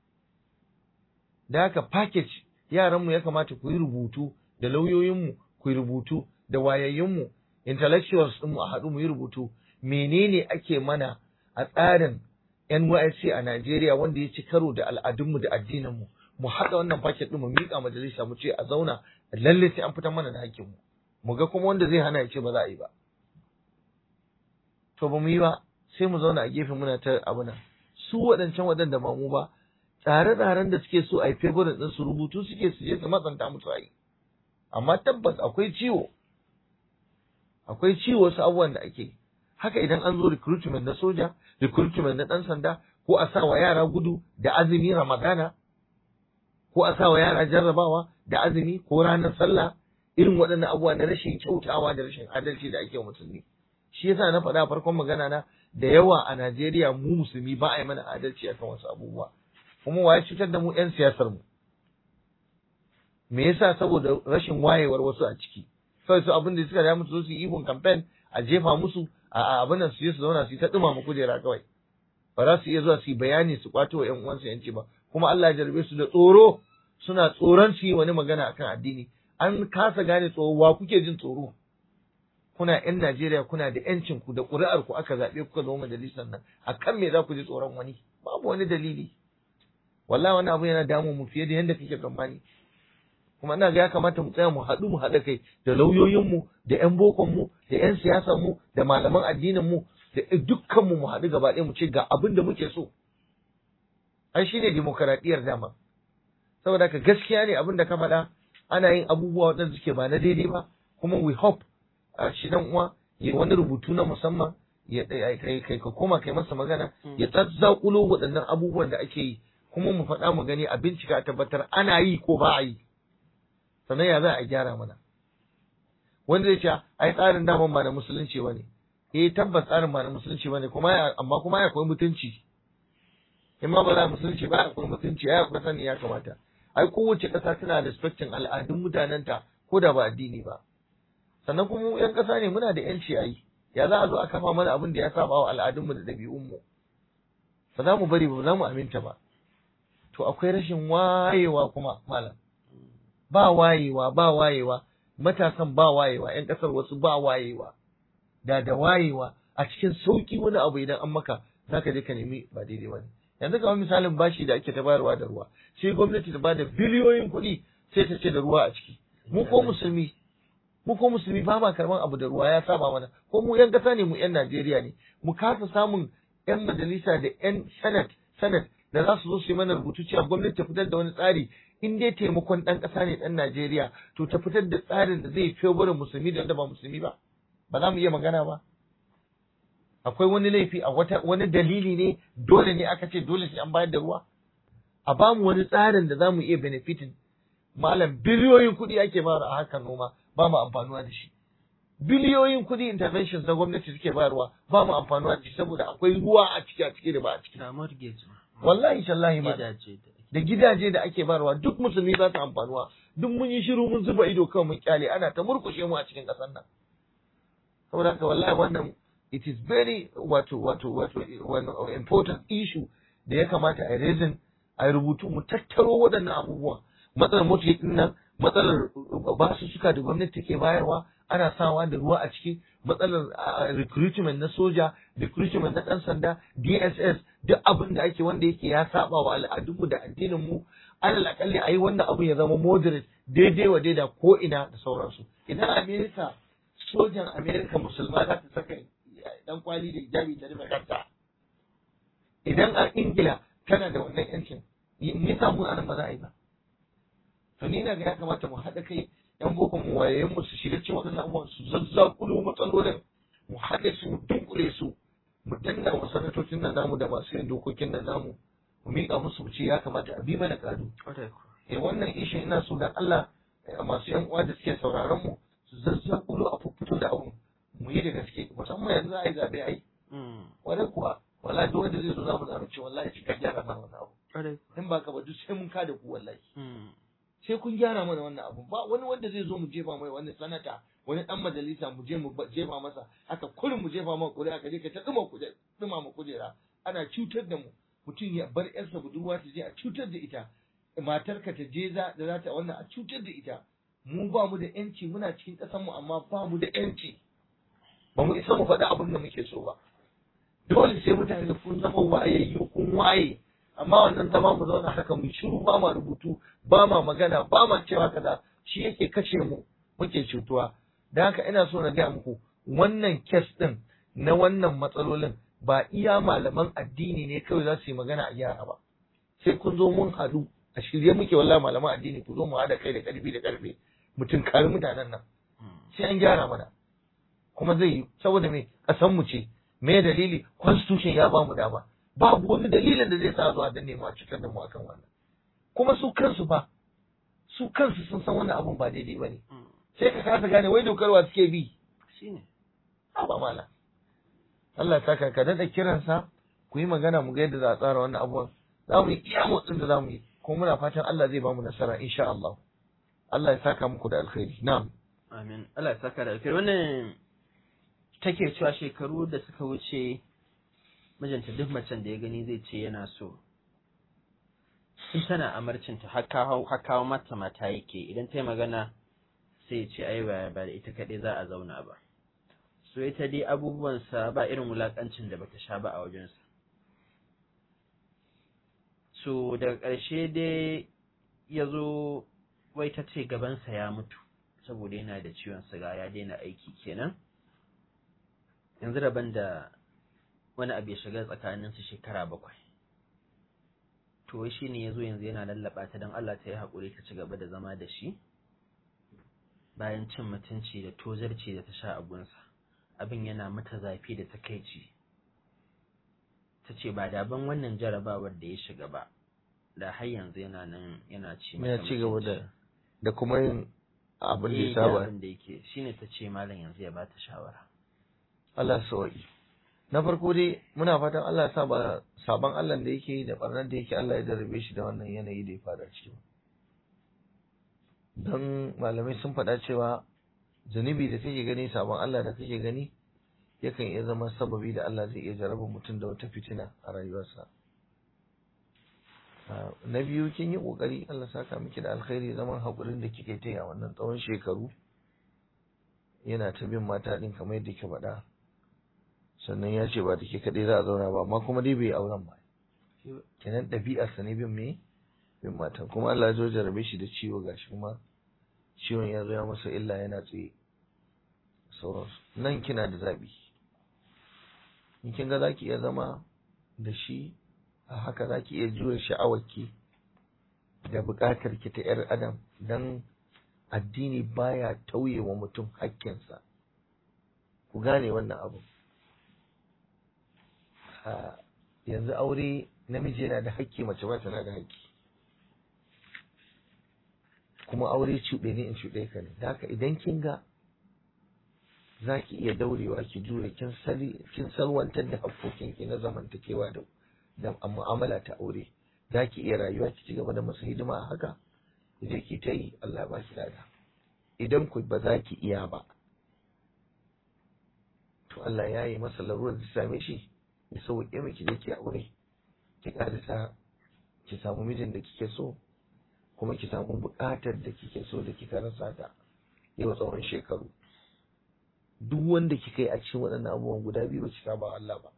Da haka package yaranmu ya kamata ku yi rubutu da lauyoyinmu ku yi rubutu da wayayyunmu intellectuals ɗinmu a haɗu mu yi rubutu menene ake mana a tsarin N Y S C a Najeriya wanda ya ci karo da al'adunmu da addininmu mu haɗa wannan paket ɗin mu miƙa majalisa mu ce a zauna lalle sai an fitar mana da hakkinmu mu ga kuma wanda zai hana ya ce ba za a yi ba. To ba mu yi ba sai mu zauna a gefe muna ta abuna su waɗancan waɗanda ba mu ba tsare-tsaren da suke so a yi favorin ɗin su rubutu suke su je su matsanta musu a yi amma tabbas akwai ciwo akwai ciwo wasu abubuwan da ake haka idan an zo recruitment na soja recruitment na ɗan sanda ko a sa wa yara gudu da azumi ramadana ko a sa wa yara jarrabawa da azumi ko ranar sallah, irin waɗannan abubuwa na rashin kyautawa da rashin adalci da ake wa musulmi. Shi yasa na faɗa farkon magana na da yawa a Najeriya mu musulmi ba a yi mana adalci akan wasu abubuwa. Kuma waye cutar da mu 'yan siyasar mu? Me yasa? Saboda rashin wayewar wasu a ciki. Sai su abin da suka da musu su yi ihun campaign a jefa musu a abin nan su je su zauna su yi ta dumama kujera kawai. Ba za su iya zuwa su yi bayani su kwato wa 'yan uwansu yanci ba. Kuma Allah ya jarbe su da tsoro, suna tsoron su yi wani magana akan addini. An kasa gane tsoro, wa kuke jin tsoro? Kuna 'yan Najeriya, kuna da 'yancin ku da ƙuri'ar ku aka zaɓe kuka zama majalisar nan. Akan me za ku ji tsoron wani? Babu wani dalili. Wallahi wani abu yana damu mu fiye da yadda kake tsammani. Kuma ina ga ya kamata mu tsaya mu haɗu mu haɗa kai da lauyoyinmu, da 'yan bokonmu, da 'yan siyasanmu, da malaman addininmu, da dukkanmu mu haɗu gaba ɗaya mu ce ga abin da muke so. Ai shine demokaradiyyar dama. Saboda ka gaskiya ne abin da ka faɗa, ana yin abubuwa waɗanda suke ba na daidai ba, kuma we hope a shi dan uwa ya wani rubutu na musamman ya kai kai ka koma kai masa magana ya tsatsakulo waɗannan abubuwan da ake yi, kuma mu faɗa mu gani a bincika a tabbatar ana yi ko ba a yi. Sannan ya za a gyara mana. Wanda zai ce ai tsarin daman ba na musulunci ba ne. Eh tabbas tsarin ba na musulunci ba ne, kuma amma kuma ya akwai mutunci. In ma ba za musulunci ba akwai mutunci, ya akwai sani ya kamata. Ai kowace ƙasa tana da respectin al'adun mutanenta ko da ba addini ba. Sannan kuma mu 'yan ƙasa ne, muna da 'yanci a yi. Ya za a zo a kafa mana abin da ya saba wa al'adunmu da ɗabi'unmu. Ba za mu bari ba, ba za mu aminta ba. To akwai rashin wayewa kuma malam. Ba wayewa, ba wayewa, matasan ba wayewa, 'yan ƙasar wasu ba wayewa. Da da wayewa a cikin sauƙi wani abu idan an maka za ka je ka nemi ba daidai ba ne. Yanzu kamar misalin bashi da ake ta bayarwa da ruwa, sai gwamnati ta bada biliyoyin kuɗi sai ta ce da ruwa a ciki. Mu ko musulmi, mu ko musulmi ba ma karban abu da ruwa, ya saba mana. Ko mu 'yan ƙasa ne, mu 'yan Najeriya ne, mu kasa samun 'yan majalisa da 'yan senate senate da za su zo su yi mana rubutu cewa gwamnati ta fitar da wani tsari, in dai taimakon ɗan ƙasa ne ɗan Najeriya, to ta fitar da tsarin da zai fiye wurin musulmi da wanda ba musulmi ba. Ba za mu iya magana ba. Akwai wani laifi a wata wani dalili ne dole ne aka ce dole sai an bayar da ruwa? A ba mu wani tsarin da za mu iya benefitin. Malam biliyoyin kuɗi ake bayarwa a harkar noma, ba mu amfanuwa da shi. Biliyoyin kuɗi interventions na gwamnati suke bayarwa, ba mu amfanuwa da shi saboda akwai ruwa a ciki a ciki da ba a ciki. Wallahi shallahi ma. Da gidaje da ake bayarwa duk musulmi za su amfanuwa. Duk mun yi shiru mun zuba ido kawai mun kyale, ana ta murkushe mu a cikin ƙasar nan. Saboda haka wallahi wannan it is very wato wato wato one important issue da ya kamata a raising a rubutu mu tattaro waɗannan abubuwa. Matsalar mutu din nan, matsalar basu suka da gwamnati take bayarwa, ana sawa da ruwa a ciki, matsalar recruitment na soja, recruitment na ɗan sanda, D S S, duk abin da ake wanda yake ya saba wa al'adunmu da addinin mu, alal akalli ayi wannan abu ya zama moderate, daidai wa daida ko ina da sauransu. Idan America, sojan America musulma za ta saka dan kwali da hijabi ta rufe kanta, idan a Ingila tana da wannan yancin, me yasa mu anan ba za a yi ba? To ni ina ga ya kamata mu haɗa kai, yan boko mu wayayen mu su shiga cikin waɗannan abubuwan, su zazzakulo matsalolin, mu haɗe su, mu dunkule su, mu danna wa sanatocin nan namu da masu yin dokokin nan namu, mu miƙa musu mu ce ya kamata a bi mana kado. Eh wannan ishin ina so da Allah masu yan uwa da suke sauraron mu su zazzakulo a fito da abu mu yi da gaske, musamman yanzu a yi zaɓe ai. Wani kuwa wallahi duk wanda zai zo za mu zaɓe ce wallahi shi ka gyara mana wannan abu. In ba ka ba duk sai mun kada ku wallahi. Sai kun gyara mana wannan abu. Ba wani wanda zai zo mu jefa mai wani sanata, wani dan majalisa mu je mu jefa masa haka kullum mu jefa masa kuri'a ka je ka ta duma kujera, duma mu kujera. Ana cutar da mu. Mutum ya bar yarsa budurwa ta je a cutar da ita. Matarka ta je za da za ta wannan a cutar da ita. Mu ba mu da yanci, muna cikin ƙasar mu amma ba mu da yanci. Ba mu isa mu faɗi abin da muke so ba. Dole sai mutane kun zama wayayyu, kun waye. Amma wannan zama mu zauna haka mu shiru, ba ma rubutu, ba ma magana, ba ma cewa kaza, shi yake kashe mu, muke cutuwa. Da haka ina so na gaya muku wannan kes din na wannan matsalolin ba iya malaman addini ne kawai za su yi magana a gyara ba. Sai kun zo mun haɗu a shirye muke wallahi malaman addini ku zo mu haɗa kai da ƙarfi da ƙarfe mu tunkari mutanen nan. Sai an gyara mana. Kuma zai yi saboda me ƙasan mu ce, me dalili constitution ya ba mu dama. Babu wani dalilin da zai sa zuwa danne mu a cikin da mu akan wannan. kuma su kansu fa su kansu sun san wannan abun ba daidai ba ne Mm. sai ka kasa gane wai dokarwa suke bi Shine. ba mala Allah ya saka ka daɗa kiransa ku yi magana mu ga yadda za a tsara wannan abubuwan za mu yi iya motsin da za mu yi kuma muna fatan Allah zai ba mu nasara insha Allah Allah ya saka muku da alkhairi na'am Amin. Allah ya saka da alkhairi. Wannan take cewa shekaru da suka wuce mijinta duk macen da ya gani zai ce yana so. In tana amarcinta har kawo har kawo mata mata yake idan ta yi magana sai ya ce ai ba ba da ita kaɗai za a zauna ba. So ita dai abubuwansa ba irin wulakancin da bata sha ba a wajensa. So daga ƙarshe dai ya zo wai ta ce gabansa ya mutu saboda yana da ciwon siga ya daina aiki kenan. Yanzu daban da wani abu ya shiga tsakaninsu shekara bakwai. To shi ne ya zo yanzu yana lallaba ta don Allah ta yi haƙuri ta ci gaba da zama da shi bayan cin mutunci da tozarci da ta sha abunsa. Abin yana mata zafi da takaici. Ta ce ba daban wannan jarabawar da ya shiga ba da har yanzu yana nan yana ci ya ci gaba da da kuma yin abin da ya Eh, saba abin da yake shine ta ce malam yanzu ya bata shawara. Allah sauki na farko dai muna fatan Allah ya sa ba saban Allah da yake da barnar da yake Allah ya jarrabe shi da wannan yanayi da ya fada ciki don malamai sun faɗa cewa zunubi da kake gani saban Allah da kake gani yakan iya zama sababi da Allah zai iya jarraba mutum da wata fitina a rayuwarsa na biyu kin yi kokari Allah saka miki da alkhairi zaman hakurin da kike ta yi a wannan tsawon shekaru yana ta bin mata din kamar yadda ke faɗa sannan ya ce ba da ke kaɗai za a zauna ba amma kuma dai bai auren ba kenan ɗabi'arsa ne bin me bin matan kuma Allah ya zo jarabe shi da ciwo gashi kuma ciwon ya zo ya masa illa yana tsaye sauransu nan kina da zaɓi in kin ga zaki iya zama da shi a haka zaki iya jure sha'awarki da buƙatar ki ta 'yar adam dan addini baya tauye wa mutum hakkinsa ku gane wannan abu yanzu aure namiji yana da hakki mace ba tana da hakki kuma aure cuɗe ne in cuɗe ka ne da haka idan kin ga za ki iya daurewa ki jure kin sali kin salwantar da hakkokin ki na zamantakewa da da mu'amala ta aure za ki iya rayuwa ki ci gaba da masa hidima a haka idan ki ta yi Allah ba ki lada idan ku ba za ki iya ba to Allah ya yi masa larurar da same shi ya sauke miki da ke aure ki karisa ki samu mijin da kike so kuma ki samu buƙatar da kike so da kika rasa ta yau tsawon shekaru duk wanda kika yi a cikin waɗannan abubuwan guda biyu ba ki saba Allah ba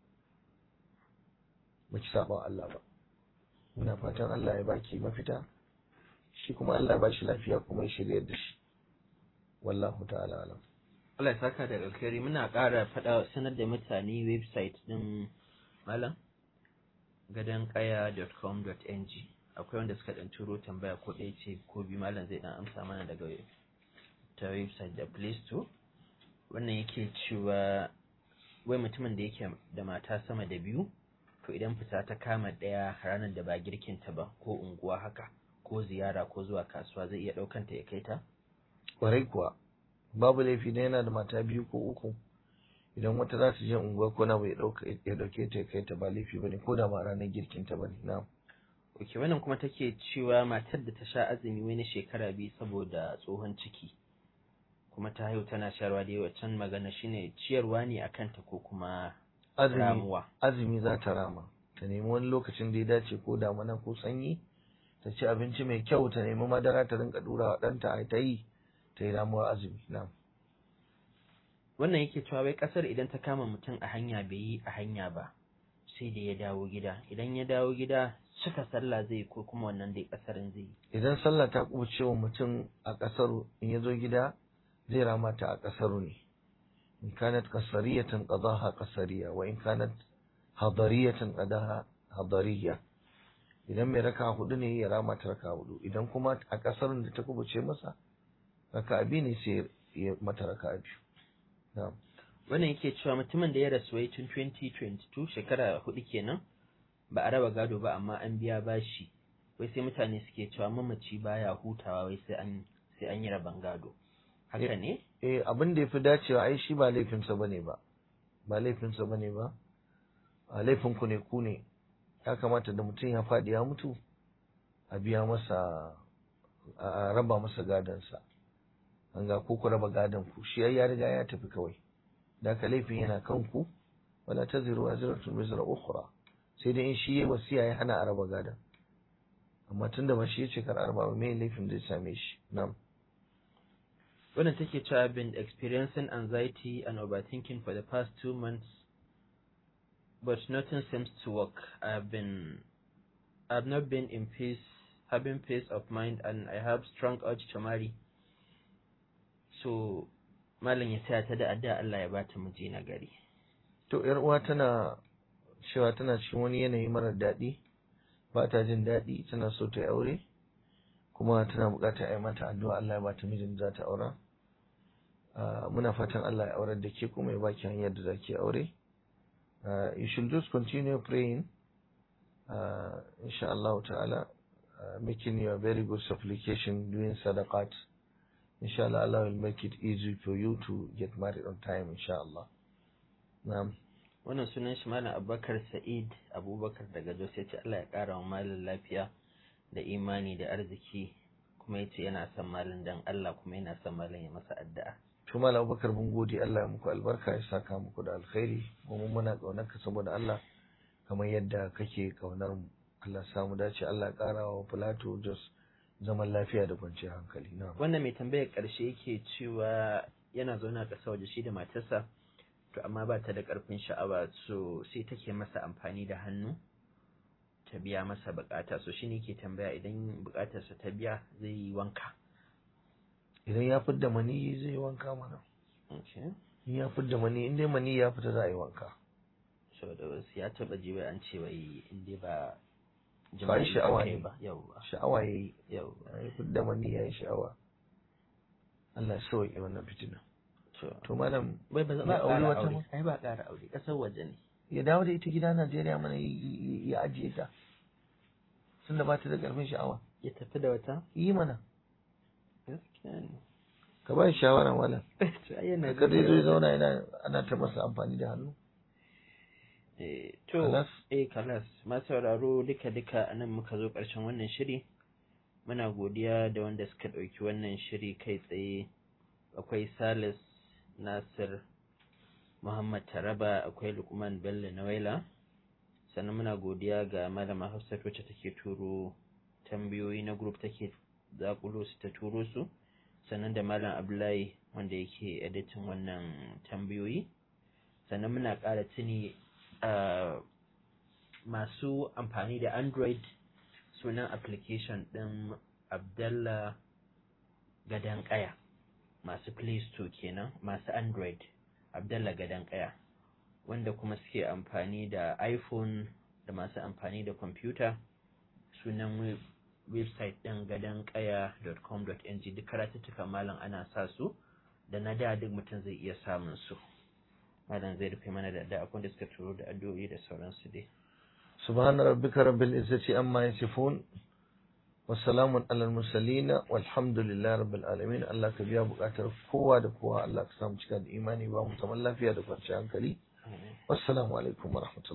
ba ki saba Allah ba muna fatan Allah ya baki mafita shi kuma Allah ya bashi lafiya kuma ya shirya da shi wallahu ta'ala alam Allah ya saka da alkhairi muna ƙara faɗa sanar da mutane website ɗin malam gadon kaya dot com dot n g akwai wanda suka ɗan turo tambaya ko ɗaya ce ko biyu malam zai ɗan amsa mana daga ta website da play store wannan yake cewa wai mutumin da yake da mata sama da biyu to idan fita ta kama ɗaya ranar da ba girkinta ba ko unguwa haka ko ziyara ko zuwa kasuwa zai iya ɗaukanta ya kai ta? Ƙwarai kuwa babu laifi na yana da mata biyu ko uku idan wata za ta je unguwa ko na bai ya ɗauke ta ya kai ta ba laifi ba ne ko da ma ranar girkinta ba ne na. Ok wannan kuma take cewa matar da ta sha azumi wani shekara biyu saboda tsohon ciki kuma ta haihu tana sharwa da yawa can magana shine ciyarwa ne a kanta ko kuma ramuwa. Azumi za ta rama ta nemi wani lokacin da ya dace ko damana ko sanyi ta ci abinci mai kyau ta nemi madara ta rinka dura wa ɗanta a ta yi ta yi ramuwa azumi na. Wannan yake cewa wai kasar idan ta kama mutum a hanya bai yi a hanya ba sai da ya dawo gida idan ya dawo gida cika sallah zai ko kuma wannan dai kasarin zai yi. Idan sallah ta kubuce wa mutum a kasar in ya zo gida zai rama ta a kasaru ne in kanat kasariyatan qadaha kasariya wa in kanat hadariyatan qadaha hadariya idan mai raka hudu ne ya rama ta raka hudu idan kuma a kasar da ta kubuce masa raka abi ne sai ya mata raka biyu na'am. Wannan yake cewa mutumin da ya rasu wai tun twenty twenty-two shekara hudu kenan ba a raba gado ba amma an biya bashi wai sai mutane suke cewa mamaci baya hutawa wai sai an sai an yi rabon gado haka ne eh abin da yafi dacewa ai shi ba laifinsa bane ba ba laifinsa bane ba a laifin ku ne ku ne ya kamata da mutum ya faɗi ya mutu a biya masa a raba masa gadonsa an ga ku ku raba gadon ku shi ya riga ya tafi kawai da ka laifin yana kan ku wala taziru wazratun wizra ukhra sai dai in shi ya wasiya ya hana a raba gadon amma tunda ba shi ya ce kar a raba ba me laifin zai same shi na'am wannan take cewa I've been experiencing anxiety and overthinking for the past two months but nothing seems to work. I've been I've not been in peace, having peace of mind, and I have strong urge to marry. So malam ya taya ta da addu'a Allah ya bata miji na gari. To yar uwa tana cewa tana cikin wani yanayi mara daɗi, ba ta jin daɗi, tana so ta yi aure kuma tana buƙatar ai mata addu'a Allah ya bata mijin da za ta aura. Muna fatan Allah ya aurar da ke kuma ya baki hanyar da za ki aure. Uh, you should just continue praying, uh, inshallah ta'ala, uh, making your very good supplication, doing sadaqat. Inshallah, Allah will make it easy for you to get married on time, inshallah. Na'am. Wannan sunan shi Malam Abubakar Sa'id Abubakar daga Jos ya ce Allah ya ƙara wa malin lafiya da imani da arziki kuma ya ce yana son malin dan Allah kuma yana son malin ya masa addu'a. To Malam Abubakar mun gode Allah ya muku albarka ya saka muku da alkhairi kuma muna kaunar ka saboda Allah kamar yadda kake kaunar mu Allah samu dace Allah ya ƙara wa Plato Jos zaman lafiya da kwanciyar hankali. Na'am. Wannan mai tambayar ƙarshe yake cewa yana zaune a ƙasa waje shi da matarsa to amma ba ta da ƙarfin sha'awa so sai take masa amfani da hannu ta biya masa bukata so shine ke tambaya idan bukatarsa ta biya zai yi wanka. Idan ya fidda mani zai yi wanka mana. Okay. In ya fidda mani in dai mani ya fita za a yi wanka. So da wasu ya taba ji wai an ce wai in dai ba Ba sha'awa ne ba yauwa. Sha'awa yayi Yauwa. ya fidda mani ya yi sha'awa. Allah ya sauke wannan fitina. To malam bai ba ya aure wata ma? ai ba ƙara aure ƙasar waje ne. Ya dawo da ita gida Najeriya mana ya ajiye ta. Tunda ba ta da ƙarfin sha'awa. Ya tafi da wata? Yi mana. Gaskiya ne. Ka ba shi shawara malam. To ai yana Ka dai zo zauna yana ana ta masa amfani da hannu. Eh to Kalas. eh kalas masu sauraro duka duka anan muka zo ƙarshen wannan shiri. Muna godiya da wanda suka ɗauki wannan shiri kai tsaye. Akwai Salis Nasir Muhammad Taraba, akwai Lukman Bello Nawaila. Sannan muna godiya ga Malama Hafsat wacce take turo tambayoyi na group take zakulo su ta turo su. Sannan da Malam Abdullahi wanda yake editin wannan tambayoyi. Sannan muna ƙara tuni uh, masu amfani da Android sunan application ɗin Abdallah Gadan Kaya. Masu Play Store kenan, masu Android, Abdallah Gadan Kaya, wanda kuma suke amfani da iPhone da masu amfani da kwamfuta sunan website ɗin gadan kaya dot com dot n g duk karatuttuka malam ana sa su da na da duk mutum zai iya samun su. Malam zai rufe mana da da akwai da suka turo da addu'o'i da sauransu dai. Subhana rabbika rabbil izzati amma yasifun. Wassalamun alal mursalin walhamdulillahi rabbil alamin. Allah ka biya bukatar kowa da kowa Allah ka samu cika da imani ba mu zaman lafiya da kwanciyar hankali. Wassalamu alaikum warahmatullahi